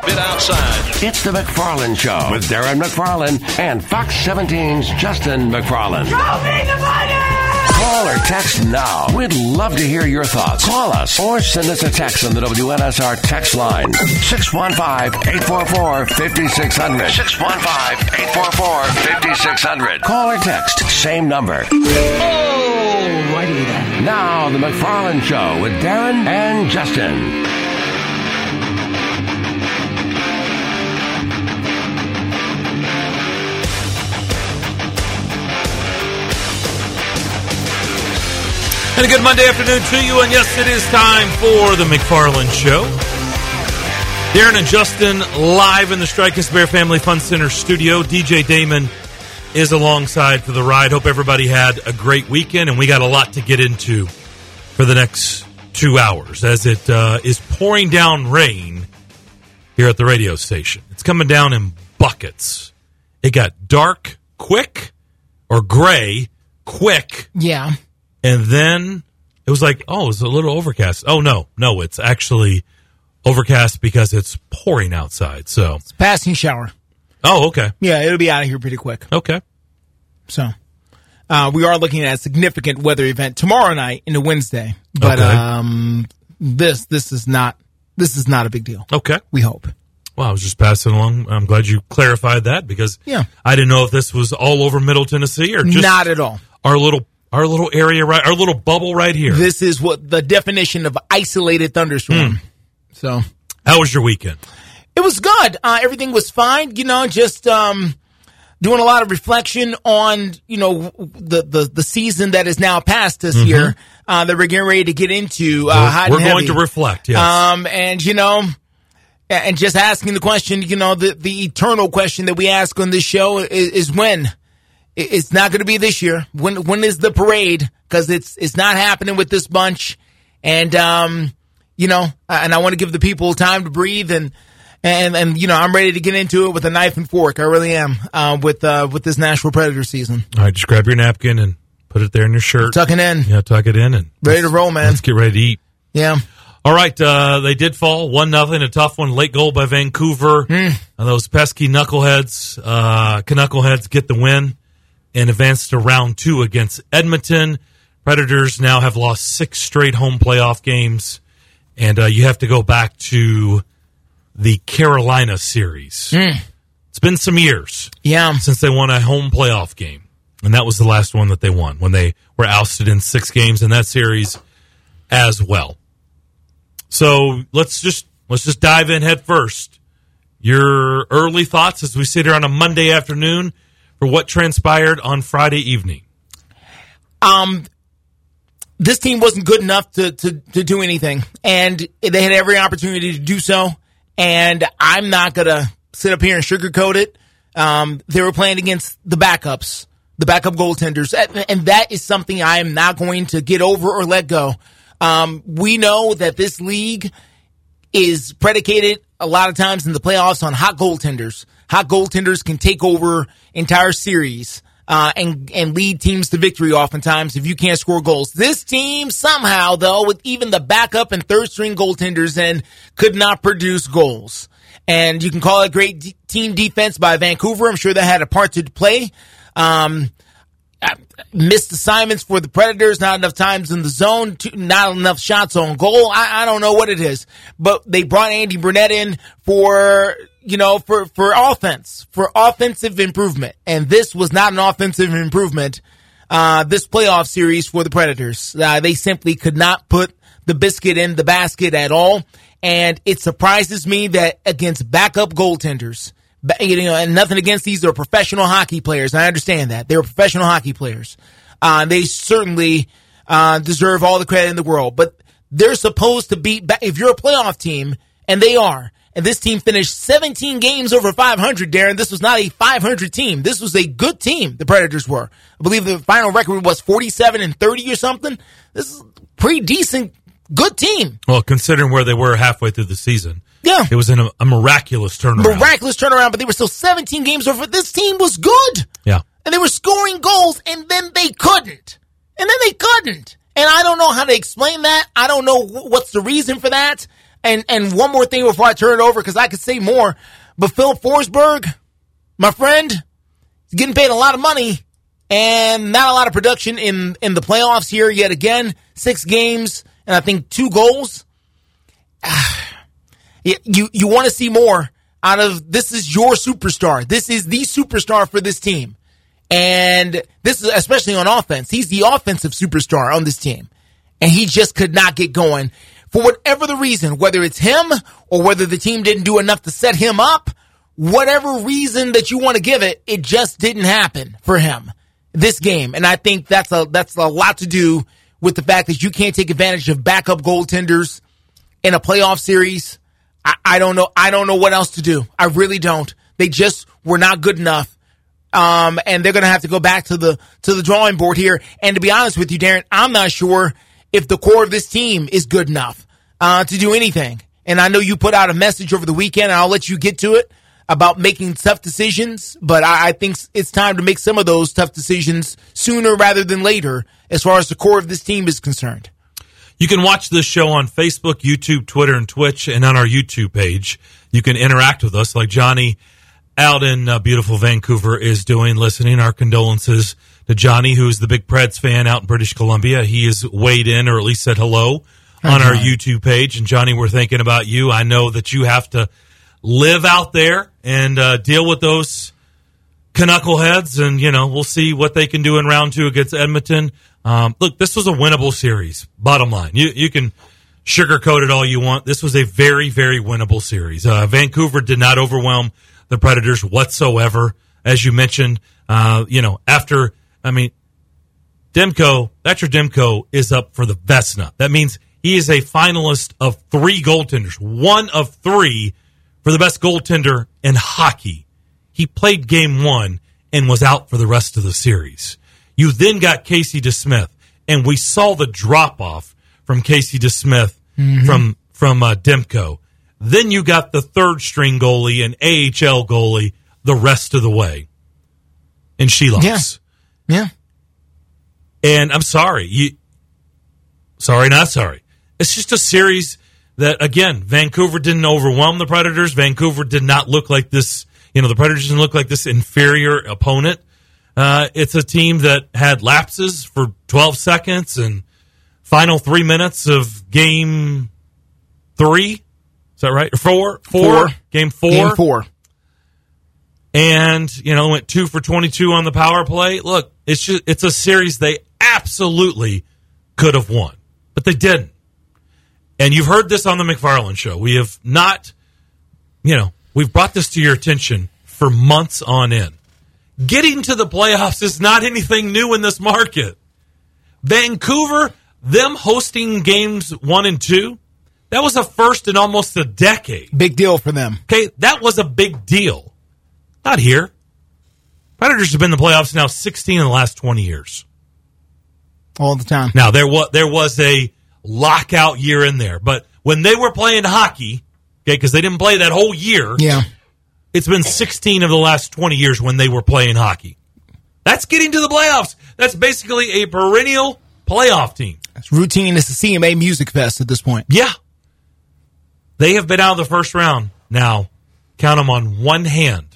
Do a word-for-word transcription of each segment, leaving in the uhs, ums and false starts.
Bit outside. It's the McFarland Show with Darren McFarland and Fox seventeen's Justin McFarland. Show me the money! Call or text now. We'd love to hear your thoughts. Call us or send us a text on the W N S R text line. six one five, eight four four, five six zero zero. six one five, eight four four, five six zero zero. Call or text. Same number. Oh, righty then. Now, the McFarland Show with Darren and Justin. And a good Monday afternoon to you, and yes, it is time for the McFarland Show. Darren and Justin live in the Strikers Bear Family Fun Center studio. D J Damon is alongside for the ride. Hope everybody had a great weekend, and we got a lot to get into for the next two hours as it uh, is pouring down rain here at the radio station. It's coming down in buckets. It got dark quick, or gray quick. Yeah. And then it was like, oh, it's a little overcast. Oh, no, no, it's actually overcast because it's pouring outside. So it's passing shower. Oh, okay. Yeah, it'll be out of here pretty quick. Okay. So uh, we are looking at a significant weather event tomorrow night into Wednesday. But okay. um, this this is not this is not a big deal. Okay. We hope. Well, I was just passing along. I'm glad you clarified that because yeah. I didn't know if this was all over Middle Tennessee or just not at all. Our little Our little area, right? Our little bubble right here. This is what the definition of isolated thunderstorm. Mm. So, how was your weekend? It was good. Uh, everything was fine. You know, just um, doing a lot of reflection on you know the the, the season that is now past us mm-hmm. here uh, that we're getting ready to get into. Uh, we're hot we're and going heavy. to reflect, yes. Um, and you know, and just asking the question, you know, the the eternal question that we ask on this show is, is when. It's not going to be this year. When when is the parade? Because it's it's not happening with this bunch, and um, you know, and I want to give the people time to breathe, and and and you know, I'm ready to get into it with a knife and fork. I really am uh, with uh, with this Nashville Predator season. All right, just grab your napkin and put it there in your shirt. Tuck it in. Yeah, tuck it in and ready to roll, man. Let's get ready to eat. Yeah. All right, uh, they did fall one nothing, a tough one, late goal by Vancouver. Mm. And those pesky knuckleheads, uh, knuckleheads get the win. And advanced to round two against Edmonton. Predators now have lost six straight home playoff games. And uh, you have to go back to the Carolina series. Mm. It's been some years yeah. since they won a home playoff game. And that was the last one that they won when they were ousted in six games in that series as well. So let's just let's just dive in head first. Your early thoughts as we sit here on a Monday afternoon for what transpired on Friday evening. Um, this team wasn't good enough to, to, to do anything, and they had every opportunity to do so, and I'm not going to sit up here and sugarcoat it. Um, they were playing against the backups, the backup goaltenders, and that is something I am not going to get over or let go. Um, we know that this league is predicated a lot of times in the playoffs on hot goaltenders. Hot goaltenders can take over entire series uh, and and lead teams to victory oftentimes if you can't score goals. This team somehow, though, with even the backup and third-string goaltenders, and could not produce goals. And you can call it great de- team defense by Vancouver. I'm sure that had a part to play. Um, missed assignments for the Predators, not enough times in the zone, not enough shots on goal. I, I don't know what it is. But they brought Andy Burnett in for... you know, for, for offense, for offensive improvement. And this was not an offensive improvement, uh, this playoff series for the Predators. Uh, they simply could not put the biscuit in the basket at all. And it surprises me that against backup goaltenders, you know, and nothing against these, they're professional hockey players. I understand that. They're professional hockey players. Uh, they certainly, uh, deserve all the credit in the world. But they're supposed to beat, if you're a playoff team, and they are, and this team finished seventeen games over five hundred, Darren. This was not a five hundred team. This was a good team, the Predators were. I believe the final record was forty-seven and thirty or something. This is a pretty decent, good team. Well, considering where they were halfway through the season. Yeah. It was in a, a miraculous turnaround. Miraculous turnaround, but they were still seventeen games over. This team was good. Yeah. And they were scoring goals, and then they couldn't. And then they couldn't. And I don't know how to explain that. I don't know what's the reason for that. and, and one more thing before I turn it over, because I could say more, but Phil Forsberg, my friend, is getting paid a lot of money and not a lot of production in, in the playoffs here yet again. Six games and I think two goals. You, you want to see more out of, this is your superstar. This is the superstar for this team. And this is especially on offense. He's the offensive superstar on this team. And he just could not get going for whatever the reason, whether it's him or whether the team didn't do enough to set him up, whatever reason that you want to give it, it just didn't happen for him this game. And I think that's a, that's a lot to do with the fact that you can't take advantage of backup goaltenders in a playoff series. I, I don't know. I don't know what else to do. I really don't. They just were not good enough. Um, and they're going to have to go back to the, to the drawing board here. And to be honest with you, Darren, I'm not sure if the core of this team is good enough, uh, to do anything. And I know you put out a message over the weekend, and I'll let you get to it, about making tough decisions. But I, I think it's time to make some of those tough decisions sooner rather than later as far as the core of this team is concerned. You can watch this show on Facebook, YouTube, Twitter, and Twitch, and on our YouTube page. You can interact with us like Johnny out in uh, beautiful Vancouver is doing, listening. Our condolences to Johnny, who's the big Preds fan out in British Columbia. He has weighed in, or at least said hello on our YouTube page. And Johnny, we're thinking about you. I know that you have to live out there and uh, deal with those knuckleheads, and, you know, we'll see what they can do in round two against Edmonton. Um, look, this was a winnable series, bottom line. You, you can sugarcoat it all you want. This was a very, very winnable series. Uh, Vancouver did not overwhelm the Predators whatsoever. As you mentioned, uh, you know, after, I mean, Demko, Thatcher Demko is up for the Vezina. That means he is a finalist of three goaltenders, one of three for the best goaltender in hockey. He played game one and was out for the rest of the series. You then got Casey DeSmith, and we saw the drop-off from Casey DeSmith mm-hmm. from, from uh, Demko. Then you got the third-string goalie, an A H L goalie, the rest of the way. And Shelox. Yeah. Yeah. And I'm sorry. You, sorry, not sorry. It's just a series that, again, Vancouver didn't overwhelm the Predators. Vancouver did not look like this, you know, the Predators didn't look like this inferior opponent. Uh, it's a team that had lapses for twelve seconds and final three minutes of game three. Is that right? Four? Four? Four. Game four? Game four. And, you know, went two for twenty-two on the power play. Look, it's just, it's a series they absolutely could have won, but they didn't. And you've heard this on the McFarland Show. We have not, you know, we've brought this to your attention for months on end. Getting to the playoffs is not anything new in this market. Vancouver, them hosting games one and two, that was a first in almost a decade. Big deal for them. Okay, that was a big deal. Not here. Predators have been in the playoffs now sixteen in the last twenty years. All the time. Now, there was, there was a lockout year in there, but when they were playing hockey, okay, because they didn't play that whole year, yeah, it's been sixteen of the last twenty years when they were playing hockey. That's getting to the playoffs. That's basically a perennial playoff team. It's routine. It's the C M A Music Fest at this point. Yeah. They have been out of the first round now, count them on one hand,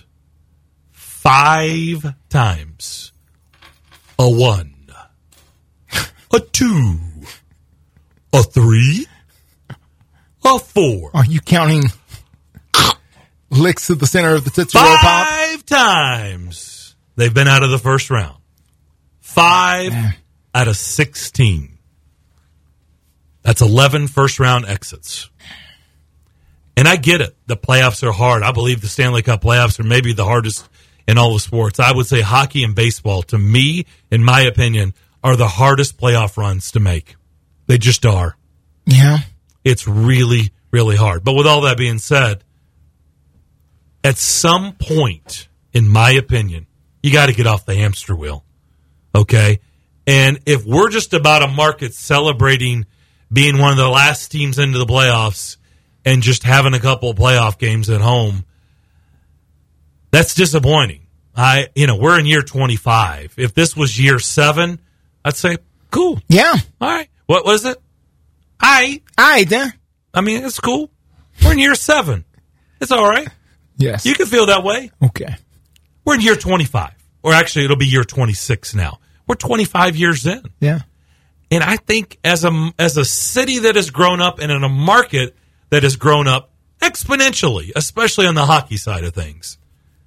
five times. A one, a two, a three, a four. Are you counting licks to the center of the Tootsie Roll Pop? Five times they've been out of the first round. Five Man. out of sixteen. That's eleven first-round exits. And I get it. The playoffs are hard. I believe the Stanley Cup playoffs are maybe the hardest in all of sports. I would say hockey and baseball, to me, in my opinion, are the hardest playoff runs to make. They just are. Yeah. It's really, really hard. But with all that being said, at some point, in my opinion, you got to get off the hamster wheel. Okay? And if we're just about a market celebrating being one of the last teams into the playoffs and just having a couple of playoff games at home, that's disappointing. I, you know, we're in year twenty-five. If this was year seven, I'd say, cool. Yeah. All right. What was it? I. I, yeah. I mean, it's cool. We're in year seven. It's all right. Yes. You can feel that way. Okay. We're in year twenty-five. Or actually, it'll be year twenty-six now. We're twenty-five years in. Yeah. And I think as a, as a city that has grown up and in a market that has grown up exponentially, especially on the hockey side of things,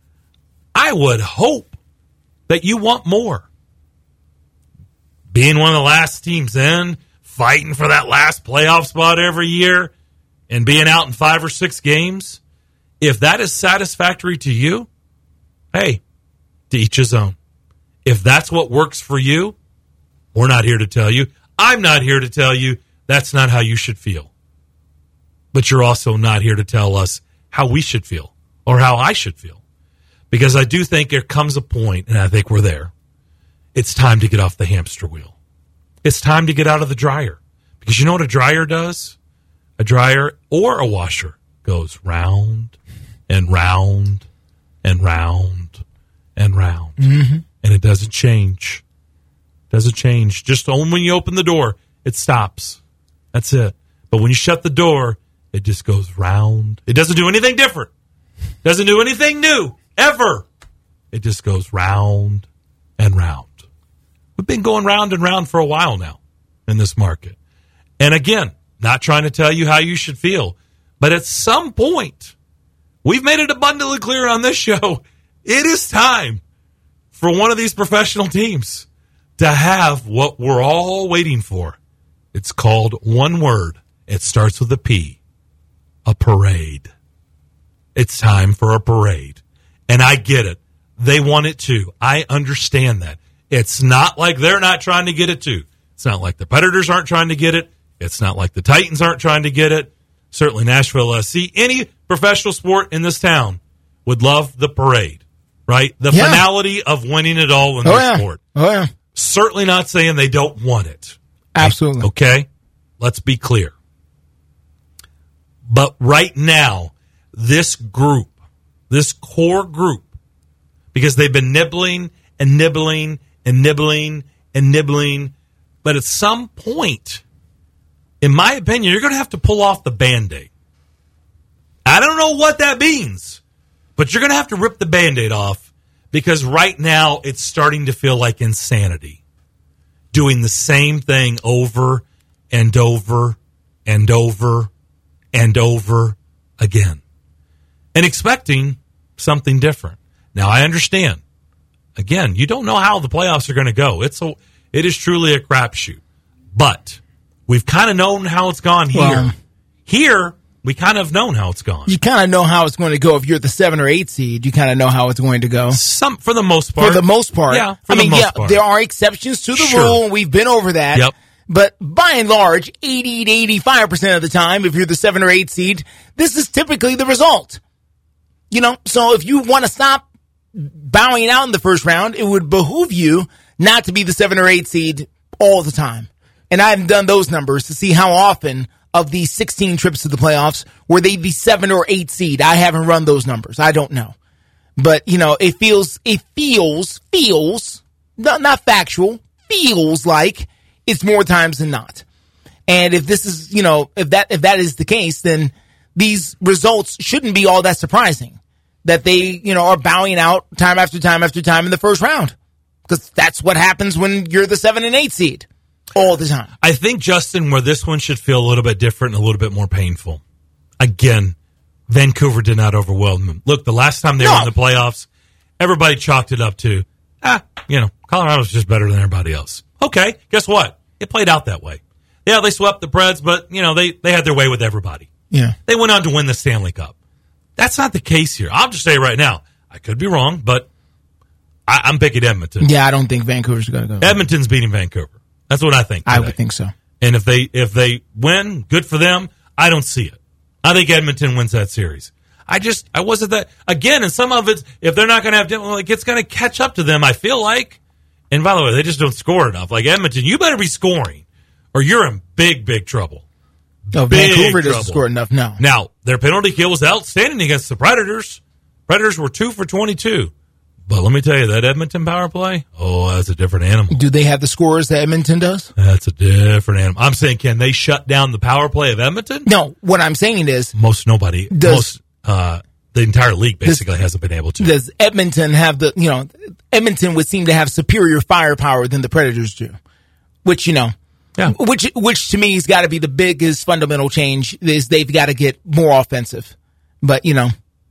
I would hope that you want more. Being one of the last teams in, fighting for that last playoff spot every year, and being out in five or six games, if that is satisfactory to you, hey, to each his own. If that's what works for you, we're not here to tell you. I'm not here to tell you that's not how you should feel. But you're also not here to tell us how we should feel or how I should feel. Because I do think there comes a point, and I think we're there, it's time to get off the hamster wheel. It's time to get out of the dryer. Because you know what a dryer does? A dryer or a washer goes round and round and round and round. Mm-hmm. And it doesn't change. Doesn't change. Just only when you open the door, it stops. That's it. But when you shut the door, it just goes round. It doesn't do anything different. Doesn't do anything new, ever. It just goes round and round. We've been going round and round for a while now in this market. And again, not trying to tell you how you should feel, but at some point, we've made it abundantly clear on this show, it is time for one of these professional teams to have what we're all waiting for. It's called one word. It starts with a P. A parade. It's time for a parade. And I get it. They want it too. I understand that. It's not like they're not trying to get it too. It's not like the Predators aren't trying to get it. It's not like the Titans aren't trying to get it. Certainly Nashville S C. Any professional sport in this town would love the parade, right? The yeah. finality of winning it all in oh, their yeah. sport. Oh, yeah. Certainly not saying they don't want it. Absolutely. Okay? Let's be clear. But right now, this group, this core group, because they've been nibbling and nibbling and nibbling and nibbling, but at some point, in my opinion, you're going to have to pull off the Band-Aid. I don't know what that means, but you're going to have to rip the Band-Aid off because right now it's starting to feel like insanity. Doing the same thing over and over and over and over again. And expecting something different. Now, I understand. Again, you don't know how the playoffs are going to go. It's a, it is truly a crapshoot. But we've kind of known how it's gone here. Well, here, we kind of known how it's gone. You kind of know how it's going to go. If you're the seven or eight seed, you kind of know how it's going to go. Some, for the most part. For the most part. Yeah, for I the mean, most yeah, part. there are exceptions to the Sure. rule, and we've been over that. Yep. But by and large, eighty to eighty-five percent of the time, if you're the seven or eight seed, this is typically the result. You know, so if you want to stop bowing out in the first round, it would behoove you not to be the seven or eight seed all the time. And I haven't done those numbers to see how often of these sixteen trips to the playoffs were they the seven or eight seed. I haven't run those numbers. I don't know. But, you know, it feels, it feels, feels, not, not factual, feels like it's more times than not. And if this is, you know, if that, if that is the case, then these results shouldn't be all that surprising that they, you know, are bowing out time after time after time in the first round. Because that's what happens when you're the seven and eight seed all the time. I think, Justin, where this one should feel a little bit different and a little bit more painful. Again, Vancouver did not overwhelm them. Look, the last time they No. were in the playoffs, everybody chalked it up to, ah, you know, Colorado's just better than everybody else. Okay, guess what? It played out that way. Yeah, they swept the Preds, but, you know, they, they had their way with everybody. Yeah. They went on to win the Stanley Cup. That's not the case here. I'll just say right now, I could be wrong, but I, I'm picking Edmonton. Yeah, I don't think Vancouver's going to go. Edmonton's beating Vancouver. That's what I think today. I would think so. And if they if they win, good for them. I don't see it. I think Edmonton wins that series. I just I wasn't that again. And some of it, if they're not going to have, well, like it's going to catch up to them. I feel like. And by the way, they just don't score enough. Like Edmonton, you better be scoring, or you're in big big trouble. No, Big Vancouver doesn't trouble. score enough. No. Now their penalty kill was outstanding against the Predators. Predators were two for twenty-two, But let me tell you, that Edmonton power play, oh, that's a different animal. Do they have the scores that Edmonton does? That's a different animal. I'm saying, can they shut down the power play of Edmonton? No, what I'm saying is... Most nobody, does, most, uh, the entire league basically does, hasn't been able to. Does Edmonton have the, you know, Edmonton would seem to have superior firepower than the Predators do, which, you know, yeah. which, which to me has got to be the biggest fundamental change is they've got to get more offensive. But, you know...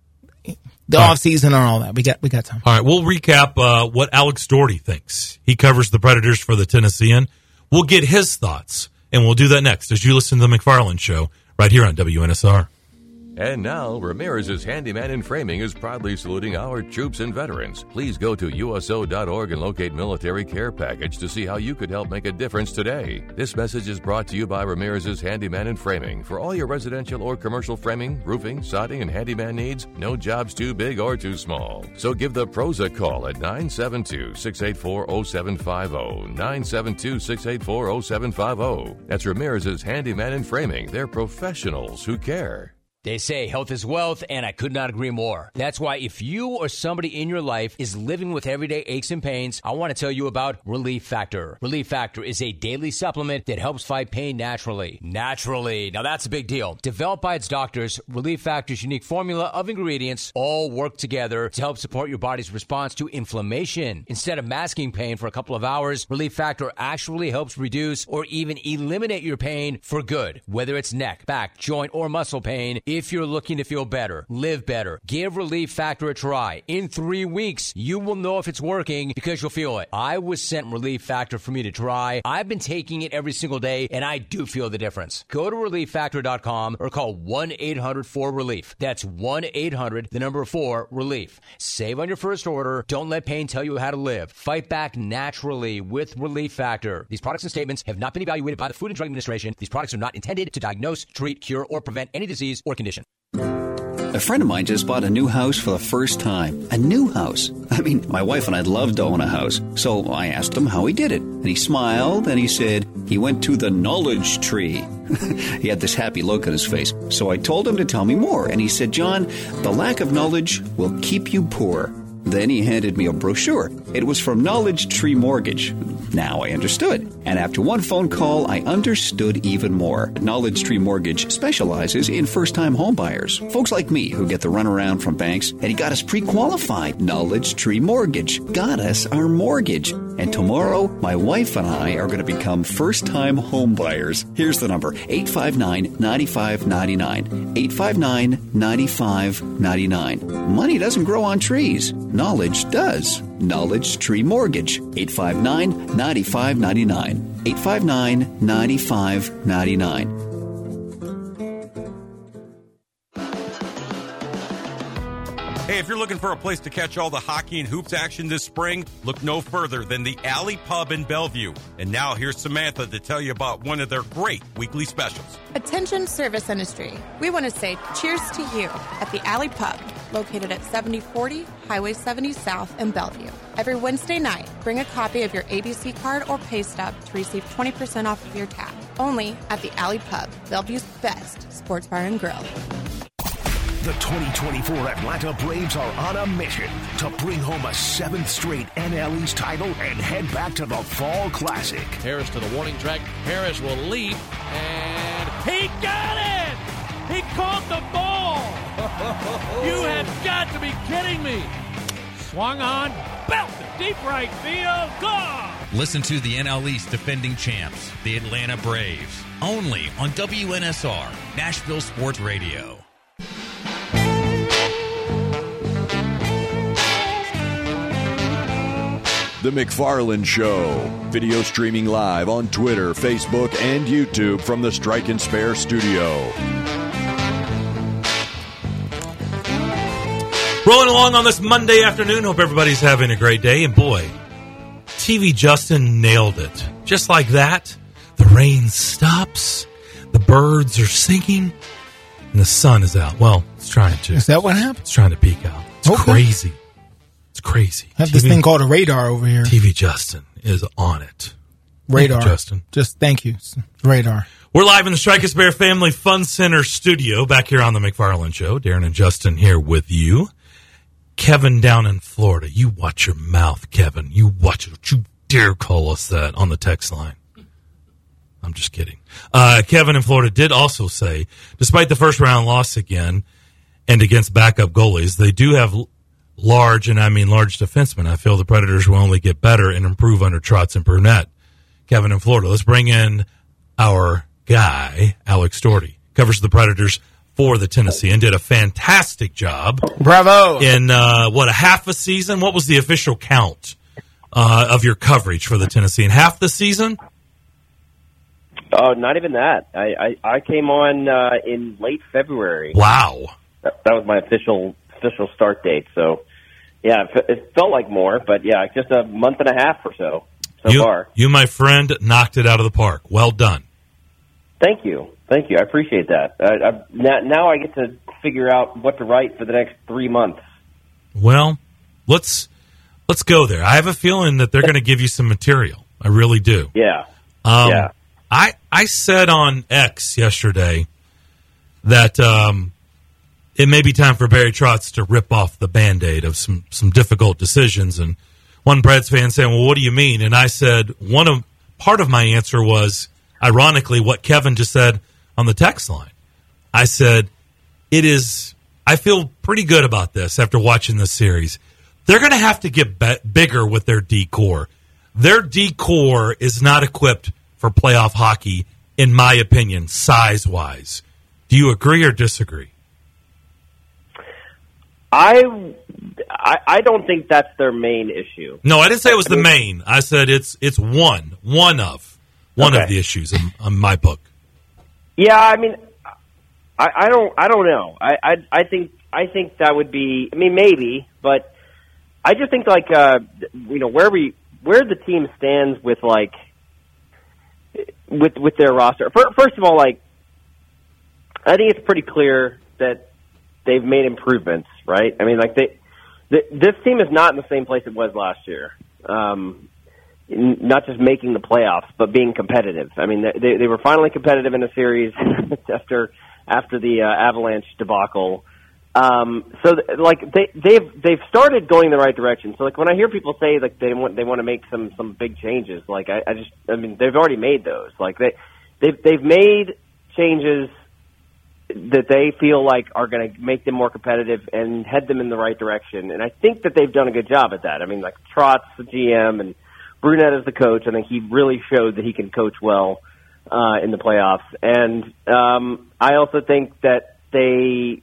The all offseason right. and all that. We got we got time. All right, we'll recap uh, what Alex Doherty thinks. He covers the Predators for the Tennessean. We'll get his thoughts, and we'll do that next as you listen to The McFarland Show right here on W N S R. And now, Ramirez's Handyman and Framing is proudly saluting our troops and veterans. Please go to U S O dot org and locate Military Care Package to see how you could help make a difference today. This message is brought to you by Ramirez's Handyman and Framing. For all your residential or commercial framing, roofing, sodding, and handyman needs, no job's too big or too small. So give the pros a call at nine seven two, six eight four, zero seven five zero, nine seven two, six eight four, zero seven five zero. That's Ramirez's Handyman and Framing. They're professionals who care. They say health is wealth, and I could not agree more. That's why if you or somebody in your life is living with everyday aches and pains, I want to tell you about Relief Factor. Relief Factor is a daily supplement that helps fight pain naturally. Naturally. Now that's a big deal. Developed by its doctors, Relief Factor's unique formula of ingredients all work together to help support your body's response to inflammation. Instead of masking pain for a couple of hours, Relief Factor actually helps reduce or even eliminate your pain for good. Whether it's neck, back, joint, or muscle pain, if you're looking to feel better, live better, give Relief Factor a try. In three weeks, you will know if it's working because you'll feel it. I was sent Relief Factor for me to try. I've been taking it every single day, and I do feel the difference. Go to relief factor dot com or call one eight hundred four relief. That's one eight hundred, the number four, relief. Save on your first order. Don't let pain tell you how to live. Fight back naturally with Relief Factor. These products and statements have not been evaluated by the Food and Drug Administration. These products are not intended to diagnose, treat, cure, or prevent any disease or condition. A friend of mine just bought a new house for the first time. A new house. I mean, my wife and I loved to own a house. So I asked him how he did it. And he smiled and he said he went to the knowledge tree. He had this happy look on his face. So I told him to tell me more. And he said, John, the lack of knowledge will keep you poor. Then he handed me a brochure. It was from Knowledge Tree Mortgage. Now I understood. And after one phone call, I understood even more. Knowledge Tree Mortgage specializes in first-time home buyers. Folks like me who get the runaround from banks, and he got us pre-qualified. Knowledge Tree Mortgage got us our mortgage. And tomorrow, my wife and I are going to become first-time home buyers. Here's the number, eight five nine, nine five nine nine. eight five nine, nine five nine nine. Money doesn't grow on trees. Knowledge does. Knowledge Tree Mortgage. eight five nine, nine five nine nine. eight five nine, nine five nine nine. Hey, if you're looking for a place to catch all the hockey and hoops action this spring, look no further than the Alley Pub in Bellevue. And now here's Samantha to tell you about one of their great weekly specials. Attention service industry. We want to say cheers to you at the Alley Pub, located at seventy forty Highway seventy South in Bellevue. Every Wednesday night, bring a copy of your A B C card or pay stub to receive twenty percent off of your tab. Only at the Alley Pub, Bellevue's best sports bar and grill. The twenty twenty-four Atlanta Braves are on a mission to bring home a seventh straight N L East title and head back to the Fall Classic. Harris to the warning track. Harris will leap, and he got it! He caught the ball! You have got to be kidding me! Swung on, belted deep right field, gone! Listen to the N L East defending champs, the Atlanta Braves, only on W N S R, Nashville Sports Radio. The McFarland Show. Video streaming live on Twitter, Facebook, and YouTube from the Strike and Spare studio. Rolling along on this Monday afternoon. Hope everybody's having a great day. And boy, T V Justin nailed it. Just like that, the rain stops, the birds are singing, and the sun is out. Well, it's trying to. Is that what happened? It's trying to peek out. It's okay. Crazy. It's crazy. I have T V, this thing called a radar over here. T V Justin is on it. Radar. Thank you, Justin. Just thank you. Radar. We're live in the Strike and Spare Family Fun Center studio back here on the McFarland Show. Darren and Justin here with you. Kevin down in Florida. You watch your mouth, Kevin. You watch it. Don't you dare call us that on the text line. I'm just kidding. Uh, Kevin in Florida did also say, despite the first round loss again and against backup goalies, they do have large, and I mean large defensemen. I feel the Predators will only get better and improve under Trotz and Brunette. Kevin in Florida. Let's bring in our guy, Alex Doherty. Covers the Predators for the Tennessee and did a fantastic job. Bravo. In, uh, what, a half a season? What was the official count uh, of your coverage for the Tennessee? In half the season? Oh, not even that. I, I, I came on uh, in late February. Wow. That, that was my official official start date. So, yeah, it, it felt like more, but yeah, just a month and a half or so so you, far. You, my friend, knocked it out of the park. Well done. Thank you. Thank you. I appreciate that. I, I, now, now I get to figure out what to write for the next three months. Well, let's let's go there. I have a feeling that they're going to give you some material. I really do. Yeah. Um, yeah. I, I said on X yesterday that um, it may be time for Barry Trotz to rip off the Band-Aid of some, some difficult decisions. And one Preds fan saying, well, what do you mean? And I said, one of part of my answer was, ironically, what Kevin just said on the text line. I said, it is, I feel pretty good about this after watching this series. They're going to have to get be- bigger with their D-core. Their D-core is not equipped for playoff hockey, in my opinion, size-wise. Do you agree or disagree? I, I, I don't think that's their main issue. No, I didn't say it was I mean, the main. I said it's it's one, one of, one okay. of the issues in, in my book. Yeah, I mean, I, I don't, I don't know. I, I, I think, I think that would be. I mean, maybe, but I just think like, uh, you know, where we, where the team stands with like. With with their roster, first of all, like I think it's pretty clear that they've made improvements, right? I mean, like they, the, this team is not in the same place it was last year. Um, not just making the playoffs, but being competitive. I mean, they they were finally competitive in a series after after the uh, Avalanche debacle. Um, so like they they've they've started going the right direction. So like when I hear people say like they want they want to make some some big changes, like I, I just I mean they've already made those. Like they they've they've made changes that they feel like are going to make them more competitive and head them in the right direction. And I think that they've done a good job at that. I mean, like Trotz, the G M, and Brunette as the coach. I think he really showed that he can coach well uh, in the playoffs. And um, I also think that they.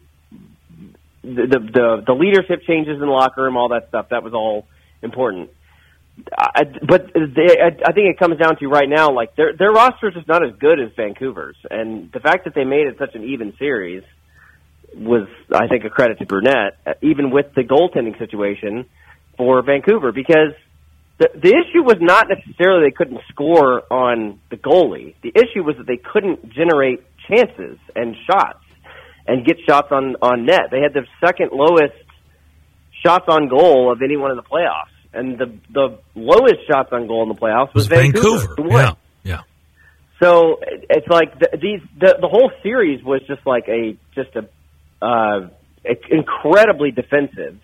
The, the the leadership changes in the locker room, all that stuff, that was all important. I, but they, I, I think it comes down to right now, like their their roster is just not as good as Vancouver's, and the fact that they made it such an even series was, I think, a credit to Brunette, even with the goaltending situation for Vancouver, because the the issue was not necessarily they couldn't score on the goalie. The issue was that they couldn't generate chances and shots. And get shots on, on net. They had the second lowest shots on goal of anyone in the playoffs. And the the lowest shots on goal in the playoffs was, was Vancouver. Vancouver. Yeah, yeah. So it's like the, these the, the whole series was just like a just a uh, incredibly defensive.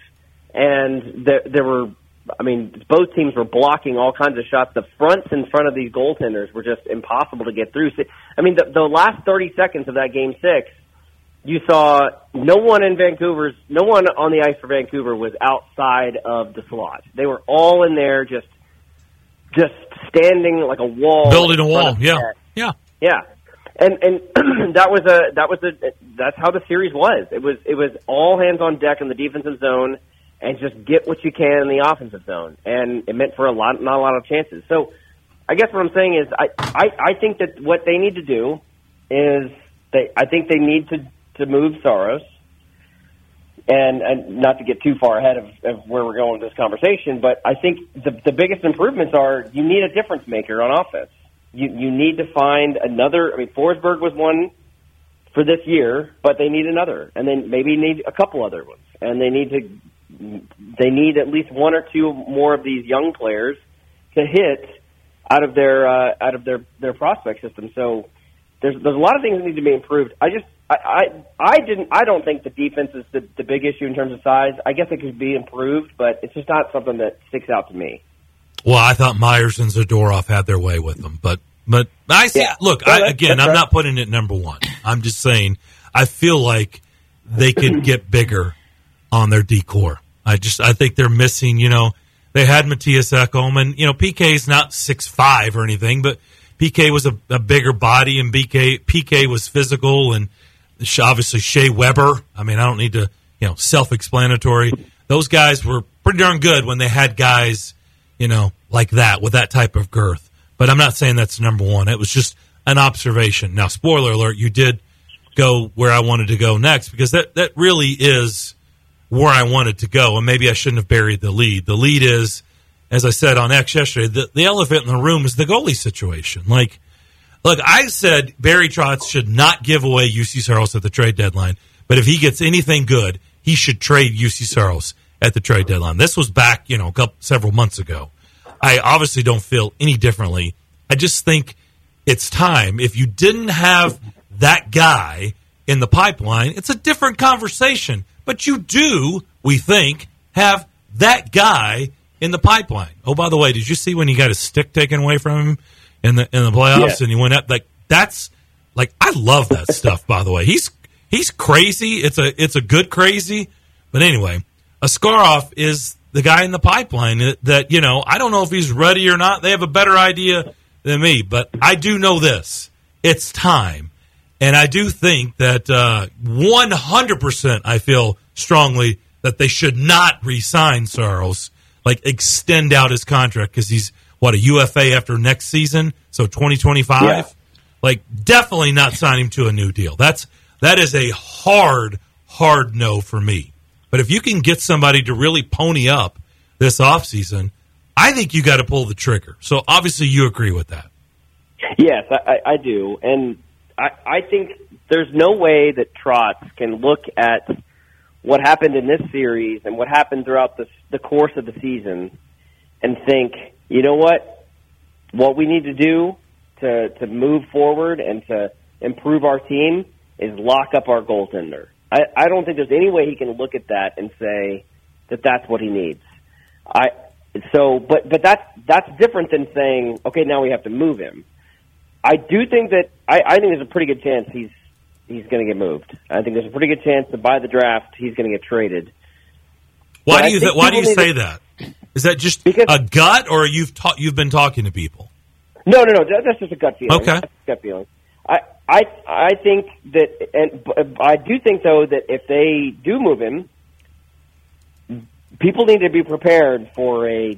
And there, there were, I mean, both teams were blocking all kinds of shots. The fronts in front of these goaltenders were just impossible to get through. I mean, the, the last thirty seconds of that game six, you saw no one in Vancouver's, no one on the ice for Vancouver was outside of the slot. They were all in there, just, just standing like a wall, building a wall. Yeah, yeah, yeah. And and that was a that was a that's how the series was. It was it was all hands on deck in the defensive zone, and just get what you can in the offensive zone. And it meant for a lot, not a lot of chances. So, I guess what I'm saying is, I I, I think that what they need to do is they I think they need to. to move Saros, and, and not to get too far ahead of, of where we're going with this conversation, but I think the, the biggest improvements are you need a difference maker on offense. You you need to find another. I mean, Forsberg was one for this year, but they need another, and then maybe need a couple other ones, and they need to they need at least one or two more of these young players to hit out of their uh, out of their, their prospect system. So there's there's a lot of things that need to be improved. I just I I, I didn't I don't think the defense is the, the big issue in terms of size. I guess it could be improved, but it's just not something that sticks out to me. Well, I thought Myers and Zadorov had their way with them, but but I see. Yeah. Look, yeah, I, that's, again, that's I'm right. not putting it number one. I'm just saying I feel like they could get bigger on their D-core. I just I think they're missing. You know, they had Matthias Ekholm, and you know P K's not six five or anything, but P K was a, a bigger body, and B K P K was physical, and obviously Shea Weber. I mean, I don't need to you know self-explanatory. Those guys were pretty darn good when they had guys you know like that with that type of girth. But I'm not saying that's number one. It was just an observation. Now, spoiler alert, you did go where I wanted to go next, because that, that really is where I wanted to go, and maybe I shouldn't have buried the lead. The lead is, as I said on X yesterday, the, the elephant in the room is the goalie situation. Like, look, I said Barry Trotz should not give away U C Saros at the trade deadline, but if he gets anything good, he should trade U C Saros at the trade deadline. This was back, you know, a couple, several months ago. I obviously don't feel any differently. I just think it's time. If you didn't have that guy in the pipeline, it's a different conversation. But you do, we think, have that guy in the pipeline. Oh, by the way, did you see when he got his stick taken away from him in the in the playoffs yeah. and he went up? Like that's like I love that stuff. By the way, he's he's crazy. It's a it's a good crazy. But anyway, Askarov is the guy in the pipeline that, that, you know, I don't know if he's ready or not. They have a better idea than me, but I do know this. It's time. And I do think that uh, one hundred percent I feel strongly that they should not re-sign Saros, like extend out his contract, because he's, what, a U F A after next season, so twenty twenty-five? Yeah. Like, definitely not sign him to a new deal. That's That is a hard, hard no for me. But if you can get somebody to really pony up this offseason, I think you got to pull the trigger. So obviously you agree with that. Yes, I, I do. And I, I think there's no way that Trotz can look at what happened in this series and what happened throughout the, the course of the season and think, you know what, what we need to do to, to move forward and to improve our team is lock up our goaltender. I, I don't think there's any way he can look at that and say that that's what he needs. I so, but but that's that's different than saying, okay, now we have to move him. I do think that I, I think there's a pretty good chance he's he's going to get moved. I think there's a pretty good chance that by the draft he's going to get traded. Why but do you th- why do you say to, that? Is that just because, a gut, or you've ta- you've been talking to people? No, no, no. That, that's just a gut feeling. Okay, that's a gut feeling. I, I I think that, and I do think though that if they do move him, people need to be prepared for a,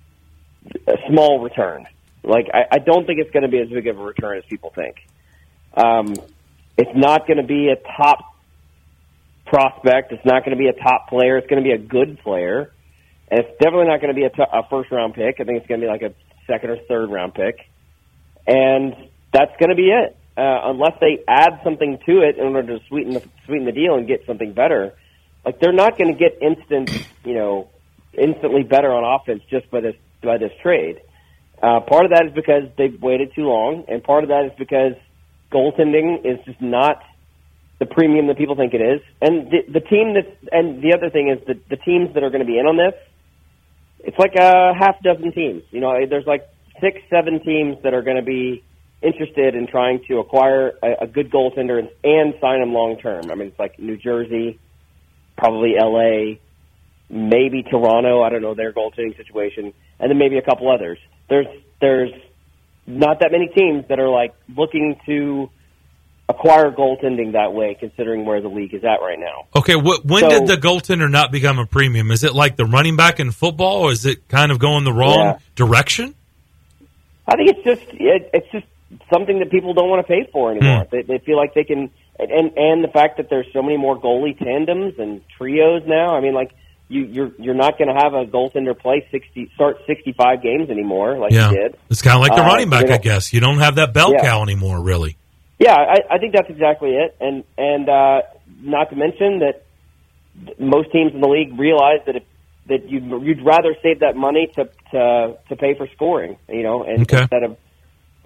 a small return. Like I, I don't think it's going to be as big of a return as people think. Um, it's not going to be a top prospect. It's not going to be a top player. It's going to be a good player, and it's definitely not going to be a, t- a first round pick. I think it's going to be like a second or third round pick, and that's going to be it. Uh, unless they add something to it in order to sweeten the sweeten the deal and get something better, like they're not going to get instant, you know, instantly better on offense just by this by this trade. Uh, part of that is because they've waited too long, and part of that is because goaltending is just not the premium that people think it is. And the, the team that's and the other thing is that the teams that are going to be in on this, it's like a half dozen teams. You know, there's like six, seven teams that are going to be interested in trying to acquire a, a good goaltender and, and sign him long term. I mean, it's like New Jersey, probably L A, maybe Toronto. I don't know their goaltending situation, and then maybe a couple others. There's there's not that many teams that are like looking to acquire goaltending that way, considering where the league is at right now. Okay, wh- when so, did the goaltender not become a premium? Is it like the running back in football, or is it kind of going the wrong yeah. direction? I think it's just it, it's just something that people don't want to pay for anymore. Mm. They, they feel like they can, and and the fact that there's so many more goalie tandems and trios now. I mean, like you, you're you're not going to have a goaltender play sixty start sixty-five games anymore like yeah. you did. It's kind of like the uh, running back, you know, I guess. You don't have that bell yeah. cow anymore, really. Yeah, I, I think that's exactly it, and and uh, not to mention that most teams in the league realize that if that you'd you'd rather save that money to to to pay for scoring, you know, and okay. instead of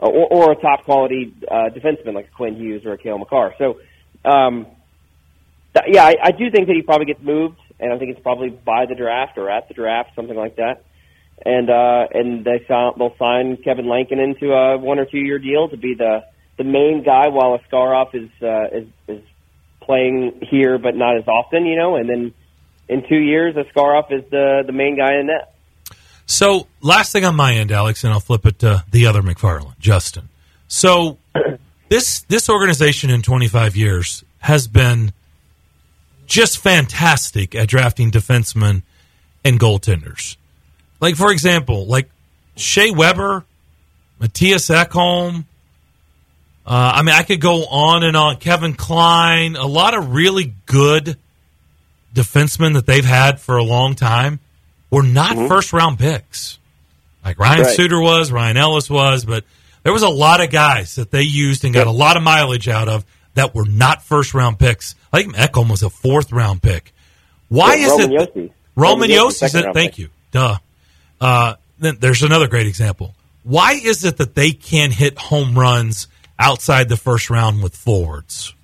or, or a top quality uh, defenseman like a Quinn Hughes or a Cale Makar. So, um, th- yeah, I, I do think that he probably gets moved, and I think it's probably by the draft or at the draft, something like that. And uh, and they saw, they'll sign Kevin Lankin into a one or two year deal to be the, the main guy while Askarov is, uh, is is playing here, but not as often, you know. And then in two years, Askarov is the the main guy in net. So last thing on my end, Alex, and I'll flip it to the other McFarland, Justin. So this this organization in twenty-five years has been just fantastic at drafting defensemen and goaltenders. Like, for example, like Shea Weber, Matthias Ekholm. Uh, I mean, I could go on and on. Kevin Klein, a lot of really good defensemen that they've had for a long time were not mm-hmm. first-round picks. Like Ryan right. Suter was, Ryan Ellis was, but there was a lot of guys that they used and got a lot of mileage out of that were not first-round picks. I think Ekholm was a fourth-round pick. Why yeah, is Roman it... Josi. Roman Josi said, thank pick. you. Duh. Uh, then there's another great example. Why is it that they can't hit home runs outside the first round with forwards?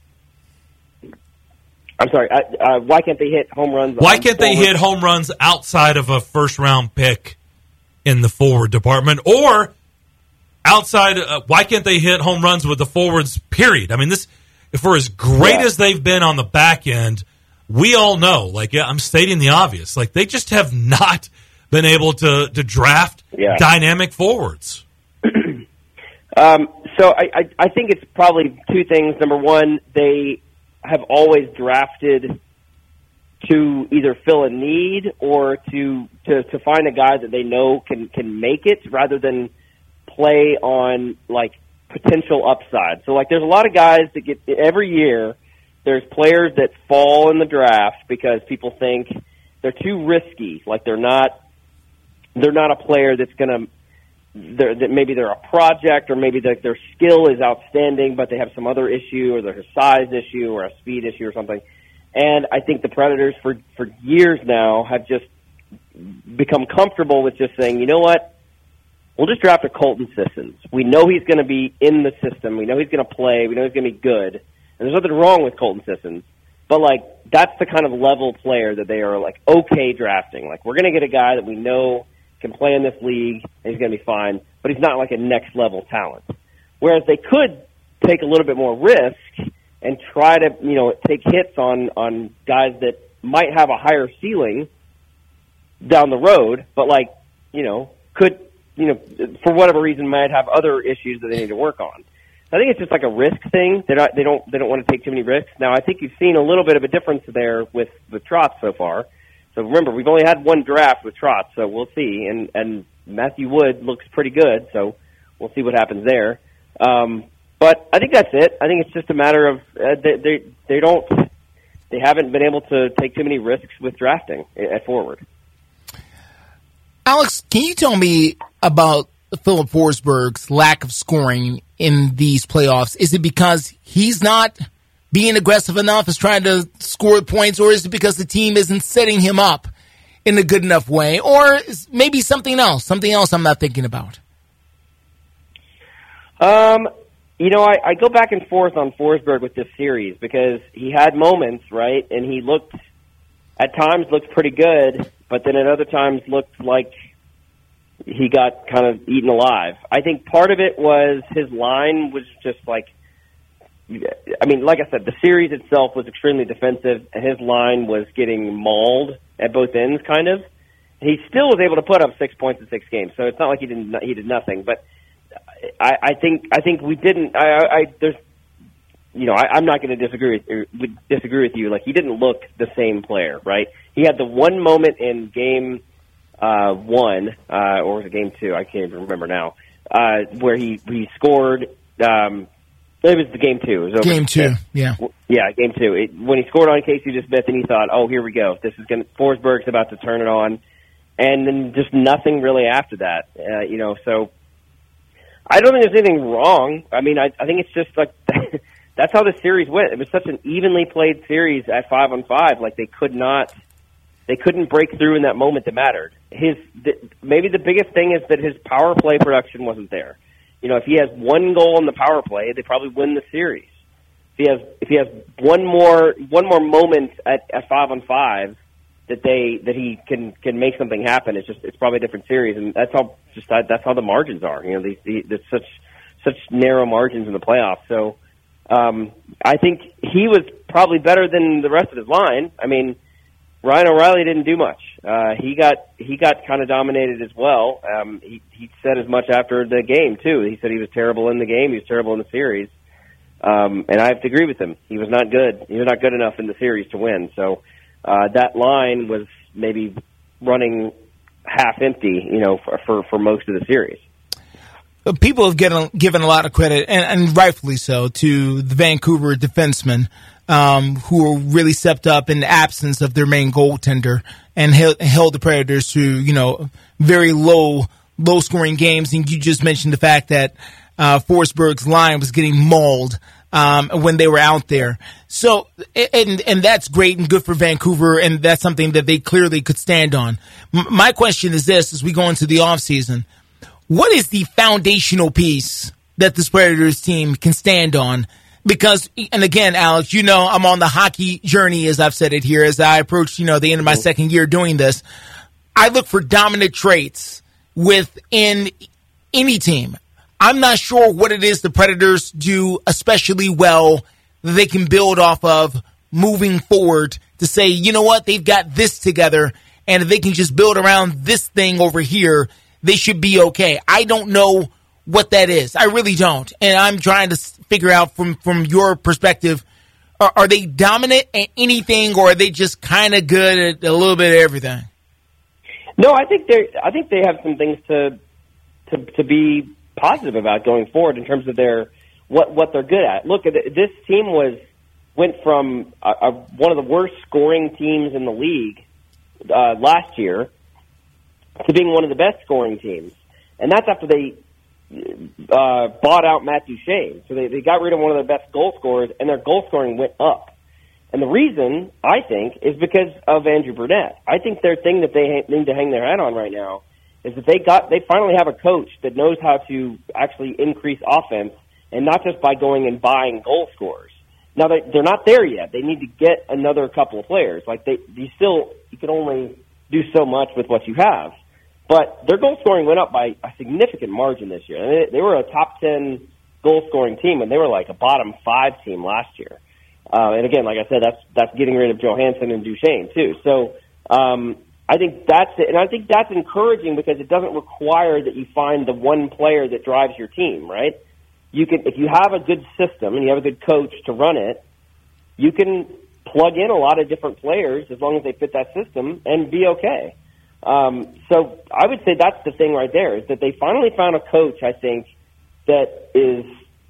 I'm sorry. Uh, why can't they hit home runs? Why can't forward? they hit home runs outside of a first round pick in the forward department, or outside? Uh, why can't they hit home runs with the forwards? Period. I mean, this for as great yeah. as they've been on the back end, we all know. Like, yeah, I'm stating the obvious. Like, they just have not been able to to draft yeah. dynamic forwards. um, so I, I I think it's probably two things. Number one, they have always drafted to either fill a need or to, to, to find a guy that they know can, can make it rather than play on, like, potential upside. So, like, there's a lot of guys that get – every year there's players that fall in the draft because people think they're too risky. Like, they're not – they're not a player that's going to – that maybe they're a project or maybe the, their skill is outstanding, but they have some other issue or there's a size issue or a speed issue or something. And I think the Predators for, for years now have just become comfortable with just saying, you know what, we'll just draft a Colton Sissons. We know he's going to be in the system. We know he's going to play. We know he's going to be good. And there's nothing wrong with Colton Sissons. But, like, that's the kind of level player that they are, like, okay drafting. Like, we're going to get a guy that we know can play in this league, and he's going to be fine, but he's not like a next-level talent. Whereas they could take a little bit more risk and try to, you know, take hits on, on guys that might have a higher ceiling down the road, but, like, you know, could, you know, for whatever reason might have other issues that they need to work on. I think it's just like a risk thing. They're not, they don't they don't want to take too many risks. Now, I think you've seen a little bit of a difference there with, with Trotz so far. So remember, we've only had one draft with Trotz, so we'll see. And, and Matthew Wood looks pretty good, so we'll see what happens there. Um, but I think that's it. I think it's just a matter of uh, they, they they don't they haven't been able to take too many risks with drafting at forward. Alex, can you tell me about Philip Forsberg's lack of scoring in these playoffs? Is it because he's not being aggressive enough, is trying to score points, or is it because the team isn't setting him up in a good enough way, or is maybe something else, something else I'm not thinking about? Um, you know, I, I go back and forth on Forsberg with this series because he had moments, right, and he looked, at times looked pretty good, but then at other times looked like he got kind of eaten alive. I think part of it was his line was just like, I mean, like I said, the series itself was extremely defensive, and his line was getting mauled at both ends, kind of. He still was able to put up six points in six games, so it's not like he didn't he did nothing. But I, I think I think we didn't. I, I there's, you know, I, I'm not going to disagree with disagree with you. Like, he didn't look the same player, right? He had the one moment in game uh, one, uh, or was it game two? I can't even remember now, uh, where he he scored. Um, It was the game two. It was over game two, yeah. Yeah, game two. It, when he scored on Casey DeSmith, and he thought, oh, here we go. This is going to, Forsberg's about to turn it on. And then just nothing really after that, uh, you know, so I don't think there's anything wrong. I mean, I, I think it's just like, that's how the series went. It was such an evenly played series at five on five. Like, they could not, they couldn't break through in that moment that mattered. His, the, maybe the biggest thing is that his power play production wasn't there. You know, if he has one goal in the power play, they probably win the series. If he has if he has one more one more moment at, at five on five that they that he can can make something happen, it's just it's probably a different series, and that's how just that's how the margins are. You know, these the, there's such such narrow margins in the playoffs. So um, I think he was probably better than the rest of his line. I mean, Ryan O'Reilly didn't do much. Uh, he got he got kind of dominated as well. Um, he he said as much after the game too. He said he was terrible in the game. He was terrible in the series, um, and I have to agree with him. He was not good. He was not good enough in the series to win. So uh, that line was maybe running half empty, you know, for for, for most of the series. People have given given a lot of credit, and, and rightfully so, to the Vancouver defensemen. Um, who really stepped up in the absence of their main goaltender and held, held the Predators to, you know, very low, low scoring games. And you just mentioned the fact that, uh, Forsberg's line was getting mauled, um, when they were out there. So, and, and that's great and good for Vancouver. And that's something that they clearly could stand on. M- my question is this, as we go into the off season, what is the foundational piece that this Predators team can stand on? Because, and again, Alex, you know, I'm on the hockey journey, as I've said it here, as I approach, you know, the end of my second year doing this. I look for dominant traits within any team. I'm not sure what it is the Predators do especially well that they can build off of moving forward to say, you know what, they've got this together, and if they can just build around this thing over here, they should be okay. I don't know what that is. I really don't. And I'm trying to figure out from, from your perspective, are, are they dominant at anything, or are they just kind of good at a little bit of everything? No, I think they I think they have some things to to to be positive about going forward in terms of their what what they're good at. Look, this team was went from a, a, one of the worst scoring teams in the league uh, last year to being one of the best scoring teams, and that's after they Uh, bought out Matt Duchene. So they, they got rid of one of their best goal scorers, and their goal scoring went up. And the reason, I think, is because of Andrew Burnett. I think their thing that they ha- need to hang their hat on right now is that they got they finally have a coach that knows how to actually increase offense, and not just by going and buying goal scorers. Now, they, they're not there yet. They need to get another couple of players. Like, they, you still, you can only do so much with what you have. But their goal scoring went up by a significant margin this year. And they, they were a top ten goal scoring team, and they were like a bottom five team last year. Uh, and again, like I said, that's that's getting rid of Johansson and Duchene too. So um, I think that's it, and I think that's encouraging because it doesn't require that you find the one player that drives your team, right? You can, if you have a good system and you have a good coach to run it, you can plug in a lot of different players as long as they fit that system and be okay. Um, so I would say that's the thing right there, is that they finally found a coach, I think, that is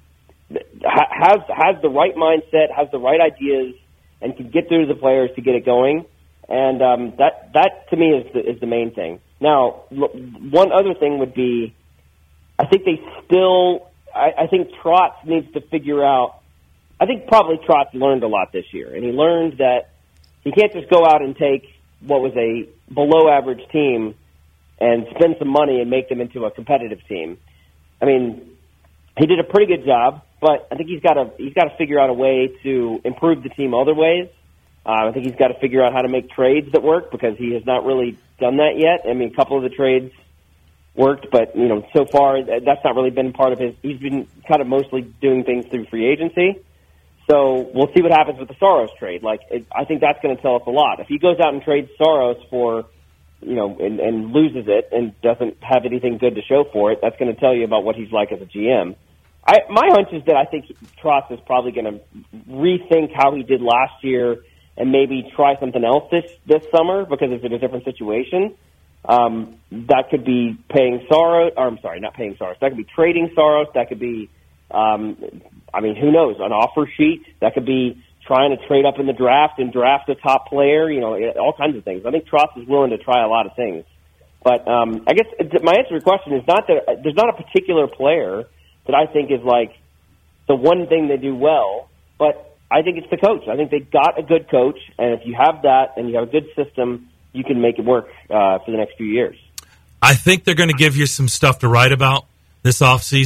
has has the right mindset, has the right ideas, and can get through the players to get it going. And um, that that to me is the, is the main thing. Now, one other thing would be, I think they still, I, I think Trotz needs to figure out. I think probably Trotz learned a lot this year, and he learned that he can't just go out and take what was a below-average team and spend some money and make them into a competitive team. I mean, he did a pretty good job, but I think he's got to he's got to figure out a way to improve the team other ways. Uh, I think he's got to figure out how to make trades that work, because he has not really done that yet. I mean, a couple of the trades worked, but you know, so far that's not really been part of his. He's been kind of mostly doing things through free agency. So we'll see what happens with the Saros trade. Like, it, I think that's going to tell us a lot. If he goes out and trades Saros for, you know, and, and loses it and doesn't have anything good to show for it, that's going to tell you about what he's like as a G M. I, my hunch is that I think Trotz is probably going to rethink how he did last year and maybe try something else this this summer, because it's in a different situation. Um, that could be paying Saros, or I'm sorry, not paying Saros. That could be trading Saros. That could be. Um, I mean, who knows? An offer sheet. That could be trying to trade up in the draft and draft a top player. You know, all kinds of things. I think Trotz is willing to try a lot of things. But um, I guess my answer to your question is not that there's not a particular player that I think is like the one thing they do well, but I think it's the coach. I think they got a good coach, and if you have that and you have a good system, you can make it work uh, for the next few years. I think they're going to give you some stuff to write about this offseason.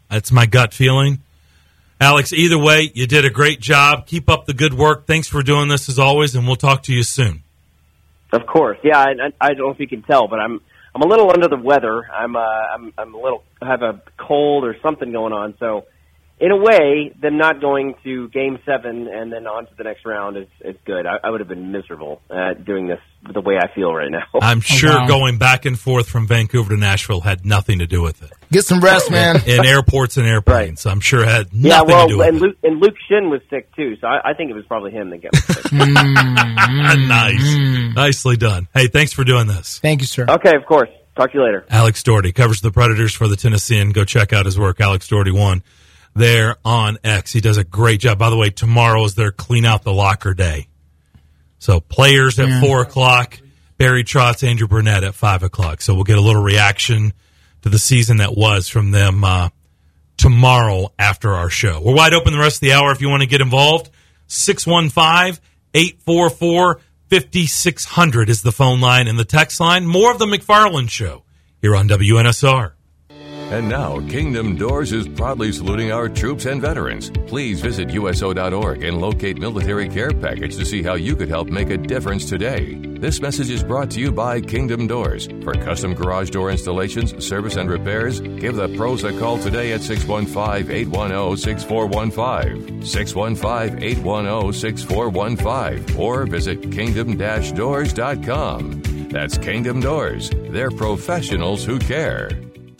That's my gut feeling. Alex, either way, you did a great job. Keep up the good work. Thanks for doing this as always, and we'll talk to you soon. Of course. Yeah, I, I don't know if you can tell, but I'm I'm a little under the weather. I'm uh, I'm I'm a little I have a cold or something going on. So, in a way, them not going to Game Seven and then on to the next round is is good. I, I would have been miserable uh, doing this the way I feel right now. I'm sure Oh, wow. going back and forth from Vancouver to Nashville had nothing to do with it. Get some rest, man. In airports and airplanes, I'm sure it had nothing Yeah, well, to do with and it. Luke, and Luke Shin was sick too, so I, I think it was probably him that got sick. Nice. Nicely done. Hey, thanks for doing this. Thank you, sir. Okay, of course. Talk to you later. Alex Doherty covers the Predators for the Tennessean. Go check out his work, Alex Doherty one, there on X. He does a great job. By the way, tomorrow is their Clean Out the Locker Day. So players at Yeah. four o'clock, Barry Trotz, Andrew Burnett at five o'clock. So we'll get a little reaction to the season that was from them uh, tomorrow after our show. We're wide open the rest of the hour if you want to get involved. six one five, eight four four, five six zero zero is the phone line and the text line. More of the McFarland Show here on W N S R. And now, Kingdom Doors is proudly saluting our troops and veterans. Please visit U S O dot org and locate Military Care Package to see how you could help make a difference today. This message is brought to you by Kingdom Doors. For custom garage door installations, service, and repairs, give the pros a call today at six one five, eight one zero, six four one five, six one five, eight one zero, six four one five, or visit kingdom dash doors dot com. That's Kingdom Doors. They're professionals who care.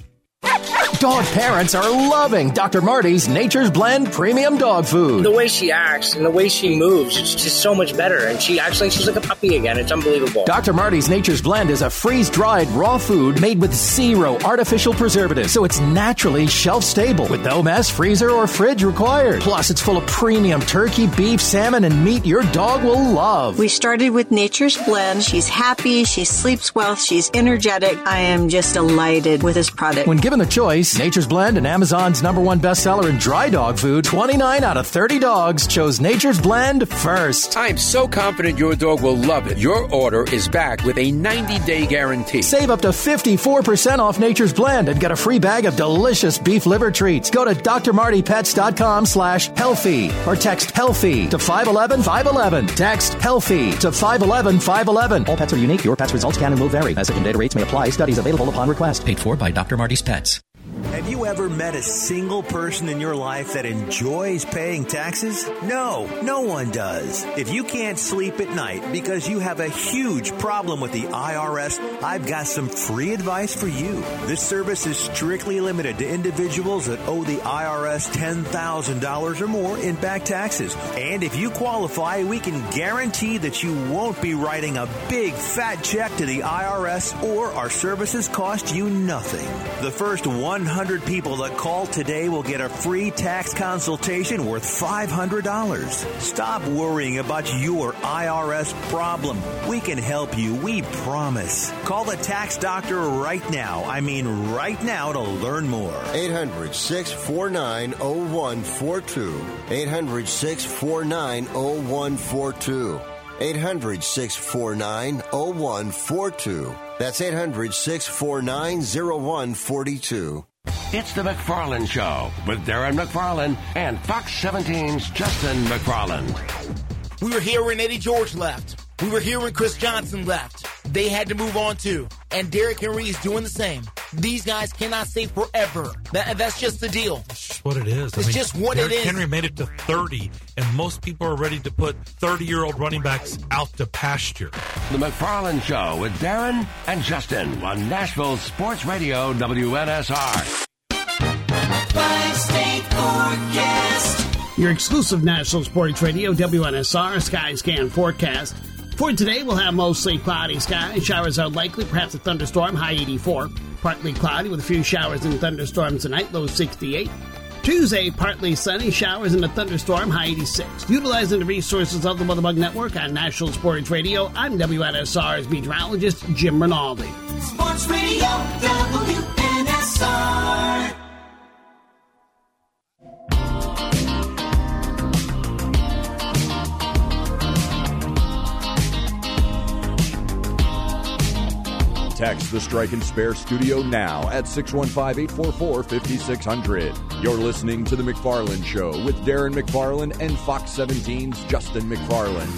Dog parents are loving Doctor Marty's Nature's Blend Premium Dog Food. The way she acts and the way she moves, it's just so much better. And she acts like she's like a puppy again. It's unbelievable. Doctor Marty's Nature's Blend is a freeze-dried raw food made with zero artificial preservatives, so it's naturally shelf-stable with no mess, freezer, or fridge required. Plus, it's full of premium turkey, beef, salmon, and meat your dog will love. We started with Nature's Blend. She's happy, she sleeps well, she's energetic. I am just delighted with this product. When given the choice, Nature's Blend and Amazon's number one bestseller in dry dog food, twenty-nine out of thirty dogs chose Nature's Blend first. I'm so confident your dog will love it. Your order is back with a ninety-day guarantee. Save up to fifty-four percent off Nature's Blend and get a free bag of delicious beef liver treats. Go to d r marty pets dot com slash healthy or text healthy to five one one, five one one. Text healthy to five one one, five one one. All pets are unique. Your pet's results can and will vary. Message and data rates may apply. Studies available upon request. Paid for by Doctor Marty's Pets. Have you ever met a single person in your life that enjoys paying taxes? No, no one does. If you can't sleep at night because you have a huge problem with the I R S, I've got some free advice for you. This service is strictly limited to individuals that owe the I R S ten thousand dollars or more in back taxes. And if you qualify, we can guarantee that you won't be writing a big fat check to the I R S, or our services cost you nothing. The first one hundred people that call today will get a free tax consultation worth five hundred dollars. Stop worrying about your I R S problem. We can help you, we promise. Call the tax doctor right now. I mean right now to learn more. eight hundred, six four nine, oh one four two. eight hundred, six four nine, oh one four two. eight hundred, six four nine, oh one four two. That's eight hundred, six four nine, oh one four two. It's the McFarland Show with Darren McFarland and Fox seventeen's Justin McFarland. We were here when Eddie George left. We were here when Chris Johnson left. They had to move on too. And Derrick Henry is doing the same. These guys cannot stay forever. That, that's just the deal. It's just what it is. It's just what Derrick it is. Henry made it to thirty, and most people are ready to put thirty-year-old running backs out to pasture. The McFarland Show with Darren and Justin on Nashville Sports Radio W N S R. Five-state forecast. Your exclusive National Sports Radio W N S R Sky Scan forecast. For today, we'll have mostly cloudy skies. Showers are likely, perhaps a thunderstorm, high eighty-four. Partly cloudy with a few showers and thunderstorms tonight, low sixty-eight. Tuesday, partly sunny, showers and a thunderstorm, high eighty-six. Utilizing the resources of the WeatherBug Network on National Sports Radio, I'm W N S R's meteorologist, Jim Rinaldi. Sports Radio W N S R. Text the Strike and Spare studio now at six one five, eight four four, five six zero zero. You're listening to The McFarland Show with Darren McFarland and Fox seventeen's Justin McFarland.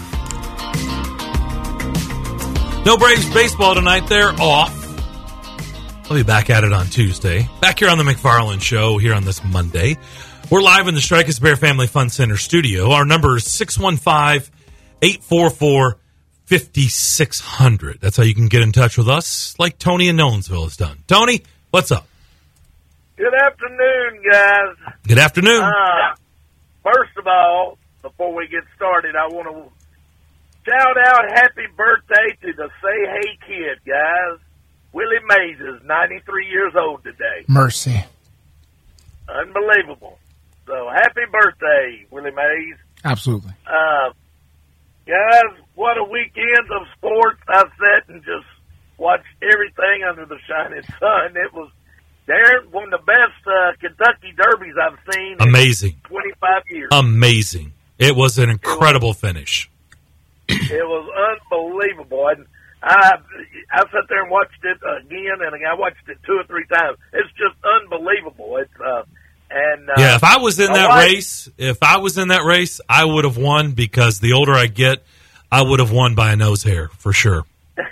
No Braves baseball tonight. They're off. I'll be back at it on Tuesday. Back here on The McFarland Show here on this Monday. We're live in the Strike and Spare Family Fun Center studio. Our number is six one five, eight four four, five six zero zero. That's how you can get in touch with us, like Tony in Nolensville has done. Tony, what's up? Good afternoon, guys. Good afternoon. Uh, first of all, before we get started, I want to shout out happy birthday to the Say Hey Kid, guys. Willie Mays is ninety-three years old today. Mercy. Unbelievable. So happy birthday, Willie Mays. Absolutely. Uh, guys, what a weekend of sports. I sat and just watched everything under the shining sun. It was, Darren, one of the best uh, Kentucky derbies I've seen Amazing. in twenty-five years. Amazing. It was an incredible finish. It was unbelievable. And I I sat there and watched it again, and I watched it two or three times. It's just unbelievable. It's uh, and uh, Yeah, if I was in that wife, race, if I was in that race, I would have won because the older I get, I would have won by a nose hair for sure. I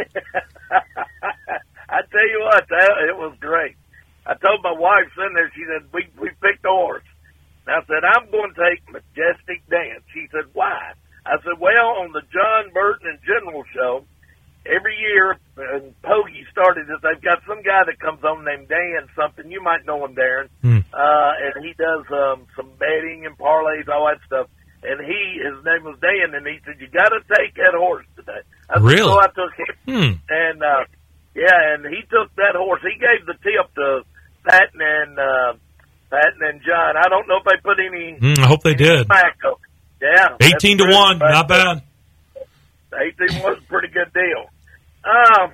tell you what, that, it was great. I told my wife sitting there, she said, we, we picked a horse. And I said, I'm going to take Majestic Dan. She said, why? I said, well, on the John Burton and General show, every year, and Poggy started it, they've got some guy that comes on named Dan something. You might know him, Darren. Hmm. Uh, and he does um, some betting and parlays, all that stuff. And he, his name was Dan, and he said, you got to take that horse today. I said, Really? So I took him. Hmm. And, uh, yeah, and he took that horse. He gave the tip to Patton and, uh, Patton and John. I don't know if they put any. Mm, I hope they did. Tobacco. Yeah. eighteen to one, not bad. eighteen was a pretty good deal. Um,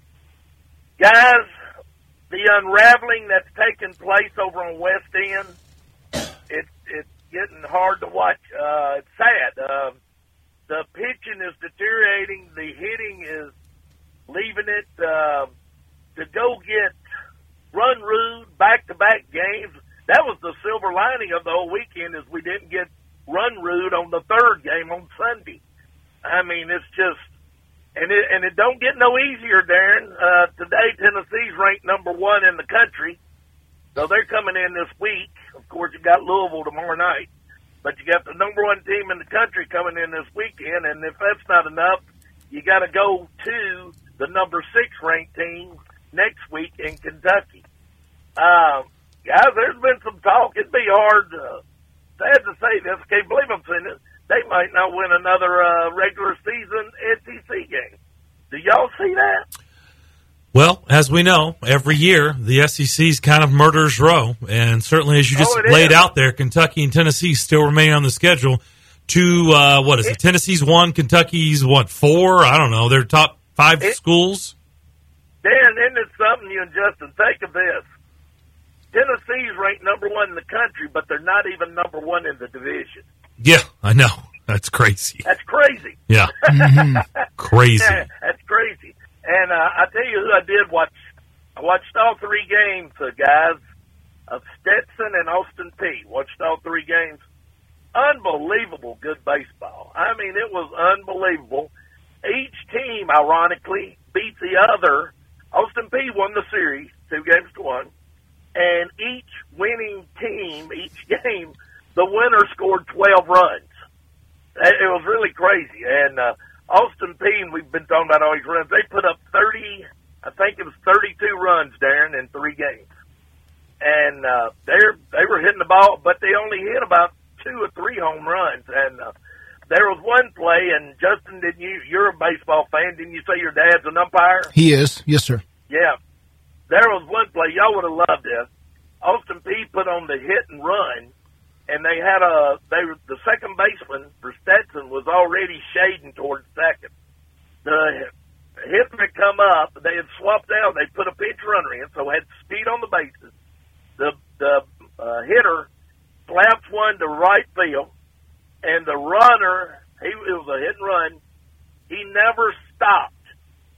guys, the unraveling that's taking place over on West End, it, it's getting hard to watch. Uh, it's sad. Um, the pitching is deteriorating. The hitting is leaving it. Uh, to go get Run Rude back-to-back games, that was the silver lining of the whole weekend is we didn't get Run Rude on the third game on Sunday. I mean, it's just, and it, and it don't get no easier, Darren. Uh, today, Tennessee's ranked number one in the country, so they're coming in this week. Of course, you got Louisville tomorrow night, but you got the number one team in the country coming in this weekend, and if that's not enough, you got to go to the number six ranked team next week in Kentucky. Um, guys, there's been some talk. It'd be hard, uh, sad to say this, can't believe I'm saying this, they might not win another uh, regular season S E C game. Do y'all see that? Well, as we know, every year the S E C's kind of murderer's row, and certainly as you just Oh, it laid is. out there, Kentucky and Tennessee still remain on the schedule. To uh, what is it? Tennessee's one, Kentucky's what four? I don't know. They're top five It- schools. Darren, isn't it something, you and Justin, think of this. Tennessee's ranked number one in the country, but they're not even number one in the division. Yeah, I know. That's crazy. That's crazy. Yeah, crazy. Yeah, that's crazy. And uh, I tell you who I did watch. I watched all three games, uh, guys, of Stetson and Austin Peay. Watched all three games. Unbelievable good baseball. I mean, it was unbelievable. Each team, ironically, beat the other. Austin Peay won the series, two games to one. And each winning team, each game, the winner scored twelve runs. It was really crazy. And uh, Austin Peay, and we've been talking about all these runs, they put up thirty, I think it was thirty-two runs, Darren, in three games. And uh, they're, they were hitting the ball, but they only hit about two or three home runs. And uh, there was one play, and Justin, didn't you, you're a baseball fan, didn't you say your dad's an umpire? He is. Yes, sir. Yeah. There was one play, y'all would have loved this. Austin Peay put on the hit and run, and they had a, they were, the second baseman for Stetson was already shading towards second. The hitter had come up, they had swapped out, they put a pinch runner in, so had speed on the bases. The, the uh, hitter slapped one to right field, and the runner, he, it was a hit and run, he never stopped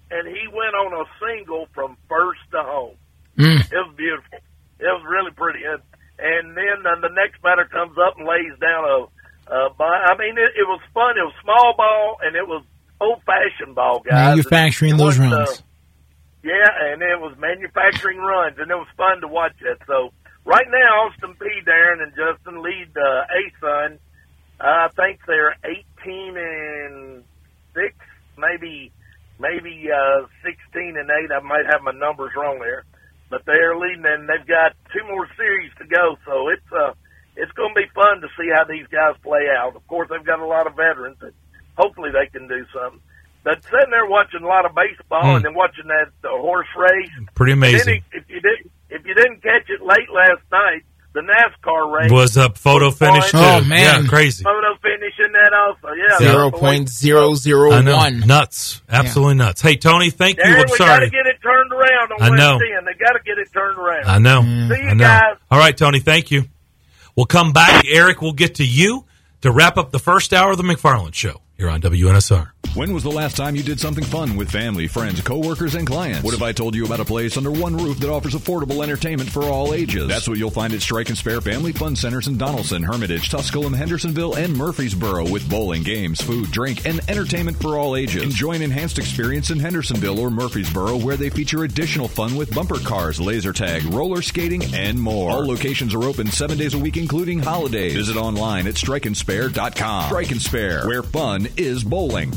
and he went on a single from first to home. Mm. It was beautiful. It was really pretty. And, and then uh, the next batter comes up and lays down a, a I mean, it, it was fun. It was small ball, and it was old-fashioned ball, guys. Manufacturing It those was, runs. Uh, yeah, and it was manufacturing runs, and it was fun to watch that. So right now, Austin Peay, Darren, and Justin lead uh, A-Sun. Uh, I think they're eighteen and six, maybe maybe uh, sixteen and eight. I might have my numbers wrong there, but they're leading, and they've got two more series to go. So it's uh, it's going to be fun to see how these guys play out. Of course, they've got a lot of veterans, and hopefully they can do something. But sitting there watching a lot of baseball Mm. and then watching that uh, horse race, Pretty amazing. and then if you didn't if you didn't catch it late last night, the NASCAR race Was a photo finish, too. Oh, man. Yeah, crazy. Photo finishing that also, yeah. Zero point zero zero I know. one. Nuts. Absolutely nuts. Hey, Tony, thank you. Darren, I'm we got to sorry. get it turned around on I know. West End. They got to get it turned around. I know. See you I know. guys. All right, Tony, thank you. We'll come back. Eric, we'll get to you to wrap up the first hour of the McFarland Show here on W N S R. When was the last time you did something fun with family, friends, coworkers, and clients? What if I told you about a place under one roof that offers affordable entertainment for all ages? That's what you'll find at Strike and Spare Family Fun Centers in Donaldson, Hermitage, Tusculum, Hendersonville, and Murfreesboro with bowling, games, food, drink, and entertainment for all ages. Enjoy an enhanced experience in Hendersonville or Murfreesboro where they feature additional fun with bumper cars, laser tag, roller skating, and more. All locations are open seven days a week, including holidays. Visit online at strike and spare dot com. Strike and Spare, where fun is bowling.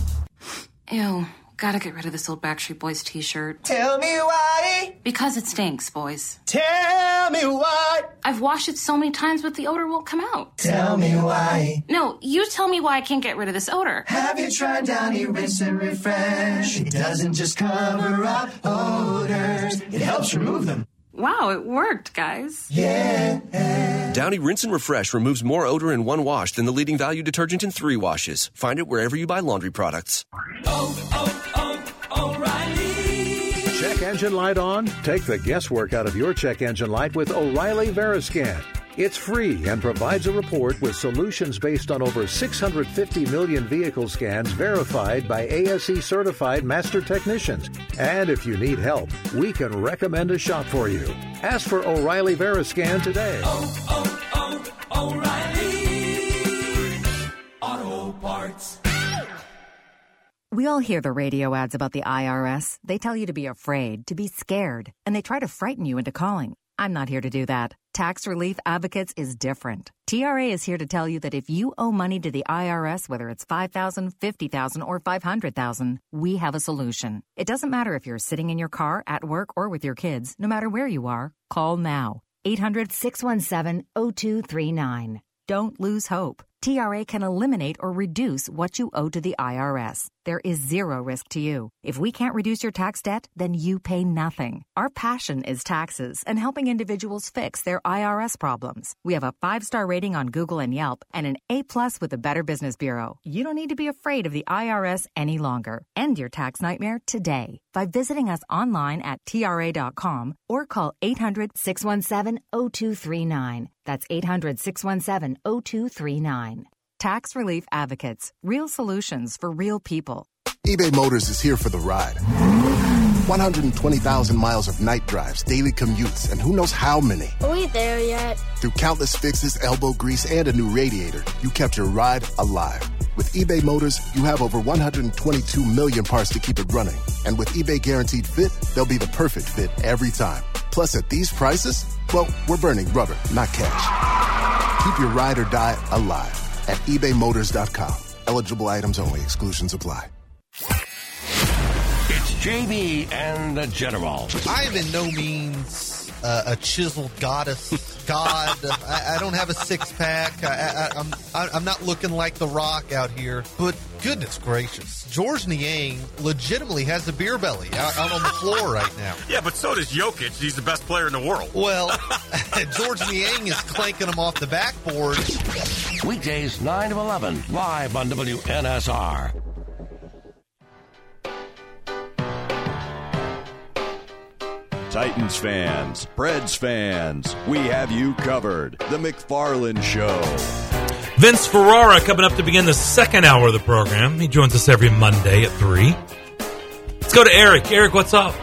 Ew, gotta get rid of this old Backstreet Boys t-shirt. Tell me why. Because it stinks, boys. Tell me why. I've washed it so many times, but the odor won't come out. Tell me why. No, you tell me why I can't get rid of this odor. Have you tried Downy Rinse and Refresh? It doesn't just cover up odors, it helps remove them. Wow, it worked, guys. Yeah. Downy Rinse and Refresh removes more odor in one wash than the leading value detergent in three washes. Find it wherever you buy laundry products. Check engine light on? Take the guesswork out of your check engine light with O'Reilly Veriscan. It's free and provides a report with solutions based on over six hundred fifty million vehicle scans verified by A S E certified master technicians. And if you need help, we can recommend a shop for you. Ask for O'Reilly Veriscan today. Oh, oh, oh, O'Reilly Auto Parts. We all hear the radio ads about the I R S. They tell you to be afraid, to be scared, and they try to frighten you into calling. I'm not here to do that. Tax Relief Advocates is different. T R A is here to tell you that if you owe money to the I R S, whether it's five thousand dollars, fifty thousand dollars, or five hundred thousand dollars, we have a solution. It doesn't matter if you're sitting in your car, at work, or with your kids. No matter where you are, call now. eight hundred, six one seven, zero two three nine. Don't lose hope. T R A can eliminate or reduce what you owe to the I R S. There is zero risk to you. If we can't reduce your tax debt, then you pay nothing. Our passion is taxes and helping individuals fix their I R S problems. We have a five-star rating on Google and Yelp and an A-plus with the Better Business Bureau. You don't need to be afraid of the I R S any longer. End your tax nightmare today by visiting us online at T R A dot com or call eight hundred, six one seven, zero two three nine. That's eight hundred, six one seven, zero two three nine. Tax Relief Advocates. Real solutions for real people. eBay Motors is here for the ride. one hundred twenty thousand miles of night drives, daily commutes, and who knows how many. Are we there yet? Through countless fixes, elbow grease, and a new radiator, you kept your ride alive. With eBay Motors, you have over one hundred twenty-two million parts to keep it running. And with eBay Guaranteed Fit, they'll be the perfect fit every time. Plus, at these prices, well, we're burning rubber, not cash. Keep your ride or die alive at ebay motors dot com. Eligible items only. Exclusions apply. It's J B and the General. I am in no means uh, a chiseled goddess, god. I, I don't have a six-pack. I, I, I'm I'm not looking like The Rock out here. But goodness gracious, George Niang legitimately has a beer belly out, out on the floor right now. Yeah, but so does Jokic. He's the best player in the world. Well, George Niang is clanking him off the backboard. Weekdays nine to eleven, live on W N S R. Titans fans, Preds fans, we have you covered. The McFarland Show. Vince Ferrara coming up to begin the second hour of the program. He joins us every Monday at three. Let's go to Eric. Eric, what's up?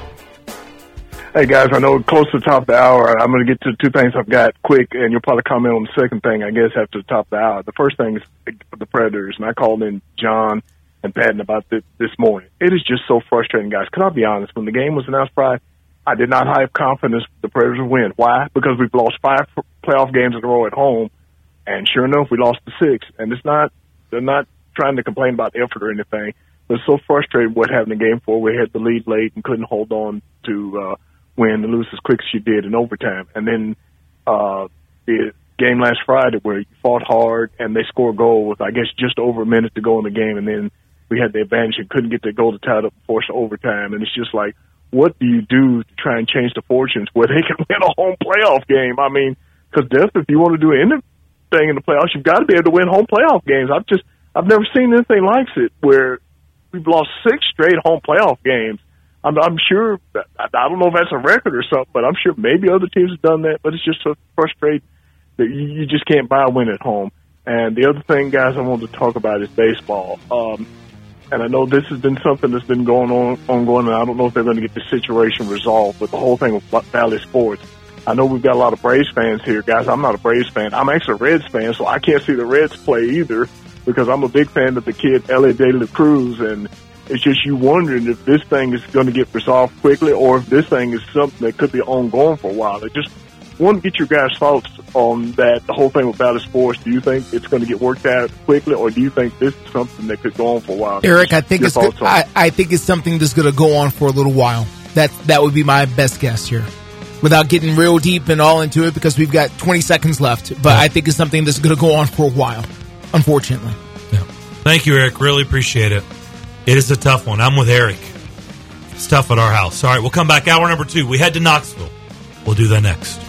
Hey, guys, I know we're close to the top of the hour. I'm going to get to two things I've got quick, and you'll probably comment on the second thing, I guess, after the top of the hour. The first thing is the Predators, and I called in John and Patton about this this morning. It is just so frustrating, guys. Can I be honest? When the game was announced Friday, I did not have confidence the Predators would win. Why? Because we've lost five playoff games in a row at home, and sure enough, we lost the six. And it's not, they're not trying to complain about effort or anything. But it's so frustrating what happened in game four. We had the lead late and couldn't hold on to uh, win and lose as quick as you did in overtime. And then uh, the game last Friday where you fought hard and they scored a goal with, I guess, just over a minute to go in the game, and then we had the advantage and couldn't get the goal to tie it up and force overtime. And it's just like, what do you do to try and change the fortunes where they can win a home playoff game? I mean, because Death, if you want to do anything in the playoffs, you've got to be able to win home playoff games. I've just, I've never seen anything like it where we've lost six straight home playoff games. I'm, I'm sure, I don't know if that's a record or something, but I'm sure maybe other teams have done that, but it's just so frustrating that you, you just can't buy a win at home. And the other thing, guys, I wanted to talk about is baseball. Um, and I know this has been something that's been going on, ongoing, and I don't know if they're going to get the situation resolved, but the whole thing with Valley Sports. I know we've got a lot of Braves fans here, guys. I'm not a Braves fan. I'm actually a Reds fan, so I can't see the Reds play either because I'm a big fan of the kid, Elliot De La Cruz, and it's just you wondering if this thing is going to get resolved quickly or if this thing is something that could be ongoing for a while. I just want to get your guys' thoughts on that, the whole thing with Valley Sports. Do you think it's going to get worked out quickly, or do you think this is something that could go on for a while? Eric, I think your it's good, I, I think it's something that's going to go on for a little while. That that would be my best guess here, without getting real deep and all into it, because we've got twenty seconds left. But I think it's something that's going to go on for a while, unfortunately. Yeah. Thank you, Eric. Really appreciate it. It is a tough one. I'm with Eric. It's tough at our house. All right, we'll come back. Hour number two. We head to Knoxville. We'll do that next.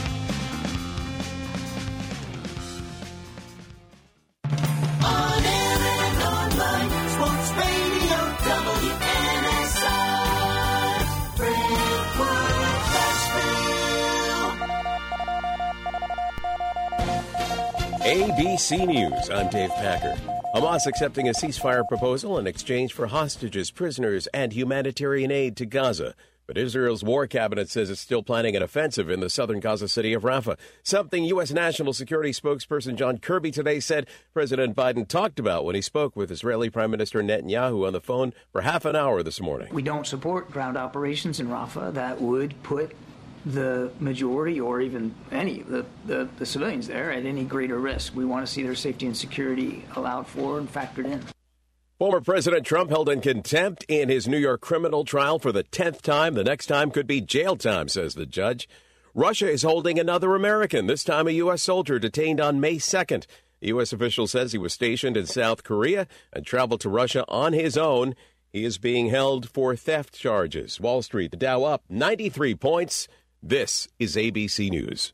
A B C News, I'm Dave Packer. Hamas accepting a ceasefire proposal in exchange for hostages, prisoners, and humanitarian aid to Gaza. But Israel's war cabinet says it's still planning an offensive in the southern Gaza city of Rafah, something U S. National Security spokesperson John Kirby today said President Biden talked about when he spoke with Israeli Prime Minister Netanyahu on the phone for half an hour this morning. We don't support ground operations in Rafah that would put the majority or even any of the, the, the civilians there at any greater risk. We want to see their safety and security allowed for and factored in. Former President Trump held in contempt in his New York criminal trial for the tenth time. The next time could be jail time, says the judge. Russia is holding another American, this time a U S soldier detained on May second. The U S official says he was stationed in South Korea and traveled to Russia on his own. He is being held for theft charges. Wall Street, the Dow up ninety-three points. This is A B C News.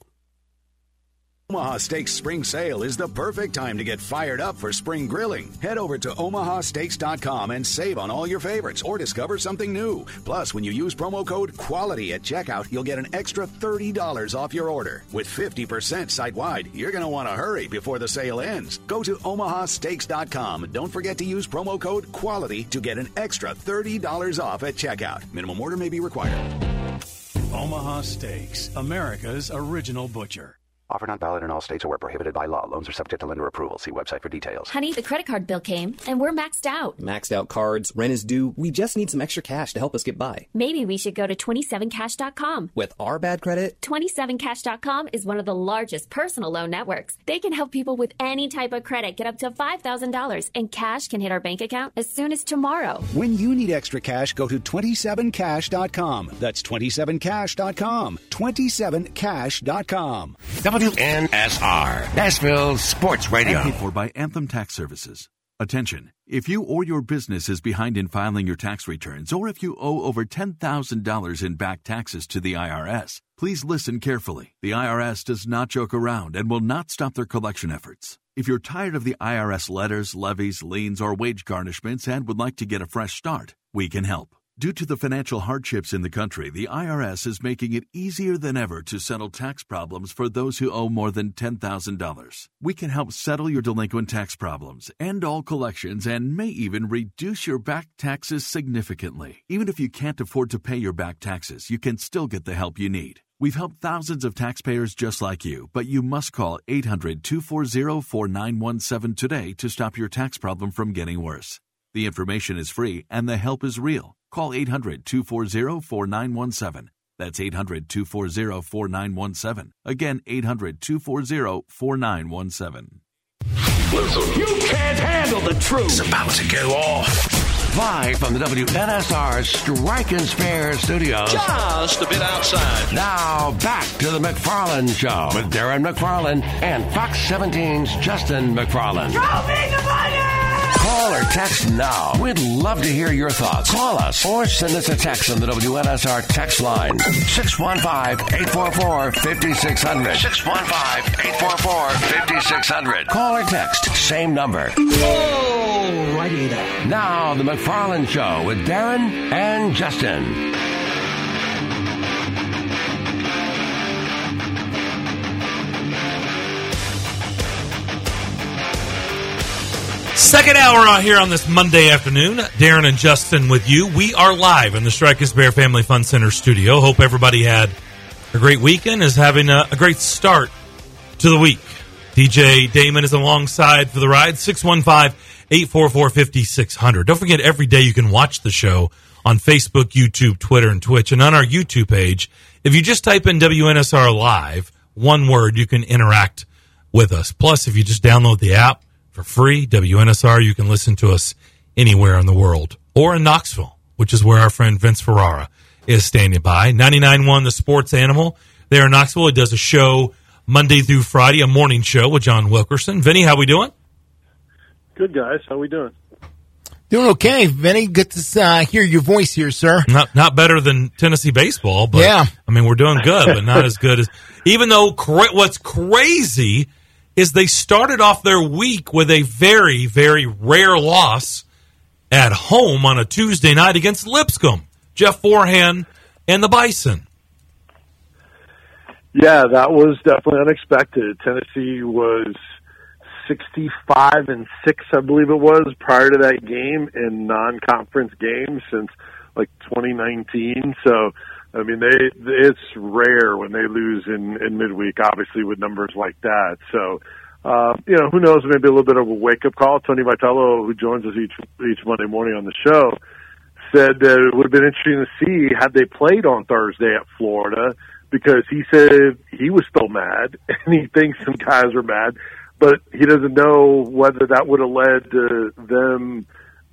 Omaha Steaks Spring Sale is the perfect time to get fired up for spring grilling. Head over to omaha steaks dot com and save on all your favorites or discover something new. Plus, when you use promo code QUALITY at checkout, you'll get an extra thirty dollars off your order. With fifty percent site-wide, you're going to want to hurry before the sale ends. Go to omaha steaks dot com and don't forget to use promo code QUALITY to get an extra thirty dollars off at checkout. Minimum order may be required. Omaha Steaks, America's original butcher. Offer not valid in all states or where prohibited by law. Loans are subject to lender approval. See website for details. Honey, the credit card bill came, and we're maxed out. Maxed out cards, rent is due. We just need some extra cash to help us get by. Maybe we should go to twenty-seven cash dot com. With our bad credit? twenty-seven cash dot com is one of the largest personal loan networks. They can help people with any type of credit get up to five thousand dollars, and cash can hit our bank account as soon as tomorrow. When you need extra cash, go to twenty-seven cash dot com. That's twenty-seven cash dot com. twenty-seven cash dot com. W N S R, Nashville Sports Radio. And paid for by Anthem Tax Services. Attention, if you or your business is behind in filing your tax returns, or if you owe over ten thousand dollars in back taxes to the I R S, please listen carefully. The I R S does not joke around and will not stop their collection efforts. If you're tired of the I R S letters, levies, liens, or wage garnishments and would like to get a fresh start, we can help. Due to the financial hardships in the country, the I R S is making it easier than ever to settle tax problems for those who owe more than ten thousand dollars. We can help settle your delinquent tax problems, end all collections, and may even reduce your back taxes significantly. Even if you can't afford to pay your back taxes, you can still get the help you need. We've helped thousands of taxpayers just like you, but you must call eight hundred, two four zero, four nine one seven today to stop your tax problem from getting worse. The information is free and the help is real. Call eight hundred, two four zero, four nine one seven. That's eight hundred, two four zero, four nine one seven. Again, eight hundred, two four zero, four nine one seven. Listen, you can't handle the truth. It's about to go off. Live from the W N S R Strike and Spare Studios. Just a bit outside. Now, back to the McFarland Show with Darren McFarland and Fox seventeen's Justin McFarland. Show me the money! Call or text now. We'd love to hear your thoughts. Call us or send us a text on the W N S R text line. six one five, eight four four, five six zero zero. six one five, eight four four, five six zero zero. Call or text. Same number. Oh, righty there. Now, the McFarland Show with Darren and Justin. Second hour out here on this Monday afternoon. Darren and Justin with you. We are live in the Strike and Spare Family Fun Center studio. Hope everybody had a great weekend, is having a, a great start to the week. D J Damon is alongside for the ride. six one five, eight four four, five six zero zero. Don't forget, every day you can watch the show on Facebook, YouTube, Twitter, and Twitch. And on our YouTube page, if you just type in W N S R Live, one word, you can interact with us. Plus, if you just download the app for free, W N S R, you can listen to us anywhere in the world. Or in Knoxville, which is where our friend Vince Ferrara is standing by. ninety-nine point one The Sports Animal there in Knoxville. It does a show Monday through Friday, a morning show with John Wilkerson. Vinny, how we doing? Good, guys. How we doing? Doing okay, Vinny. Good to uh, hear your voice here, sir. Not not better than Tennessee baseball, but yeah. I mean, we're doing good, but not as good as. Even though cra- what's crazy is they started off their week with a very, very rare loss at home on a Tuesday night against Lipscomb. Jeff Forehand and the Bison. Yeah, that was definitely unexpected. Tennessee was sixty-five and six, I believe it was, prior to that game in non-conference games since like twenty nineteen. So, I mean, they it's rare when they lose in, in midweek, obviously, with numbers like that. So, uh, you know, who knows, maybe a little bit of a wake-up call. Tony Vitello, who joins us each each Monday morning on the show, said that it would have been interesting to see had they played on Thursday at Florida, because he said he was still mad, and he thinks some guys are mad, but he doesn't know whether that would have led to them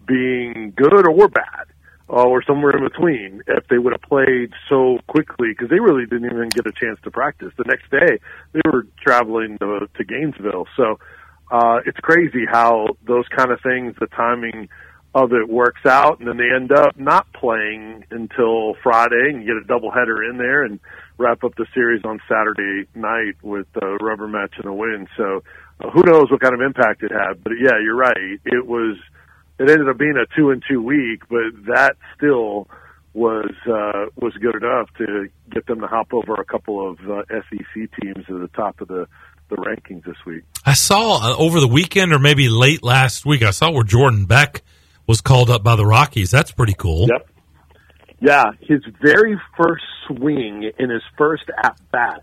being good or bad, uh, or somewhere in between, if they would have played so quickly, because they really didn't even get a chance to practice. The next day, they were traveling to, to Gainesville. So uh, it's crazy how those kind of things, the timing of it works out, and then they end up not playing until Friday, and you get a doubleheader in there, and wrap up the series on Saturday night with a rubber match and a win. So uh, who knows what kind of impact it had. But, yeah, you're right. It was it ended up being a two and two week, but that still was uh, was good enough to get them to hop over a couple of uh, S E C teams at the top of the, the rankings this week. I saw uh, over the weekend, or maybe late last week, I saw where Jordan Beck was called up by the Rockies. That's pretty cool. Yep. Yeah, his very first swing in his first at-bat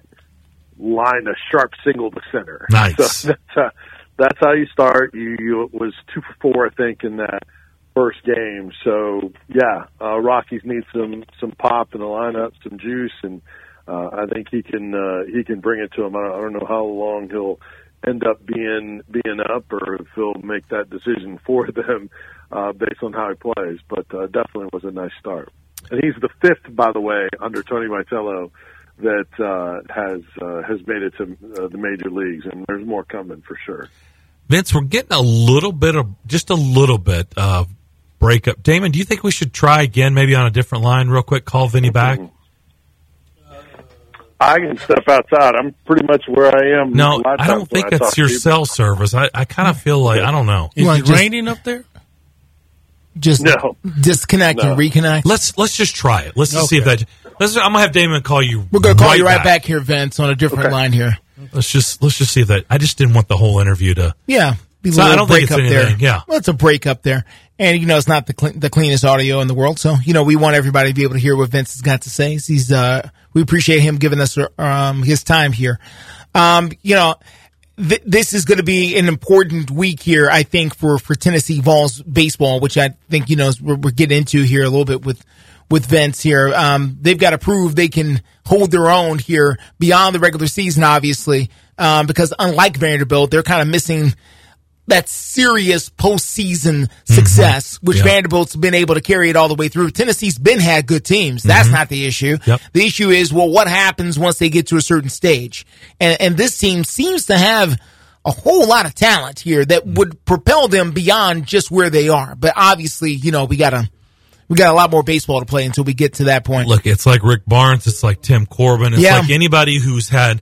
lined a sharp single to center. Nice. So that's, uh, that's how you start. You, you it was two for four, I think, in that first game. So, yeah, uh, Rockies need some, some pop in the lineup, some juice, and uh, I think he can uh, he can bring it to him. I don't, I don't know how long he'll end up being being up, or if he'll make that decision for them uh, based on how he plays. But uh, definitely was a nice start. And he's the fifth, by the way, under Tony Vitello that uh, has uh, has made it to uh, the major leagues, and there's more coming for sure. Vince, we're getting a little bit of, just a little bit of breakup. Damon, do you think we should try again, maybe on a different line real quick, call Vinny back? I can step outside. I'm pretty much where I am. No, I don't think it's your cell service. I, I kind of feel like, I don't know. Is it raining up there? just no. disconnect No. and reconnect? Let's let's just try it. Let's just see if Okay. that. Let's, I'm gonna have Damon call you. We're going to call right you right back. back here, Vince, on a different Okay. line here. Let's just let's just see if that. I just didn't want the whole interview to. Yeah. Be a So I little don't think break it's up there. anything, yeah. Well, it's a break up there. And, you know, it's not the cle- the cleanest audio in the world. So, you know, we want everybody to be able to hear what Vince has got to say. He's, uh, we appreciate him giving us, um, his time here. Um, you know, th- this is going to be an important week here, I think, for, for Tennessee Vols baseball, which I think, you know, we're, we're getting into here a little bit with, with Vince here. Um, they've got to prove they can hold their own here beyond the regular season, obviously, um, because unlike Vanderbilt, they're kind of missing that serious postseason success, Mm-hmm. which Yeah. Vanderbilt's been able to carry it all the way through. Tennessee's been had good teams. That's Mhm. not the issue. Yep. The issue is, well, what happens once they get to a certain stage? And, and this team seems to have a whole lot of talent here that would propel them beyond just where they are. But obviously, you know, we gotta, we got a lot more baseball to play until we get to that point. Look, it's like Rick Barnes. It's like Tim Corbin. It's Yeah. like anybody who's had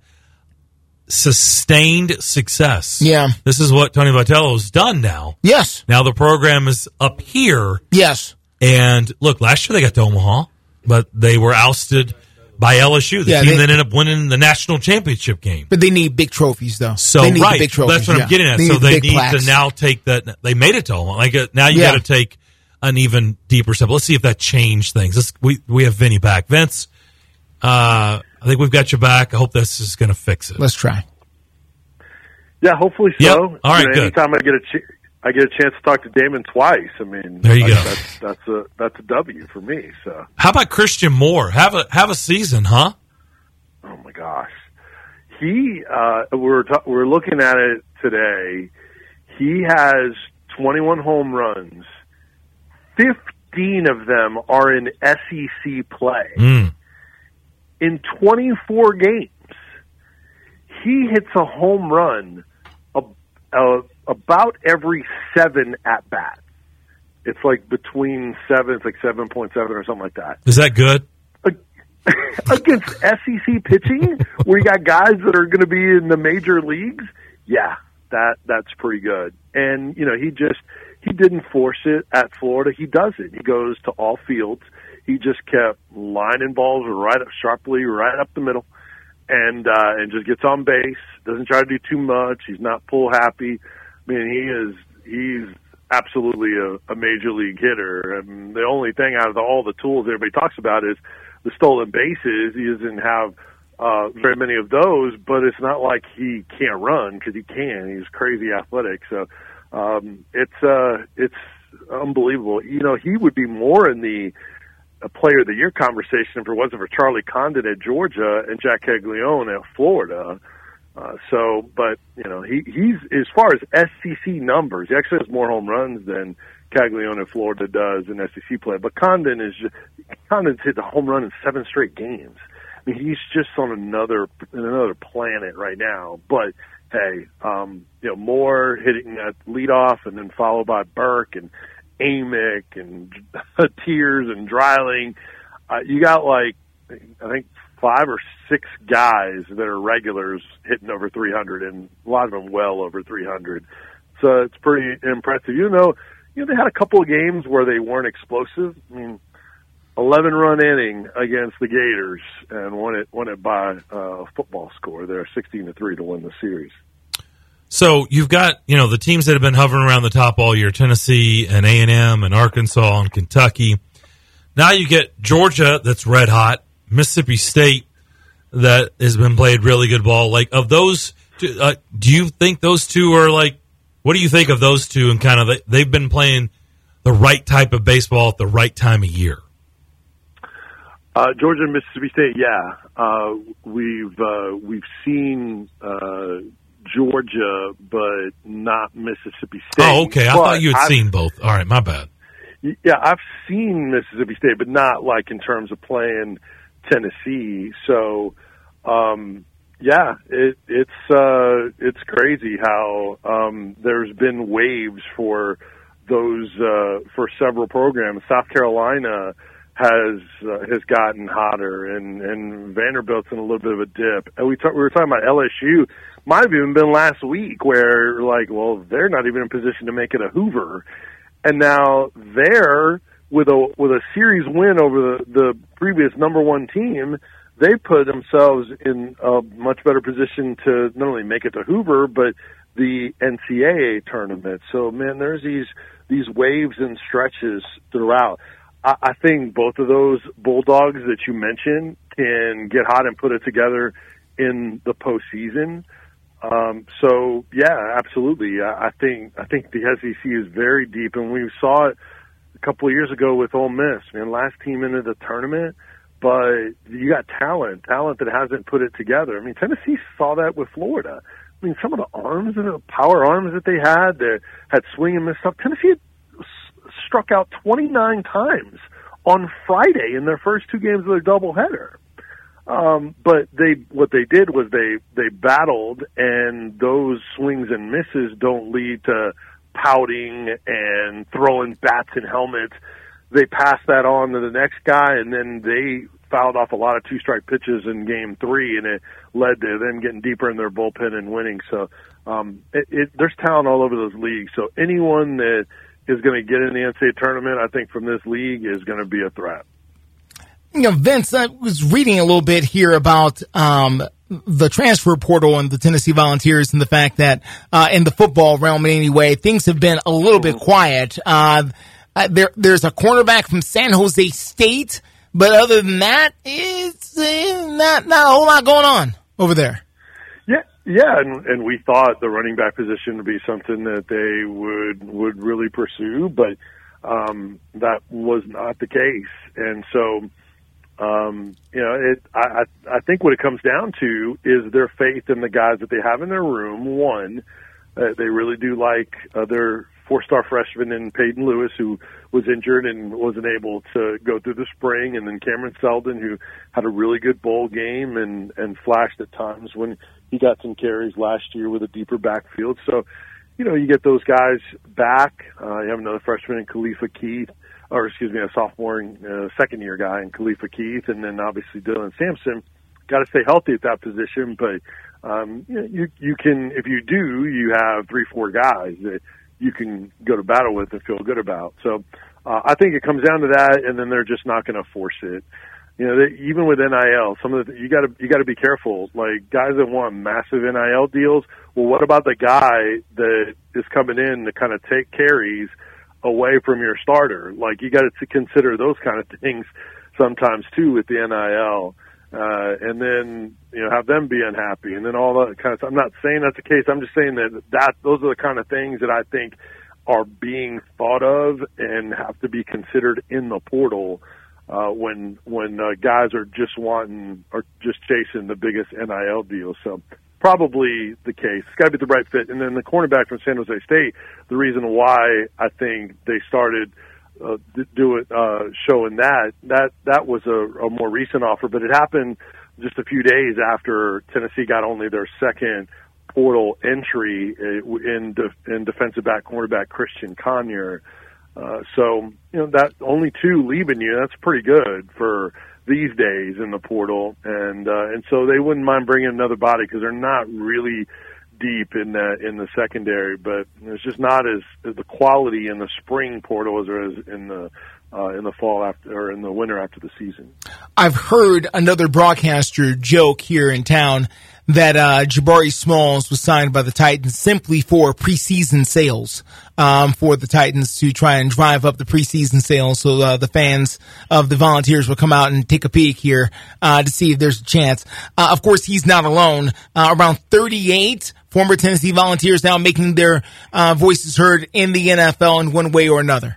sustained success. Yeah. This is what Tony Vitello's done now. Yes. Now the program is up here. Yes. And look, last year they got to Omaha, but they were ousted by L S U, the Yeah, team they- that ended up winning the national championship game. But they need big trophies, though. So they need right, the big trophies, that's what yeah. I'm getting at. They so need the they big need plaques. to now take that. They made it to Omaha. Like uh, now, you Yeah. got to take an even deeper step. Let's see if that changed things. Let's, we we have Vinny back. Vince, uh, I think we've got you back. I hope this is going to fix it. Let's try. Yeah, hopefully so. Yep. All right, You know, good. Anytime I get a ch- I get a chance to talk to Damon twice. I mean, There you I- go. That's, that's a that's a W for me. So, How about Christian Moore? Have a have a season, huh? oh my gosh, he uh, we're ta- we're looking at it today. He has twenty-one home runs. fifteen of them are in S E C play. Mm. In twenty-four games, he hits a home run ab- uh, about every seven at bats. It's like between seven, it's like seven point seven or something like that. Is that good? Against S E C pitching, where you got guys that are going to be in the major leagues, yeah, that that's pretty good. And you know, he just he didn't force it at Florida. He doesn't. He goes to all fields. He just kept lining balls right up sharply, right up the middle, and uh, and just gets on base. Doesn't try to do too much. He's not pull happy. I mean, he is he's absolutely a, a major league hitter. And the only thing out of the, all the tools everybody talks about is the stolen bases. He doesn't have uh, very many of those, but it's not like he can't run, because he can. He's crazy athletic. So um, it's uh, it's unbelievable. You know, he would be more in the a player of the year conversation if it wasn't for Charlie Condon at Georgia and Jack Caglione at Florida. Uh, so, but you know, he he's as far as S E C numbers, he actually has more home runs than Caglione at Florida does in S E C play. But Condon is just, Condon's hit a home run in seven straight games. I mean, he's just on another another planet right now. But hey, um, you know, Moore hitting that leadoff, and then followed by Burke and Amick and Tears and Dreiling. Uh, you got like, I think, five or six guys that are regulars hitting over three hundred, and a lot of them well over three hundred. So it's pretty impressive. You know, you know they had a couple of games where they weren't explosive. I mean, eleven run inning against the Gators and won it won it by a football score. They're sixteen to three to win the series. So you've got, you know, the teams that have been hovering around the top all year, Tennessee and A and M and Arkansas and Kentucky. Now you get Georgia that's red hot, Mississippi State that has been played really good ball. Like, of those, uh, do you think those two are like, what do you think of those two, and kind of they've been playing the right type of baseball at the right time of year? Uh, Georgia and Mississippi State, yeah. Uh, we've uh, we've seen uh, Georgia, but not Mississippi State. Oh, okay. I But thought you had I've, seen both. All right, my bad. Yeah, I've seen Mississippi State, but not like in terms of playing Tennessee. So, um, yeah, it, it's uh, it's crazy how um, there's been waves for those uh, for several programs. South Carolina has uh, has gotten hotter, and, and Vanderbilt's in a little bit of a dip. And we talk, we were talking about L S U. Might have even been last week where, like, well, they're not even in position to make it a Hoover. and now they're with a with a series win over the, the previous number one team. They put themselves in a much better position to not only make it to Hoover, but the N C double A tournament. So, man, there's these these waves and stretches throughout. I, I think both of those Bulldogs that you mentioned can get hot and put it together in the postseason. Um, so, yeah, absolutely. I, I think I think the S E C is very deep, and we saw it a couple of years ago with Ole Miss. Man, last team into the tournament. But you got talent, talent that hasn't put it together. I mean, Tennessee saw that with Florida. I mean, some of the arms, the power arms that they had, they had swing and miss stuff. Tennessee had s- struck out twenty-nine times on Friday in their first two games of their doubleheader. Um, but they, what they did was they, they battled, and those swings and misses don't lead to pouting and throwing bats and helmets. They passed that on to the next guy, and then they fouled off a lot of two-strike pitches in game three, and it led to them getting deeper in their bullpen and winning. So um, it, it, there's talent all over those leagues. So anyone that is going to get in the N C double A tournament, I think, from this league is going to be a threat. You know, Vince, I was reading a little bit here about um, the transfer portal and the Tennessee Volunteers and the fact that uh, in the football realm anyway, things have been a little bit quiet. Uh Uh, there, there's a cornerback from San Jose State, but other than that, it's uh, not not a whole lot going on over there. Yeah, yeah, and, and we thought the running back position would be something that they would would really pursue, but um, that was not the case. And so, um, you know, it. I, I think what it comes down to is their faith in the guys that they have in their room. One, uh, they really do like uh, their four-star freshman in Peyton Lewis, who was injured and wasn't able to go through the spring, and then Cameron Seldon, who had a really good bowl game and, and flashed at times when he got some carries last year with a deeper backfield. So, you know, you get those guys back. Uh, you have another freshman in Khalifa Keith, or excuse me, a sophomore and uh, second-year guy in Khalifa Keith, and then obviously Dylan Sampson. Got to stay healthy at that position, but um, you, you, you can, if you do, you have three, four guys that you can go to battle with and feel good about. So uh, I think it comes down to that, and then they're just not going to force it. You know, they, even with N I L, some of the, you got to you got to be careful. Like guys that want massive N I L deals. Well, what about the guy that is coming in to kind of take carries away from your starter? Like you got to consider those kind of things sometimes too with the N I L. Uh, and then, you know, have them be unhappy and then all that kind of stuff. I'm not saying that's the case. I'm just saying that, that those are the kind of things that I think are being thought of and have to be considered in the portal, uh, when, when, uh, guys are just wanting or just chasing the biggest N I L deal. So probably the case. It's got to be the right fit. And then the cornerback from San Jose State, the reason why I think they started Uh, do it, uh, showing that, that, that was a, a more recent offer, but it happened just a few days after Tennessee got only their second portal entry in, de- in defensive back cornerback Christian Conyer. Uh, so, you know, that only two leaving you, that's pretty good for these days in the portal. And, uh, and so they wouldn't mind bringing another body because they're not really deep in the in the secondary, but it's just not as, as the quality in the spring portal as there is in the uh, in the fall after or in the winter after the season. I've heard another broadcaster joke here in town that uh, Jabari Smalls was signed by the Titans simply for preseason sales, um, for the Titans to try and drive up the preseason sales so uh, the fans of the Volunteers will come out and take a peek here uh, to see if there's a chance. Uh, of course, he's not alone. Uh, around thirty-eight former Tennessee Volunteers now making their uh, voices heard in the N F L in one way or another.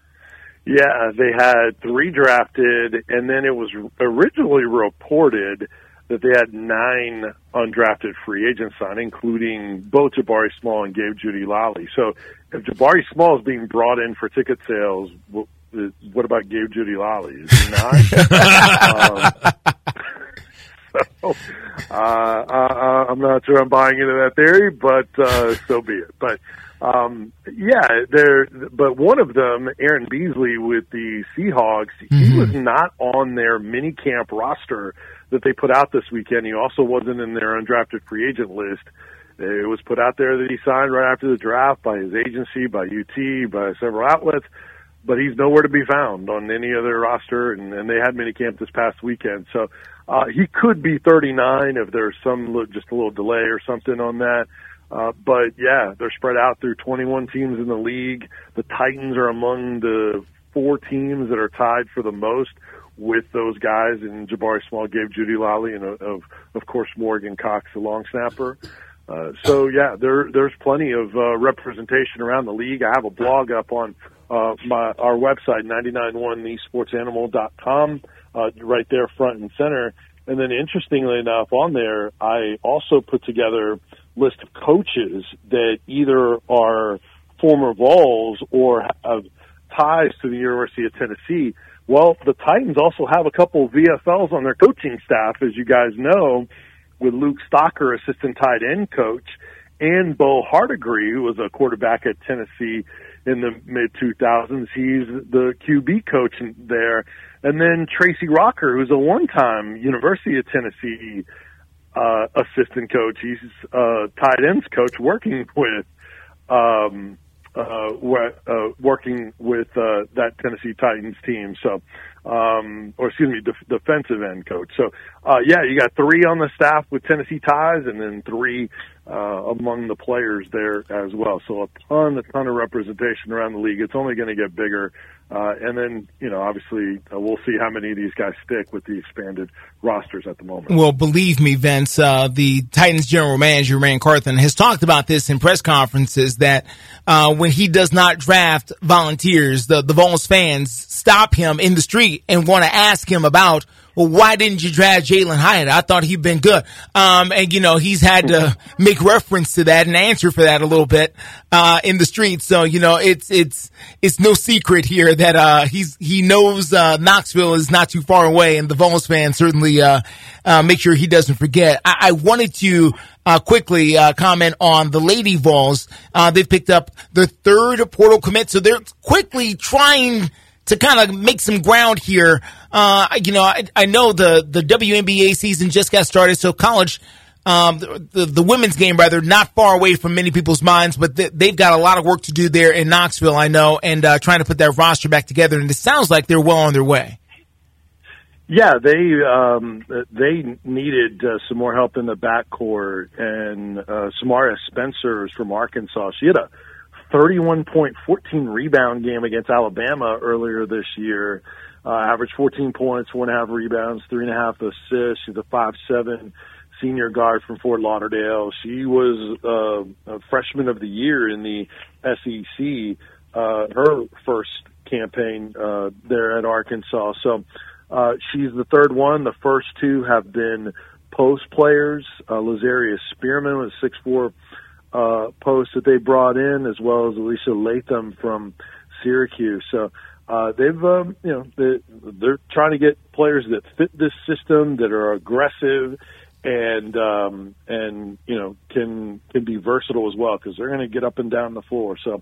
Yeah, they had three drafted, and then it was originally reported that they had nine undrafted free agents signed, including both Jabari Small and Gabe Jeudy-Lally. So if Jabari Small is being brought in for ticket sales, what about Gabe Jeudy-Lally? Is he not? um, so uh, uh, I'm not sure I'm buying into that theory, but uh, so be it. But um, yeah, there. But one of them, Aaron Beasley with the Seahawks, mm-hmm. he was not on their mini camp roster that they put out this weekend. He also wasn't in their undrafted free agent list. It was put out there that he signed right after the draft by his agency, by U T, by several outlets, but he's nowhere to be found on any other roster, and, and they had minicamp this past weekend. So uh, he could be thirty-nine if there's some just a little delay or something on that. Uh, but, yeah, they're spread out through twenty-one teams in the league. The Titans are among the four teams that are tied for the most with those guys in Jabari Small, Gabe Judy Lally, and, of, of course, Morgan Cox, the long snapper. Uh, so, yeah, there, there's plenty of uh, representation around the league. I have a blog up on uh, my our website, nine nine one the sports animal dot com, uh, right there front and center. And then, interestingly enough, on there, I also put together a list of coaches that either are former Vols or have ties to the University of Tennessee. Well, the Titans also have a couple of V F Ls on their coaching staff, as you guys know, with Luke Stocker, assistant tight end coach, and Bo Hardigree, who was a quarterback at Tennessee in the mid two thousands. He's the Q B coach there. And then Tracy Rocker, who's a one-time University of Tennessee uh, assistant coach. He's uh, tight ends coach working with um, uh, uh, working with uh, that Tennessee Titans team. So, um, or excuse me, def- defensive end coach. So, uh, yeah, you got three on the staff with Tennessee ties, and then three uh, among the players there as well. So a ton, a ton of representation around the league. It's only going to get bigger. Uh, and then, you know, obviously uh, we'll see how many of these guys stick with the expanded rosters at the moment. Well, believe me, Vince, uh, the Titans general manager, Ran Carthon, has talked about this in press conferences that uh, when he does not draft volunteers, the, the Vols fans stop him in the street and want to ask him about, well, why didn't you draft Jalen Hyatt? I thought he'd been good. Um, and, you know, he's had to make reference to that and answer for that a little bit, uh, in the street. So, you know, it's, it's, it's no secret here that, uh, he's, he knows, uh, Knoxville is not too far away, and the Vols fans certainly, uh, uh, make sure he doesn't forget. I, I wanted to, uh, quickly, uh, comment on the Lady Vols. Uh, they've picked up their third portal commit, so they're quickly trying to kind of make some ground here. Uh, you know, I, I know the, the W N B A season just got started, so college, um, the, the, the women's game, rather, not far away from many people's minds, but th- they've got a lot of work to do there in Knoxville, I know, and uh, trying to put that roster back together, and it sounds like they're well on their way. Yeah, they um, they needed uh, some more help in the backcourt, and uh, Samaria Spencer is from Arkansas. She had a thirty-one point, fourteen rebound game against Alabama earlier this year. Uh, averaged fourteen points, four and a half rebounds, three and a half assists. She's a five seven senior guard from Fort Lauderdale. She was uh, a freshman of the year in the S E C, uh, her first campaign uh, there at Arkansas. So uh, she's the third one. The first two have been post players. Uh, Lazaria Spearman was six four uh, post that they brought in, as well as Alicia Latham from Syracuse. So uh, they've, um, you know, they, they're trying to get players that fit this system, that are aggressive, and um, and you know can can be versatile as well, because they're going to get up and down the floor. So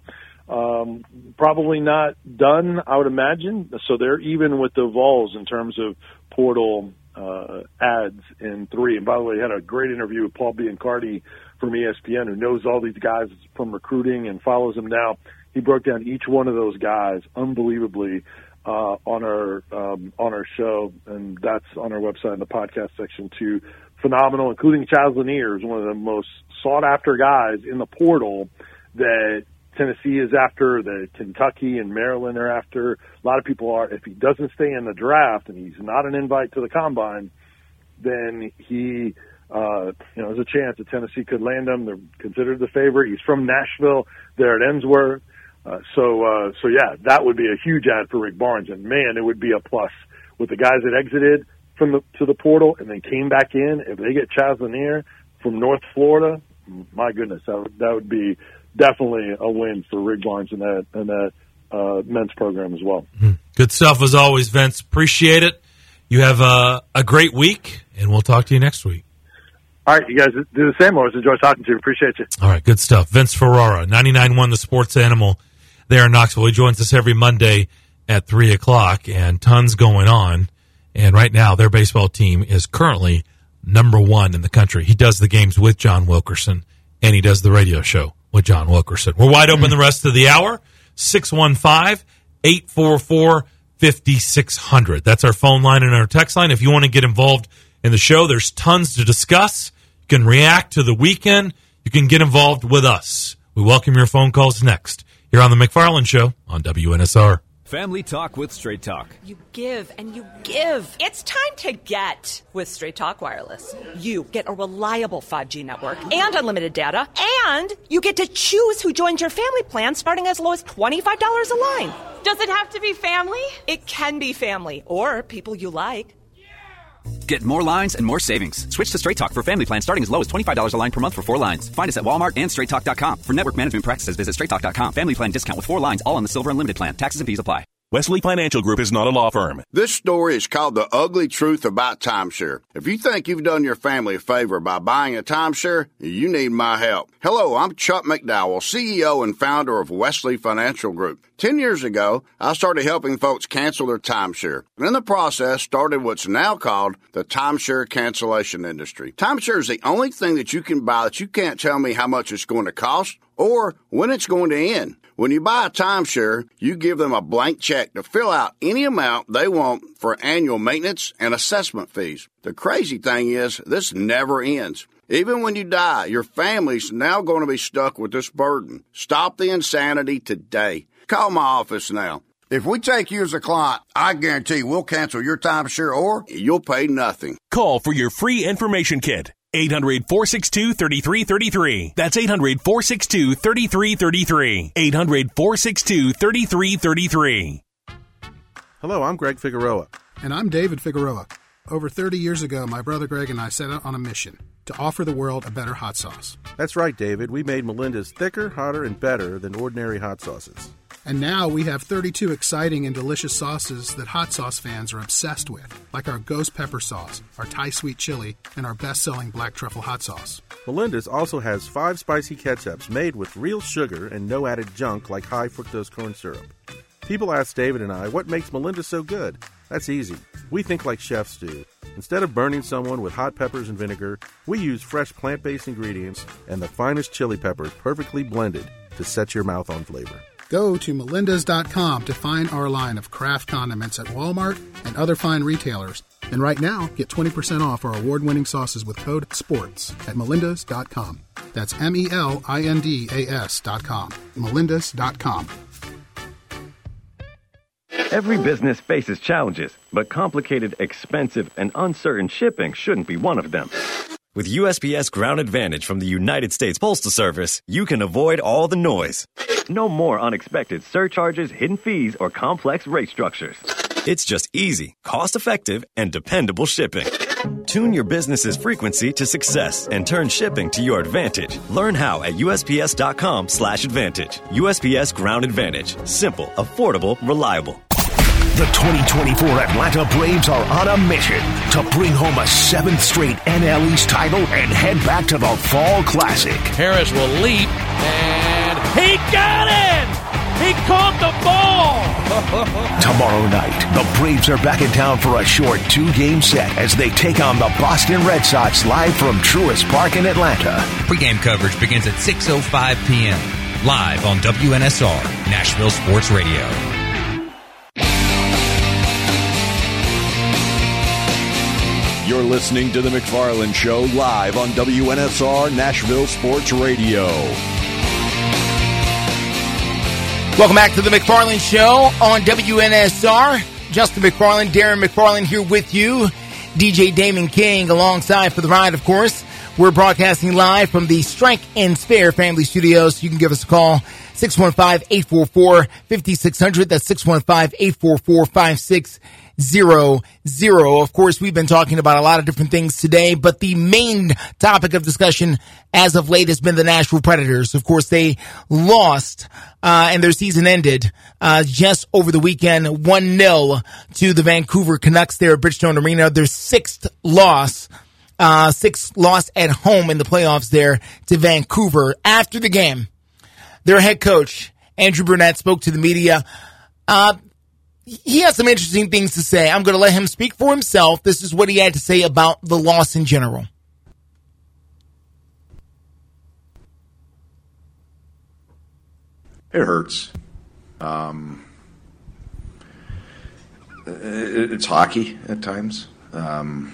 um, probably not done, I would imagine. So they're even with the Vols in terms of portal uh, ads in three. And by the way, I had a great interview with Paul Biancardi from E S P N, who knows all these guys from recruiting and follows them now. He broke down each one of those guys unbelievably uh, on our um, on our show, and that's on our website in the podcast section too. Phenomenal, including Chaz Lanier, is one of the most sought-after guys in the portal that Tennessee is after, that Kentucky and Maryland are after. A lot of people are. If he doesn't stay in the draft and he's not an invite to the combine, then he, uh, you know, there's a chance that Tennessee could land him. They're considered the favorite. He's from Nashville. They're at Ensworth. Uh, so, uh, so yeah, that would be a huge ad for Rick Barnes, and man, it would be a plus with the guys that exited from the to the portal and then came back in. If they get Chaz Lanier from North Florida, my goodness, that would, that would be definitely a win for Rick Barnes and that and that uh, men's program as well. Good stuff as always, Vince. Appreciate it. You have a, a great week, and we'll talk to you next week. All right, you guys do the same. Always enjoy talking to you. Appreciate you. All right, good stuff. Vince Ferrara, ninety-nine point one The Sports Animal there in Knoxville. He joins us every Monday at three o'clock, and tons going on. And right now, their baseball team is currently number one in the country. He does the games with John Wilkerson and he does the radio show with John Wilkerson. We're wide open the rest of the hour. six one five, eight four four, five six zero zero. That's our phone line and our text line. If you want to get involved in the show, there's tons to discuss. You can react to the weekend. You can get involved with us. We welcome your phone calls next here on the McFarland Show on W N S R. Family Talk with Straight Talk. You give and you give. It's time to get with Straight Talk Wireless. You get a reliable five G network and unlimited data, and you get to choose who joins your family plan starting as low as twenty-five dollars a line. Does it have to be family? It can be family or people you like. Get more lines and more savings. Switch to Straight Talk for family plans starting as low as twenty-five dollars a line per month for four lines. Find us at Walmart and straight talk dot com. For network management practices, visit straight talk dot com. Family plan discount with four lines, all on the Silver Unlimited plan. Taxes and fees apply. Wesley Financial Group is not a law firm. This story is called The Ugly Truth About Timeshare. If you think you've done your family a favor by buying a timeshare, you need my help. Hello, I'm Chuck McDowell, C E O and founder of Wesley Financial Group. Ten years ago, I started helping folks cancel their timeshare. And in the process, started what's now called the timeshare cancellation industry. Timeshare is the only thing that you can buy that you can't tell me how much it's going to cost or when it's going to end. When you buy a timeshare, you give them a blank check to fill out any amount they want for annual maintenance and assessment fees. The crazy thing is, this never ends. Even when you die, your family's now going to be stuck with this burden. Stop the insanity today. Call my office now. If we take you as a client, I guarantee we'll cancel your timeshare or you'll pay nothing. Call for your free information kit. eight hundred, four six two, three three three three. That's eight hundred, four six two, three three three three. eight hundred, four six two, three three three three. Hello, I'm Greg Figueroa. And I'm David Figueroa. Over thirty years ago, my brother Greg and I set out on a mission to offer the world a better hot sauce. That's right, David. We made Melinda's thicker, hotter, and better than ordinary hot sauces. And now we have thirty-two exciting and delicious sauces that hot sauce fans are obsessed with, like our Ghost Pepper Sauce, our Thai Sweet Chili, and our best-selling Black Truffle Hot Sauce. Melinda's also has five spicy ketchups made with real sugar and no added junk like high fructose corn syrup. People ask David and I, what makes Melinda so good? That's easy. We think like chefs do. Instead of burning someone with hot peppers and vinegar, we use fresh plant-based ingredients and the finest chili peppers perfectly blended to set your mouth on flavor. Go to melindas dot com to find our line of craft condiments at Walmart and other fine retailers. And right now, get twenty percent off our award-winning sauces with code SPORTS at melindas dot com. That's M E L I N D A S dot com. melindas dot com. Every business faces challenges, but complicated, expensive, and uncertain shipping shouldn't be one of them. With U S P S Ground Advantage from the United States Postal Service, you can avoid all the noise. No more unexpected surcharges, hidden fees, or complex rate structures. It's just easy, cost-effective, and dependable shipping. Tune your business's frequency to success and turn shipping to your advantage. Learn how at U S P S dot com slash advantage. U S P S Ground Advantage. Simple, affordable, reliable. The twenty twenty-four Atlanta Braves are on a mission to bring home a seventh straight N L East title and head back to the Fall Classic. Harris will leap, and he got it! He caught the ball! Tomorrow night, the Braves are back in town for a short two-game set as they take on the Boston Red Sox live from Truist Park in Atlanta. Pre-game coverage begins at six oh five p.m. live on W N S R, Nashville Sports Radio. You're listening to The McFarland Show live on W N S R Nashville Sports Radio. Welcome back to The McFarland Show on W N S R. Justin McFarland, Darren McFarland here with you. D J Damon King alongside for the ride, of course. We're broadcasting live from the Strike and Spare Family Studios. You can give us a call, six one five, eight four four, five six zero zero. That's six one five, eight four four, five six zero zero. Of course, we've been talking about a lot of different things today, but the main topic of discussion as of late has been the Nashville Predators. Of course, they lost, uh, and their season ended, uh, just over the weekend, one nil to the Vancouver Canucks there at Bridgestone Arena. Their sixth loss, uh, sixth loss at home in the playoffs there to Vancouver. After the game, their head coach, Andrew Brunette, spoke to the media. Uh, He has some interesting things to say. I'm going to let him speak for himself. This is what he had to say about the loss in general. It hurts. Um, it, it's hockey at times. Um,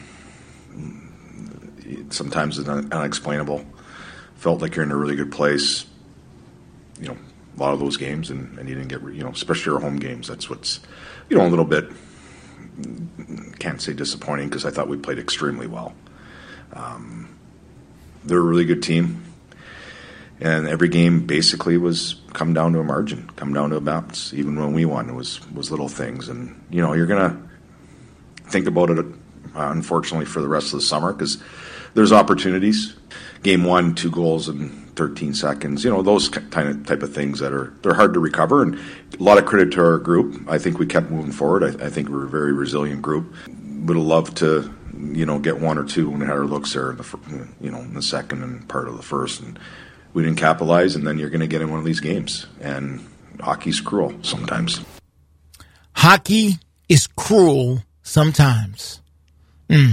sometimes it's un- unexplainable. Felt like you're in a really good place, you know, a lot of those games, and, and you didn't get, you know, especially your home games. That's what's, you know, a little bit, can't say disappointing, because I thought we played extremely well. Um, they're a really good team, and every game basically was come down to a margin, come down to a bounce. Even when we won, it was was little things, and you know, you're gonna think about it, uh, unfortunately, for the rest of the summer, because there's opportunities. Game one, two goals in thirteen seconds. You know, those kind of type of things that are they're hard to recover. And a lot of credit to our group. I think we kept moving forward. I, I think we're a very resilient group. Would have loved to, you know, get one or two when we had our looks there in the, you know, in the second and part of the first, and we didn't capitalize. And then you're going to get in one of these games. And hockey's cruel sometimes. Hockey is cruel sometimes. Mm.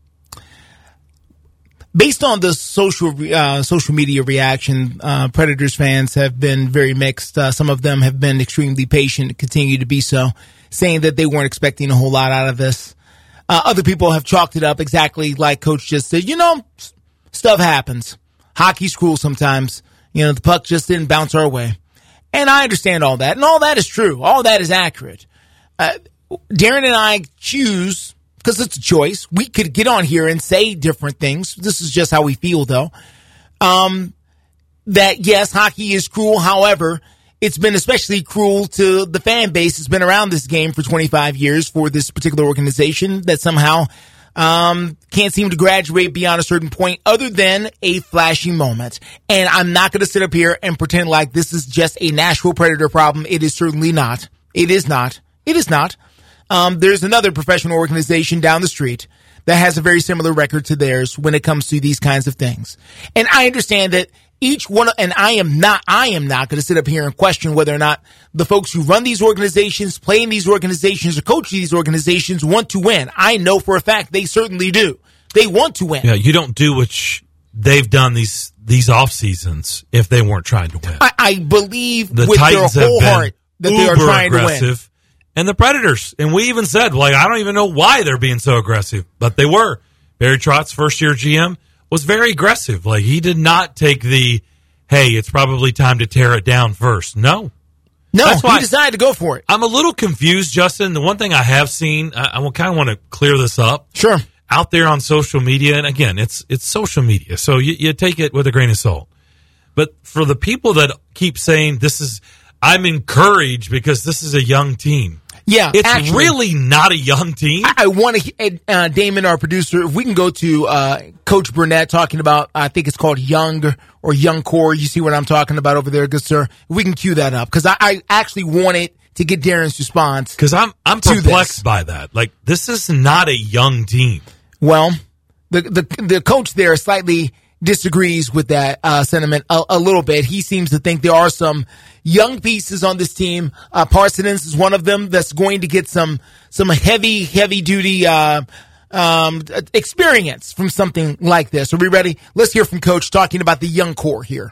Based on the social uh, social media reaction, uh, Predators fans have been very mixed. Uh, some of them have been extremely patient, continue to be so, saying that they weren't expecting a whole lot out of this. Uh, other people have chalked it up exactly like Coach just said. You know, stuff happens. Hockey's cruel sometimes. You know, the puck just didn't bounce our way. And I understand all that. And all that is true. All that is accurate. Uh, Darren and I choose, because it's a choice. We could get on here and say different things. This is just how we feel, though. Um, that, yes, hockey is cruel. However, it's been especially cruel to the fan base that's been around this game for twenty-five years for this particular organization that somehow um, can't seem to graduate beyond a certain point other than a flashy moment. And I'm not going to sit up here and pretend like this is just a Nashville Predator problem. It is certainly not. It is not. It is not. Um, there's another professional organization down the street that has a very similar record to theirs when it comes to these kinds of things. And I understand that each one, and I am not, I am not going to sit up here and question whether or not the folks who run these organizations, play in these organizations, or coach these organizations want to win. I know for a fact they certainly do. They want to win. Yeah, you don't do what sh- they've done these these off seasons if they weren't trying to win. I, I believe the with Titans their whole have been heart that they are trying aggressive. to win. And the Predators, and we even said, like, I don't even know why they're being so aggressive, but they were. Barry Trotz, first year G M, was very aggressive. Like, he did not take the, hey, it's probably time to tear it down first. No. No, That's why he decided to go for it. I'm a little confused, Justin. The one thing I have seen, I, I kind of want to clear this up. Sure. Out there on social media, and again, it's it's social media, so you, you take it with a grain of salt. But for the people that keep saying this is, I'm encouraged because this is a young team. Yeah, it's actually, really not a young team. I, I want to, uh, Damon, our producer, if we can go to uh, Coach Burnett talking about, I think it's called Young or Young Core. You see what I'm talking about over there, good sir? If we can cue that up, because I, I actually wanted to get Darren's response. Because I'm I'm perplexed by that. Like, this is not a young team. Well, the the the coach there slightly disagrees with that uh, sentiment a, a little bit. He seems to think there are some young pieces on this team. Uh, Parsons is one of them that's going to get some some heavy, heavy duty uh, um, experience from something like this. Are we ready? Let's hear from Coach talking about the young core here.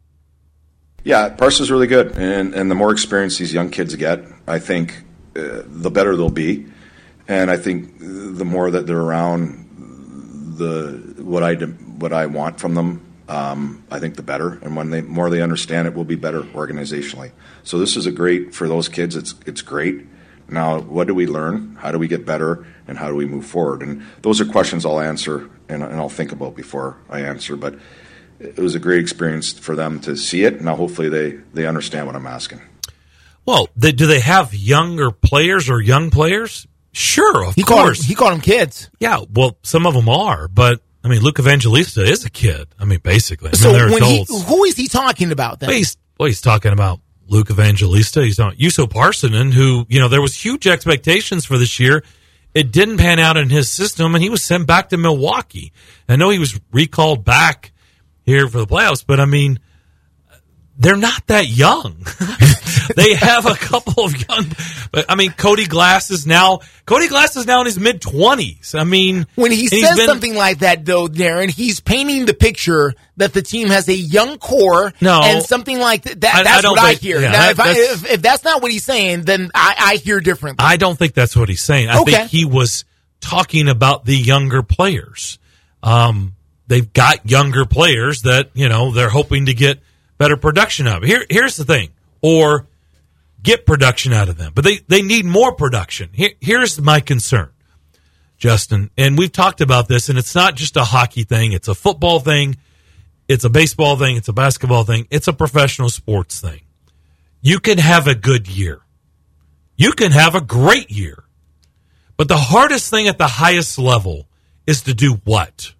Yeah, Parsons is really good, and and the more experience these young kids get, I think uh, the better they'll be, and I think the more that they're around the what I what I want from them, um, I think the better. And when they more they understand it, will be better organizationally. So this is a great for those kids. It's it's great. Now, what do we learn? How do we get better? And how do we move forward? And those are questions I'll answer and, and I'll think about before I answer. But it was a great experience for them to see it. Now, hopefully, they they understand what I'm asking. Well, they, do they have younger players or young players? Sure, of he course. Called, he called them kids. Yeah, well, some of them are, but I mean, Luke Evangelista is a kid. I mean, basically, I so mean, they're when adults. He, who is he talking about then? Well, he's, well, he's talking about Luke Evangelista. He's on Juuso Parssinen, who, you know, there was huge expectations for this year. It didn't pan out in his system, and he was sent back to Milwaukee. I know he was recalled back here for the playoffs, but I mean, they're not that young. they have a couple of young, but I mean, Cody Glass is now, Cody Glass is now in his mid twenties. I mean, when he and says been, something like that, though, Darren, he's painting the picture that the team has a young core no, and something like that. that I, that's I what think, I hear. Yeah, now, that, if, I, if, if that's not what he's saying, then I, I hear differently. I don't think that's what he's saying. I okay. think he was talking about the younger players. Um, they've got younger players that, you know, they're hoping to get better production out of. Here, here's the thing. Or get production out of them. But they, they need more production. Here, here's my concern, Justin. And we've talked about this, and it's not just a hockey thing. It's a football thing. It's a baseball thing. It's a basketball thing. It's a professional sports thing. You can have a good year. You can have a great year. But the hardest thing at the highest level is to do what?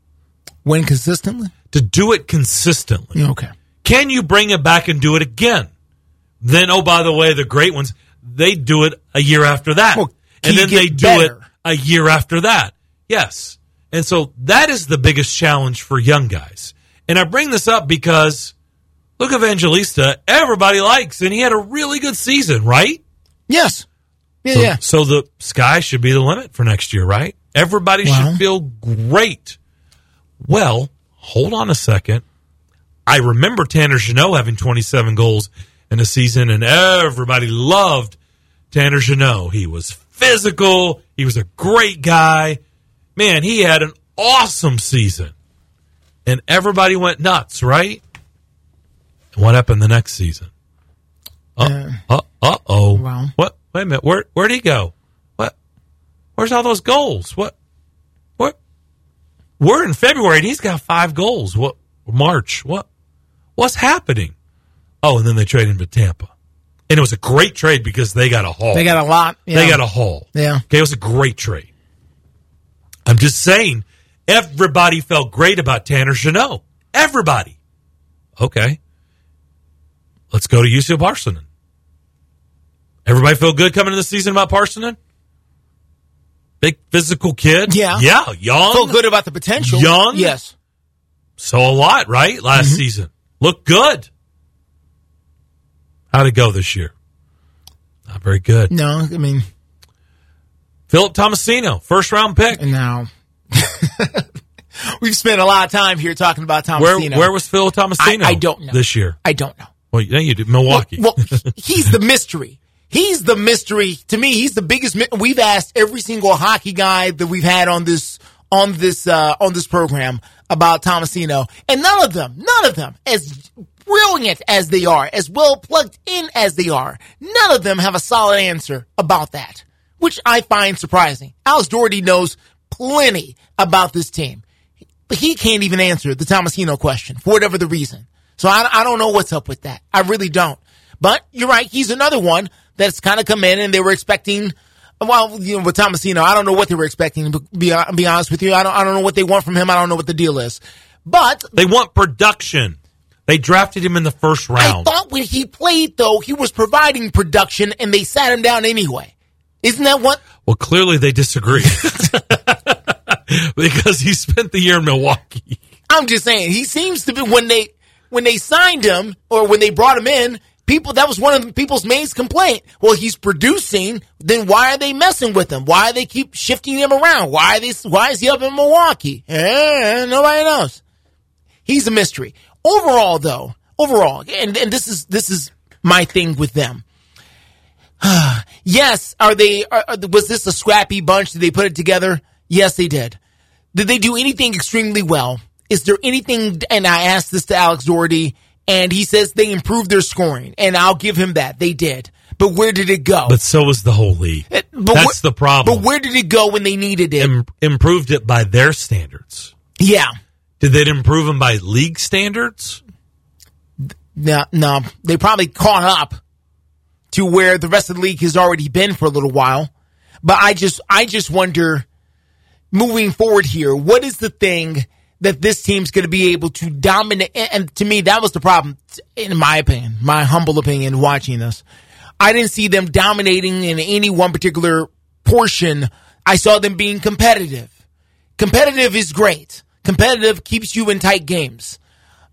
Win consistently? To do it consistently. Yeah, okay. Can you bring it back and do it again? Then, oh, by the way, the great ones, they do it a year after that. Well, and then they do better? it a year after that. Yes. And so that is the biggest challenge for young guys. And I bring this up because Luke Evangelista, everybody likes, and he had a really good season, right? Yes. Yeah, so, yeah. So the sky should be the limit for next year, right? Everybody wow. should feel great. Well, hold on a second. I remember Tanner Jeannot having twenty-seven goals in a season, and everybody loved Tanner Jeannot. He was physical. He was a great guy. Man, he had an awesome season. And everybody went nuts, right? And what happened the next season? Uh, uh, uh-oh. Wow. What? Wait a minute. Where, where'd he go? What? Where's all those goals? What? What? We're in February, and he's got five goals. What? March. What? What's happening? Oh, and then they traded him to Tampa. And it was a great trade because they got a haul. They got a lot. Yeah. They got a haul. Yeah. Okay, it was a great trade. I'm just saying, everybody felt great about Tanner Jeannot. Everybody. Okay. Let's go to Jussi Parssinen. Everybody feel good coming into the season about Parssinen? Big physical kid? Yeah. Yeah, young. Feel good about the potential. Young? Yes. Saw a lot, right, last mm-hmm. season. Looked good. How'd it go this year? Not very good. No, I mean... Philip Tomasino, first round pick. Now, we've spent a lot of time here talking about Tomasino. Where, where was Philip Tomasino I, I don't know. this year? I don't know. Well, yeah, you do. Milwaukee. Well, well he's the mystery. He's the mystery. To me, he's the biggest. We've asked every single hockey guy that we've had on this on this uh, on this program about Tomasino, and none of them, none of them, as brilliant as they are, as well plugged in as they are, none of them have a solid answer about that, which I find surprising. Alex Doherty knows plenty about this team, but he can't even answer the Tomasino question for whatever the reason. So I, I don't know what's up with that. I really don't. But you're right. He's another one that's kind of come in and they were expecting, well, you know, with Tomasino, I don't know what they were expecting, to be, be honest with you. I don't, I don't know what they want from him. I don't know what the deal is. But they want production. They drafted him in the first round. I thought when he played, though, he was providing production and they sat him down anyway. Isn't that what? Well, clearly they disagree. Because he spent the year in Milwaukee. I'm just saying, he seems to be, when they, when they signed him or when they brought him in, people, that was one of the people's main complaint. Well, he's producing, then why are they messing with him? Why do they keep shifting him around? Why are they, why is he up in Milwaukee? Eh, nobody knows. He's a mystery. Overall, though, overall, and, and this is this is my thing with them. Yes, are they? Are, was this a scrappy bunch? Did they put it together? Yes, they did. Did they do anything extremely well? Is there anything? And I asked this to Alex Doherty, and he says they improved their scoring, and I'll give him that. They did. But where did it go? But so was the whole league. It, That's wh- the problem. But where did it go when they needed it? Im- improved it by their standards. Yeah. Did they improve them by league standards? No, no. They probably caught up to where the rest of the league has already been for a little while. But I just, I just wonder, moving forward here, what is the thing that this team's going to be able to dominate? And to me, that was the problem, in my opinion, my humble opinion, watching this. I didn't see them dominating in any one particular portion. I saw them being competitive. Competitive is great. Competitive keeps you in tight games.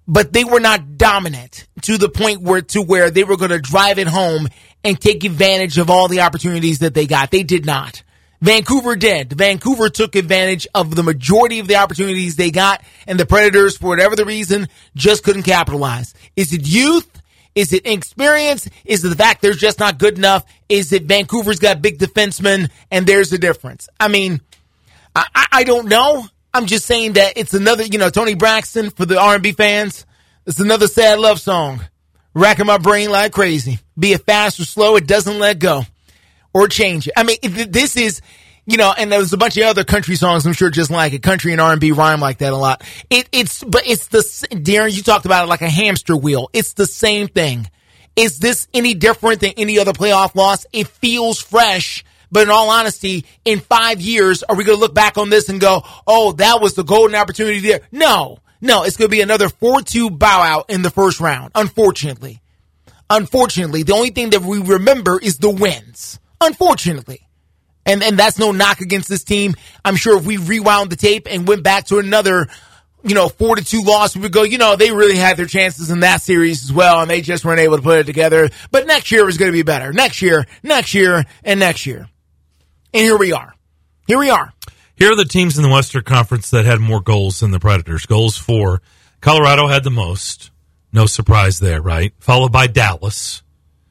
but they were not dominant to the point where to where they were going to drive it home and take advantage of all the opportunities that they got. They did not. Vancouver did. Vancouver took advantage of the majority of the opportunities they got, and the Predators, for whatever the reason, just couldn't capitalize. Is it youth? Is it inexperience? Is it the fact they're just not good enough? Is it Vancouver's got big defensemen, and there's a difference? I mean, I, I, I don't know. I'm just saying that it's another, you know, Tony Braxton, for the R and B fans, it's another sad love song. Racking my brain like crazy. Be it fast or slow, it doesn't let go. Or change it. I mean, this is, you know, and there's a bunch of other country songs, I'm sure, just like it. Country and R and B rhyme like that a lot. It, it's, but it's the, Darren, you talked about it like a hamster wheel. It's the same thing. Is this any different than any other playoff loss? It feels fresh, but in all honesty, in five years, are we going to look back on this and go, oh, that was the golden opportunity there? No, no, it's going to be another four two bow out in the first round, unfortunately. Unfortunately, the only thing that we remember is the wins. Unfortunately. And and that's no knock against this team. I'm sure if we rewound the tape and went back to another, you know, four to two loss, we would go, you know, they really had their chances in that series as well, and they just weren't able to put it together. But next year is going to be better. Next year, next year, and next year. And here we are. Here we are. Here are the teams in the Western Conference that had more goals than the Predators. Goals for Colorado had the most. No surprise there, right? Followed by Dallas.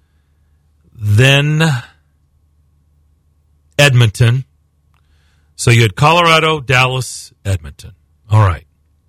Then Edmonton. So you had Colorado, Dallas, Edmonton. All right.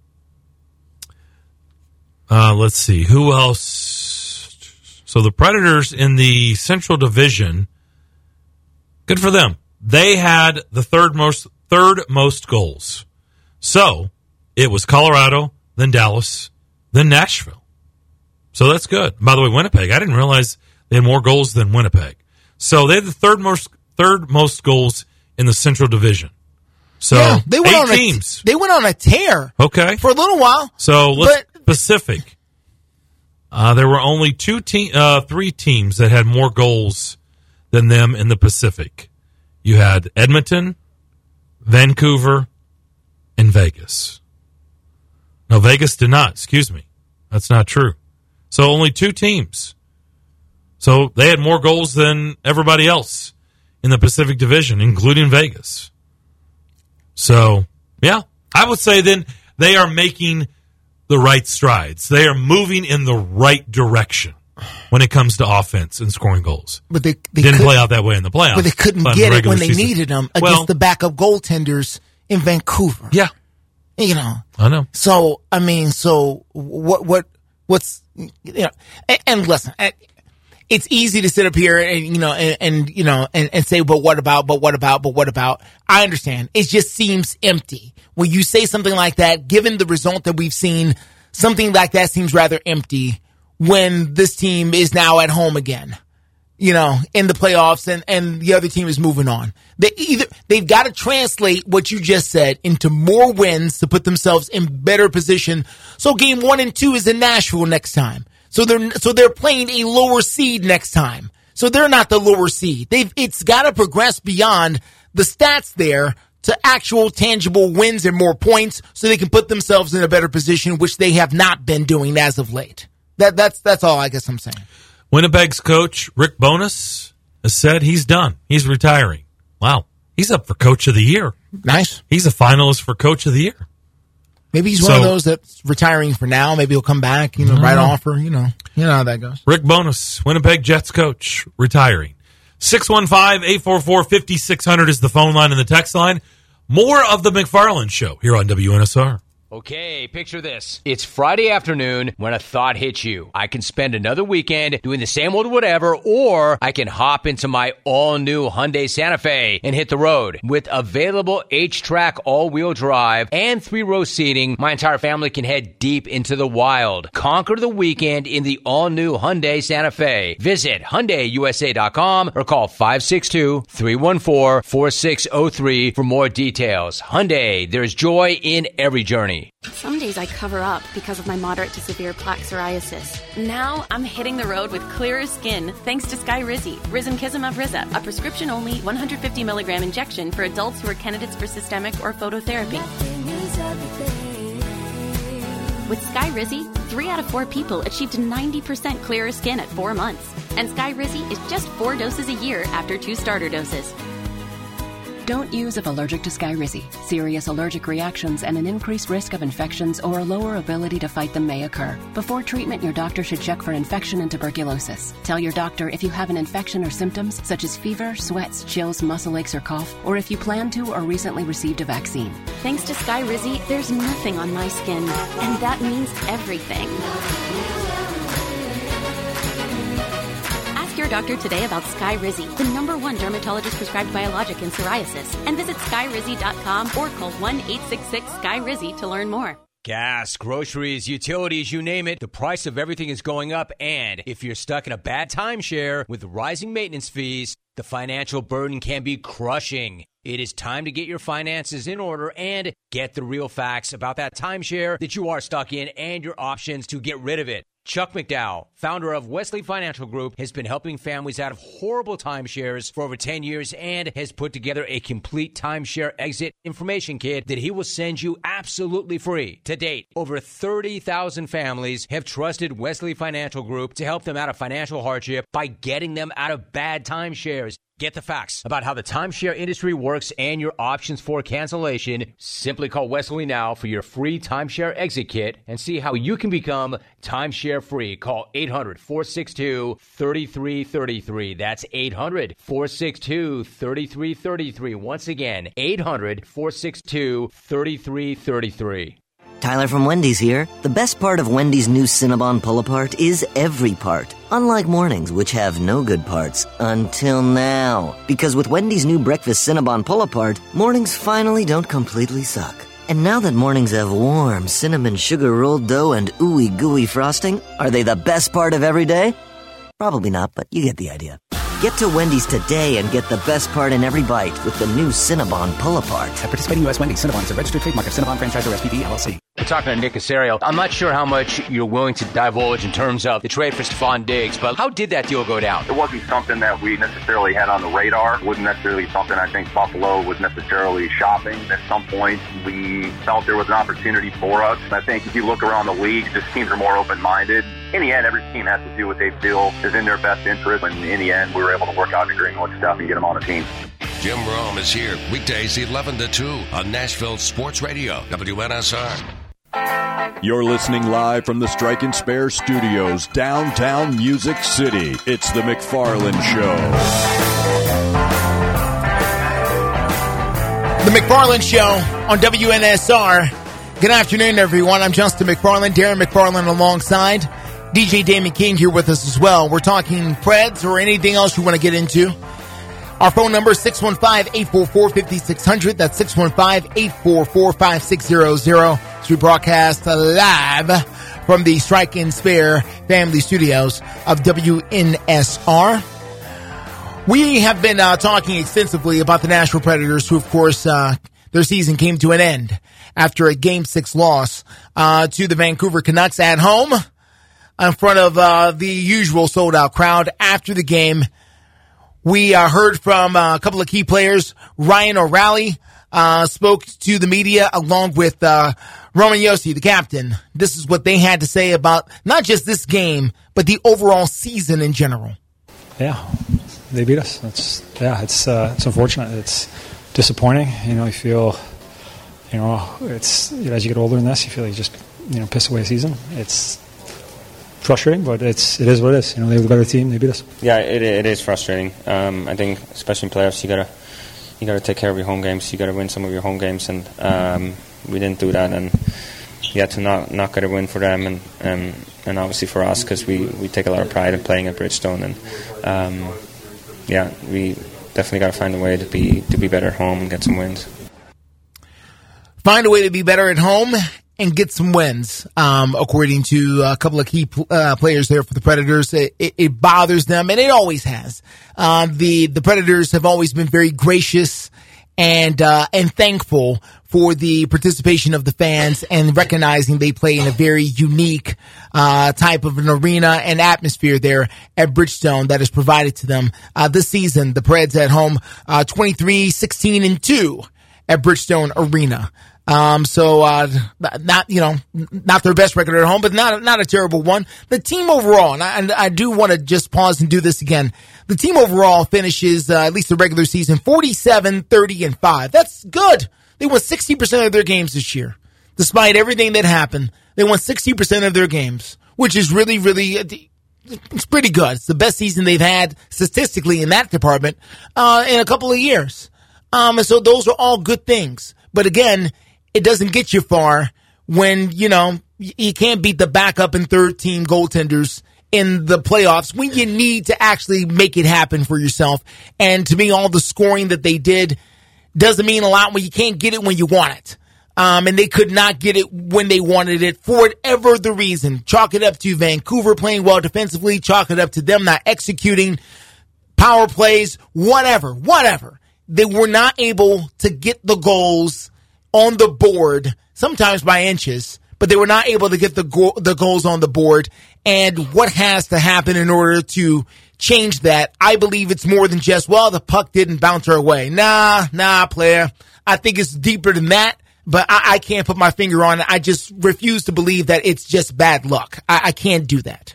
Uh, let's see. Who else? So the Predators in the Central Division, good for them. They had the third most third most goals. So it was Colorado, then Dallas, then Nashville. So that's good. By the way, Winnipeg, I didn't realize they had more goals than Winnipeg. So they had the third most third most goals in the Central Division. So yeah, they went eight on teams. A, they went on a tear. Okay. For a little while. So let's but, Pacific. Uh, there were only two te- uh, three teams that had more goals than them in the Pacific. You had Edmonton, Vancouver, and Vegas. No, Vegas did not. Excuse me. That's not true. So only two teams. So they had more goals than everybody else in the Pacific Division, including Vegas. So, yeah, I would say then they are making the right strides. They are moving in the right direction when it comes to offense and scoring goals. But they, they didn't play out that way in the playoffs. But they couldn't but get the it when they season. needed them against well, the backup goaltenders in Vancouver. Yeah. You know. I know. So, I mean, so what, what, what's, you know, and, and listen, it's easy to sit up here and, you know, and, and you know, and, and say, but what about, but what about, but what about? I understand. It just seems empty. When you say something like that, given the result that we've seen, something like that seems rather empty when this team is now at home again, you know, in the playoffs, and, and the other team is moving on. They either, they've got to translate what you just said into more wins to put themselves in better position. So game one and two is in Nashville next time. So they're, so they're playing a lower seed next time. So they're not the lower seed. They've, it's got to progress beyond the stats there to actual tangible wins and more points so they can put themselves in a better position, which they have not been doing as of late. That, that's, that's all I guess I'm saying. Winnipeg's coach, Rick Bowness, has said he's done. He's retiring. Wow. He's up for Coach of the Year. Nice. He's a finalist for Coach of the Year. Maybe he's so, one of those that's retiring for now. Maybe he'll come back, you know, no. right offer, you know. You know how that goes. Rick Bowness, Winnipeg Jets coach, retiring. six one five, eight four four, five six zero zero is the phone line and the text line. More of the McFarland Show here on W N S R. Okay, picture this. It's Friday afternoon when a thought hits you. I can spend another weekend doing the same old whatever, or I can hop into my all-new Hyundai Santa Fe and hit the road. With available H-Track all-wheel drive and three-row seating, my entire family can head deep into the wild. Conquer the weekend in the all-new Hyundai Santa Fe. Visit Hyundai U S A dot com or call five six two, three one four, four six zero three for more details. Hyundai, there's joy in every journey. Some days I cover up because of my moderate to severe plaque psoriasis. Now I'm hitting the road with clearer skin thanks to Skyrizi, Risankizumab Riza, a prescription-only one hundred fifty milligram injection for adults who are candidates for systemic or phototherapy. With Skyrizi, three out of four people achieved ninety percent clearer skin at four months. And Skyrizi is just four doses a year after two starter doses. Don't use if allergic to Skyrizi. Serious allergic reactions and an increased risk of infections or a lower ability to fight them may occur. Before treatment, your doctor should check for infection and tuberculosis. Tell your doctor if you have an infection or symptoms such as fever, sweats, chills, muscle aches, or cough, or if you plan to or recently received a vaccine. Thanks to Skyrizi, there's nothing on my skin, and that means everything. Your doctor today about Skyrizi, the number one dermatologist-prescribed biologic in psoriasis, and visit skyrizi dot com or call one eight six six Skyrizi to learn more. Gas, groceries, utilities, you name it, the price of everything is going up, and if you're stuck in a bad timeshare with rising maintenance fees, the financial burden can be crushing. It is time to get your finances in order and get the real facts about that timeshare that you are stuck in and your options to get rid of it. Chuck McDowell, founder of Wesley Financial Group, has been helping families out of horrible timeshares for over ten years and has put together a complete timeshare exit information kit that he will send you absolutely free. To date, over thirty thousand families have trusted Wesley Financial Group to help them out of financial hardship by getting them out of bad timeshares. Get the facts about how the timeshare industry works and your options for cancellation. Simply call Wesley now for your free timeshare exit kit and see how you can become timeshare free. Call eight hundred, four six two, three three three three. That's eight hundred, four six two, three three three three. Once again, eight hundred, four six two, three three three three. Tyler from Wendy's here. The best part of Wendy's new Cinnabon Pull-Apart is every part. Unlike mornings, which have no good parts. Until now. Because with Wendy's new Breakfast Cinnabon Pull-Apart, mornings finally don't completely suck. And now that mornings have warm cinnamon sugar rolled dough and ooey gooey frosting, are they the best part of every day? Probably not, but you get the idea. Get to Wendy's today and get the best part in every bite with the new Cinnabon Pull-Apart. At participating U S Wendy's, Cinnabon is a registered trademark of Cinnabon Franchisor S P V L L C. We're talking to Nick Caserio. I'm not sure how much you're willing to divulge in terms of the trade for Stephon Diggs, but how did that deal go down? It wasn't something that we necessarily had on the radar. It wasn't necessarily something I think Buffalo was necessarily shopping. At some point, we felt there was an opportunity for us. And I think if you look around the league, just teams are more open-minded. In the end, every team has to do what they feel is in their best interest. And in the end, we were able to work out an agreement with Steph and get him on the team. Jim Rome is here weekdays eleven to two on Nashville Sports Radio, W N S R. You're listening live from the Strike and Spare Studios, downtown Music City. It's the McFarland Show. The McFarland Show on W N S R. Good afternoon, everyone. I'm Justin McFarland, Darren McFarland alongside D J Damon King here with us as well. We're talking Preds or anything else you want to get into. Our phone number is six one five, eight four four, five six zero zero. That's six one five, eight four four, five six zero zero. So we broadcast live from the Strike and Spare Family Studios of W N S R. We have been uh, talking extensively about the Nashville Predators, who, of course, uh, their season came to an end after a Game six loss uh, to the Vancouver Canucks at home in front of uh, the usual sold-out crowd. After the game, we uh, heard from uh, a couple of key players. Ryan O'Reilly uh, spoke to the media along with uh, Roman Josi, the captain. This is what they had to say about not just this game, but the overall season in general. Yeah, they beat us. It's yeah, it's uh, it's unfortunate. It's disappointing. You know, you feel, you know, it's you know, as you get older in this, you feel like you just you know piss away a season. It's frustrating, but it's it is what it is. You know, they were the better team. They beat us. Yeah, it it is frustrating. Um, I think, especially in playoffs, you gotta you gotta take care of your home games. You gotta win some of your home games, and um, we didn't do that. And yeah, to not not get a win for them, and um, and obviously for us, because we, we take a lot of pride in playing at Bridgestone, and um, yeah, we definitely got to find a way to be to be better at home and get some wins. Find a way to be better at home and get some wins, um, according to a couple of key uh, players there for the Predators. It, it, it bothers them, and it always has. Uh, the the Predators have always been very gracious and uh, and thankful for the participation of the fans and recognizing they play in a very unique uh type of an arena and atmosphere there at Bridgestone that is provided to them. Uh this season, the Preds at home, uh twenty-three, sixteen, and two at Bridgestone Arena. Um, so, uh, not, you know, not their best record at home, but not, not a terrible one. The team overall, and I, and I do want to just pause and do this again. The team overall finishes, uh, at least the regular season, forty-seven, thirty, and five. That's good. They won sixty percent of their games this year. Despite everything that happened, they won sixty percent of their games, which is really, really, it's pretty good. It's the best season they've had statistically in that department, uh, in a couple of years. Um, and so those are all good things. But again, it doesn't get you far when, you know, you can't beat the backup and third team goaltenders in the playoffs when you need to actually make it happen for yourself. And to me, all the scoring that they did doesn't mean a lot when you can't get it when you want it. Um, and they could not get it when they wanted it for whatever the reason. Chalk it up to Vancouver playing well defensively. Chalk it up to them not executing power plays, whatever, whatever. They were not able to get the goals on the board, sometimes by inches, but they were not able to get the go- the goals on the board. And what has to happen in order to change that? I believe it's more than just, well, the puck didn't bounce our way. Nah, nah, player. I think it's deeper than that, but I, I can't put my finger on it. I just refuse to believe that it's just bad luck. I, I can't do that.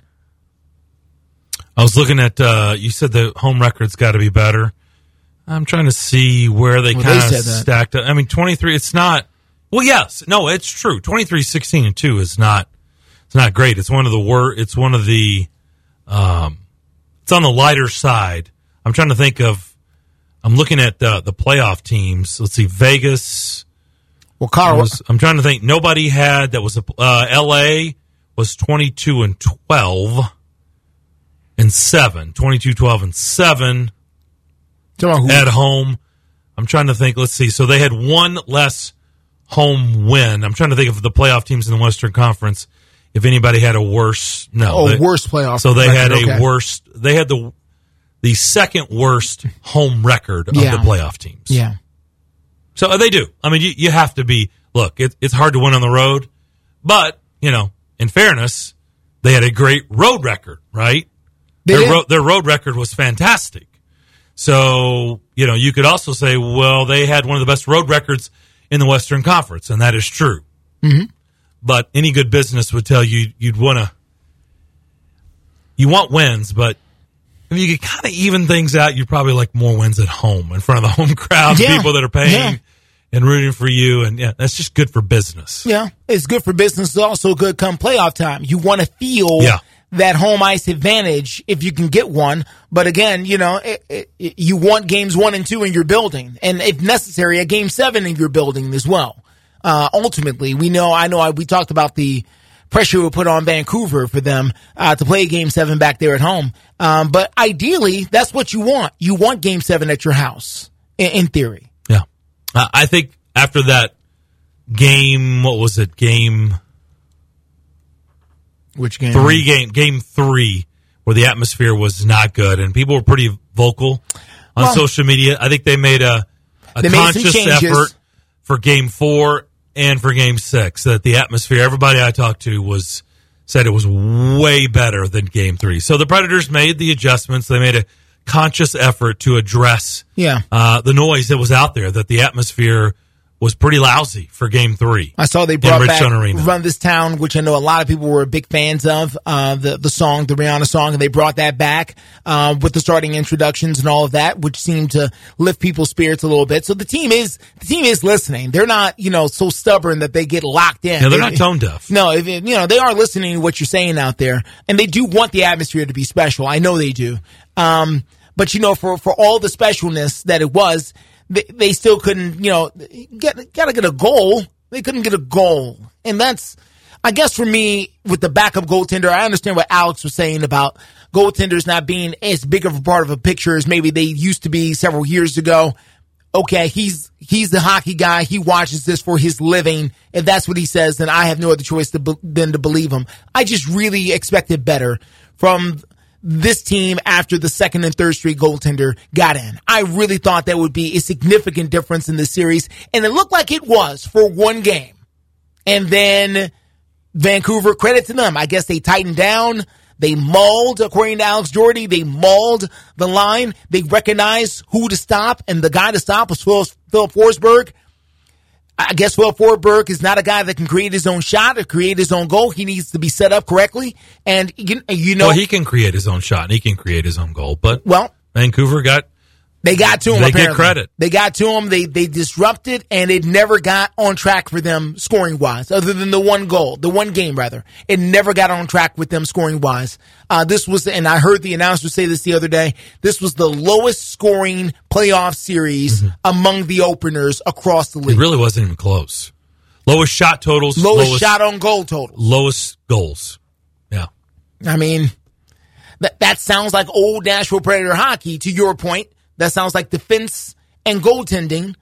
I was looking at, uh, you said the home record's got to be better. I'm trying to see where they well, kind of stacked up. I mean, twenty-three, it's not, well, yes, no, it's true. twenty-three, sixteen, and two is not, it's not great. It's one of the wor- it's one of the, um, it's on the lighter side. I'm trying to think of, I'm looking at the, the playoff teams. Let's see, Vegas. Well, Colorado. Was, I'm trying to think, nobody had, that was, a, uh, L A was twenty-two and twelve and seven. twenty-two, twelve, and seven. At home. I'm trying to think. Let's see. So they had one less home win. I'm trying to think of the playoff teams in the Western Conference. If anybody had a worse, no, oh, they, worse playoff. So they record, had a okay. worst. They had the the second worst home record of yeah. the playoff teams. Yeah. So they do. I mean, you, you have to be. Look, it, it's hard to win on the road, but you know, in fairness, they had a great road record, right? They their did. ro- their road record was fantastic. So, you know, you could also say, well, they had one of the best road records in the Western Conference, and that is true. Mm-hmm. But any good business would tell you you'd want to, you want wins, but if you could kind of even things out, you'd probably like more wins at home in front of the home crowd, Yeah. people that are paying Yeah. and rooting for you. And yeah, that's just good for business. Yeah, it's good for business. It's also good come playoff time. You want to feel Yeah. that home ice advantage if you can get one. But again, you know, it, it, it, you want games one and two in your building. And if necessary, a game seven in your building as well. Uh, ultimately, we know, I know I, we talked about the pressure we put on Vancouver for them uh, to play game seven back there at home. Um, but ideally, that's what you want. You want game seven at your house, in, in theory. Yeah. Uh, I think after that game, what was it? Game... Which game? Three game, game three, where the atmosphere was not good, and people were pretty vocal on well, social media. I think they made a, a they conscious made effort for game four and for game six. That the atmosphere, everybody I talked to was said it was way better than game three. So the Predators made the adjustments. They made a conscious effort to address yeah. uh, the noise that was out there. That the atmosphere was pretty lousy for game three. I saw they brought back Arena. Run This Town, which I know a lot of people were big fans of, uh, the, the song, the Rihanna song, and they brought that back, uh, with the starting introductions and all of that, which seemed to lift people's spirits a little bit. So the team is, the team is listening. They're not, you know, so stubborn that they get locked in. Yeah, they're not tone deaf. No, if it, you know, they are listening to what you're saying out there, and they do want the atmosphere to be special. I know they do. Um, but you know, for, for all the specialness that it was, They, they still couldn't, you know, get, gotta get a goal. They couldn't get a goal. And that's, I guess for me, with the backup goaltender, I understand what Alex was saying about goaltenders not being as big of a part of a picture as maybe they used to be several years ago. Okay, he's, he's the hockey guy. He watches this for his living. If that's what he says, then I have no other choice to be, than to believe him. I just really expected better from this team after the second and third street goaltender got in. I really thought that would be a significant difference in the series, and it looked like it was for one game. And then Vancouver, credit to them. I guess they tightened down. They mauled, according to Alex Jordy, they mauled the line. They recognized who to stop, and the guy to stop was Phil, Philip Forsberg. I guess Will Forsberg is not a guy that can create his own shot or create his own goal. He needs to be set up correctly. And, you, you know. Well, he can create his own shot and he can create his own goal. But well, Vancouver got. They got to him, They apparently. get credit. They got to him. They they disrupted, and it never got on track for them scoring-wise, other than the one goal, the one game, rather. It never got on track with them scoring-wise. Uh, this was, and I heard the announcer say this the other day, this was the lowest-scoring playoff series mm-hmm. among the openers across the league. It really wasn't even close. Lowest shot totals. Lowest, lowest shot on goal totals. Lowest goals. Yeah. I mean, that that sounds like old Nashville Predator hockey, to your point. That sounds like defense and goaltending,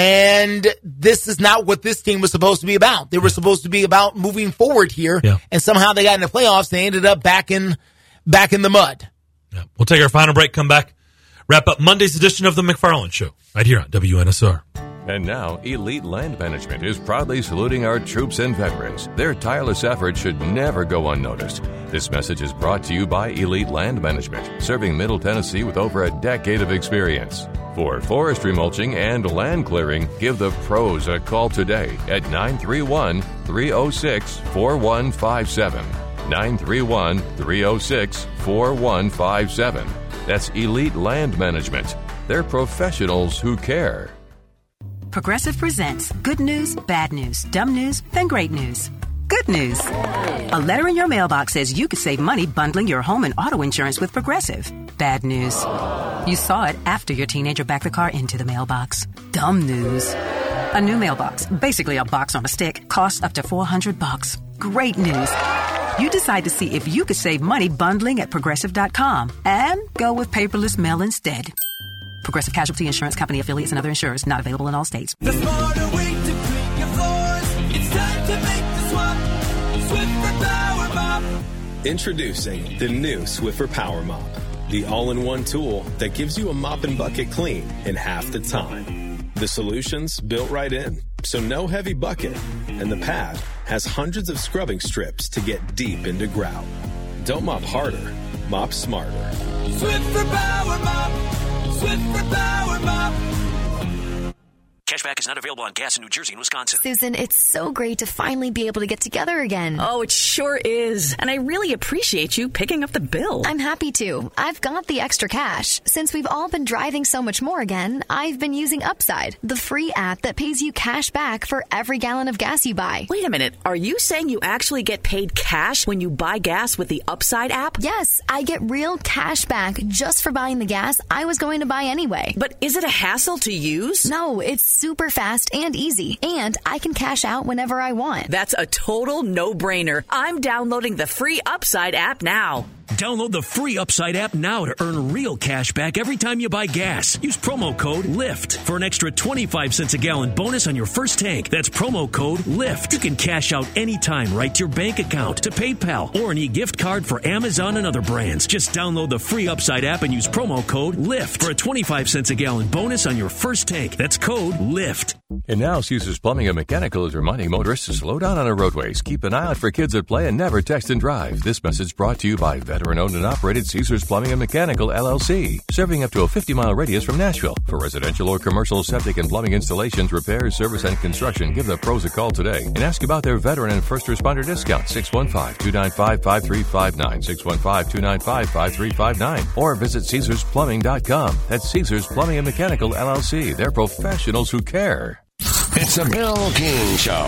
and this is not what this team was supposed to be about. They were supposed to be about moving forward here, yeah. and somehow they got in the playoffs. They ended up back in back in the mud. Yeah. We'll take our final break, come back, wrap up Monday's edition of The McFarland Show right here on W N S R. And now, Elite Land Management is proudly saluting our troops and veterans. Their tireless efforts should never go unnoticed. This message is brought to you by Elite Land Management, serving Middle Tennessee with over a decade of experience. For forestry mulching and land clearing, give the pros a call today at nine three one, three oh six, four one five seven. nine three one, three oh six, four one five seven. That's Elite Land Management. They're professionals who care. Progressive presents good news, bad news, dumb news, then great news. Good news. A letter in your mailbox says you could save money bundling your home and auto insurance with Progressive. Bad news. You saw it after your teenager backed the car into the mailbox. Dumb news. A new mailbox, basically a box on a stick, costs up to four hundred bucks. Great news. You decide to see if you could save money bundling at progressive dot com and go with paperless mail instead. Progressive Casualty Insurance Company affiliates and other insurers not available in all states. The smarter way to clean your floors. It's time to make the swap. Swiffer Power Mop. Introducing the new Swiffer Power Mop, the all-in-one tool that gives you a mop and bucket clean in half the time. The solution's built right in, so no heavy bucket, and the pad has hundreds of scrubbing strips to get deep into grout. Don't mop harder, mop smarter. Swiffer Power Mop. Swiffer Power Mop. Cashback is not available on gas in New Jersey and Wisconsin. Susan, it's so great to finally be able to get together again. Oh, it sure is. And I really appreciate you picking up the bill. I'm happy to. I've got the extra cash. Since we've all been driving so much more again, I've been using Upside, the free app that pays you cash back for every gallon of gas you buy. Wait a minute. Are you saying you actually get paid cash when you buy gas with the Upside app? Yes, I get real cash back just for buying the gas I was going to buy anyway. But is it a hassle to use? No, it's super fast and easy, and I can cash out whenever I want. That's a total no-brainer. I'm downloading the free Upside app now. Download the free Upside app now to earn real cash back every time you buy gas. Use promo code LIFT for an extra twenty-five cents a gallon bonus on your first tank. That's promo code LIFT. You can cash out anytime right to your bank account, to PayPal, or an e-gift card for Amazon and other brands. Just download the free Upside app and use promo code LIFT for a twenty-five cents a gallon bonus on your first tank. That's code LIFT. And now Caesars Plumbing and Mechanical is reminding motorists to slow down on our roadways, keep an eye out for kids at play, and never text and drive. This message brought to you by veteran-owned and operated Caesars Plumbing and Mechanical, L L C, serving up to a fifty-mile radius from Nashville. For residential or commercial septic and plumbing installations, repairs, service, and construction, give the pros a call today and ask about their veteran and first responder discount, six one five, two nine five, five three five nine, six one five, two nine five, five three five nine, or visit Caesars Plumbing dot com. That's Caesars Plumbing and Mechanical, L L C. They're professionals who care. It's the Bill King Show.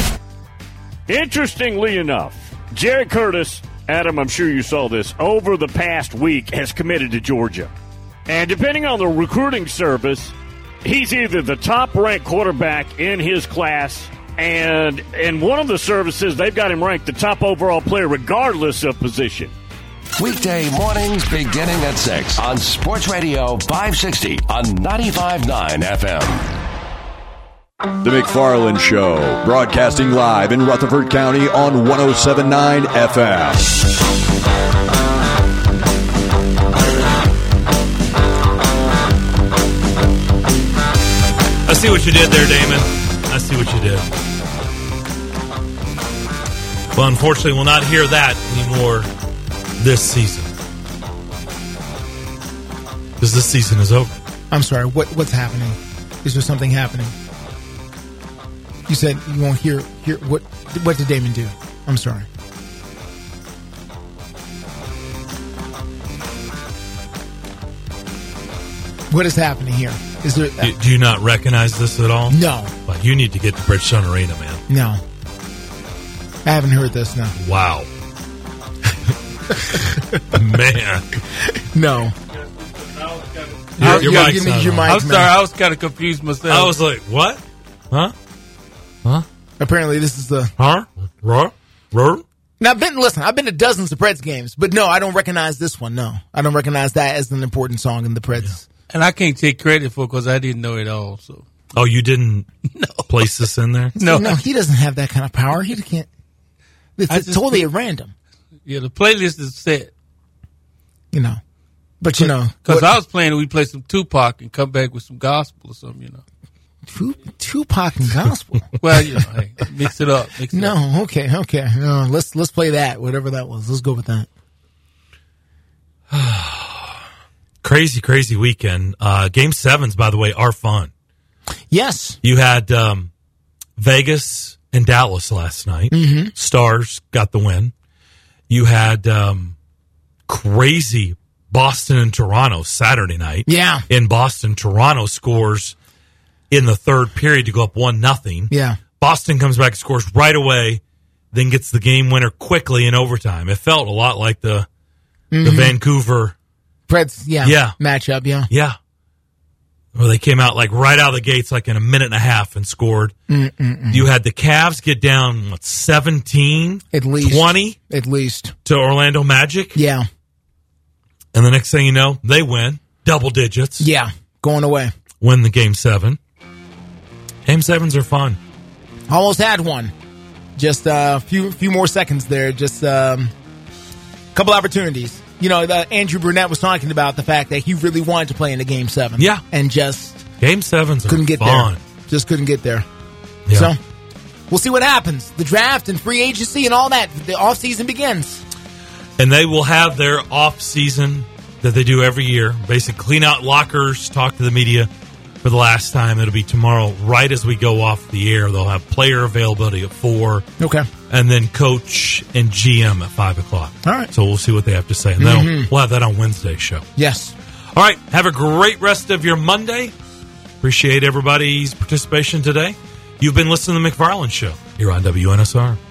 Interestingly enough, Jerry Curtis, Adam, I'm sure you saw this, over the past week has committed to Georgia. And depending on the recruiting service, he's either the top-ranked quarterback in his class, and in one of the services, they've got him ranked the top overall player regardless of position. Weekday mornings beginning at six on Sports Radio five sixty on ninety-five point nine F M. The McFarland Show, broadcasting live in Rutherford County on one oh seven point nine F M. I see what you did there, Damon. I see what you did. Well, unfortunately, we'll not hear that anymore this season. Because this season is over. I'm sorry, what what's happening? Is there something happening? You said you won't hear hear what what did Damon do? I'm sorry. What is happening here? Is there? Do, do you not recognize this at all? No. Well, you need to get to Bridgestone Arena, man. No. I haven't heard this. No. Wow. Man. No. Your, your Yeah, mic's give me not your on. mic. I'm sorry, I was kind of confused myself. I was like, what? Huh? Huh? Apparently, this is the. Huh? Roar? Roar? Now, I've been listen. I've been to dozens of Preds games, but no, I don't recognize this one. No, I don't recognize that as an important song in the Preds. and I can't take credit for it because I didn't know it all. So, oh, you didn't no. place this in there? No, no, he doesn't have that kind of power. He can't. It's, it's totally at random. Yeah, the playlist is set. You know, but you know, because I was playing, we play some Tupac and come back with some gospel or something. You know, Tupac and gospel. Well, you know, hey, mix it up. Mix it no, up. okay, okay. No, let's let's play that. Whatever that was, let's go with that. Crazy, crazy weekend. Uh, game sevens, by the way, are fun. Yes, you had um, Vegas and Dallas last night. Mm-hmm. Stars got the win. You had um, crazy Boston and Toronto Saturday night. Yeah, in Boston, Toronto scores in the third period to go up one nothing. Yeah, Boston comes back and scores right away, then gets the game winner quickly in overtime. It felt a lot like the mm-hmm. the Vancouver Preds, yeah, yeah, matchup, yeah, yeah. Well, they came out like right out of the gates, like in a minute and a half, and scored. Mm-mm-mm. You had the Cavs get down what seventeen, at least twenty, at least to Orlando Magic. Yeah, and the next thing you know, they win double digits. Yeah, going away, win the game seven. Game sevens are fun. Almost had one. Just a uh, few few more seconds there. Just a um, couple opportunities. You know, the, Andrew Burnett was talking about the fact that he really wanted to play in the game seven. Yeah. And just... Game sevens are couldn't get fun. there. Just couldn't get there. Yeah. So, we'll see what happens. The draft and free agency and all that. The offseason begins. And they will have their off-season that they do every year. Basically, clean out lockers, talk to the media for the last time. It'll be tomorrow, right as we go off the air. They'll have player availability at four. Okay. And then coach and G M at five o'clock. All right. So we'll see what they have to say. And mm-hmm. then we'll have that on Wednesday's show. Yes. All right. Have a great rest of your Monday. Appreciate everybody's participation today. You've been listening to the McFarland Show here on W N S R.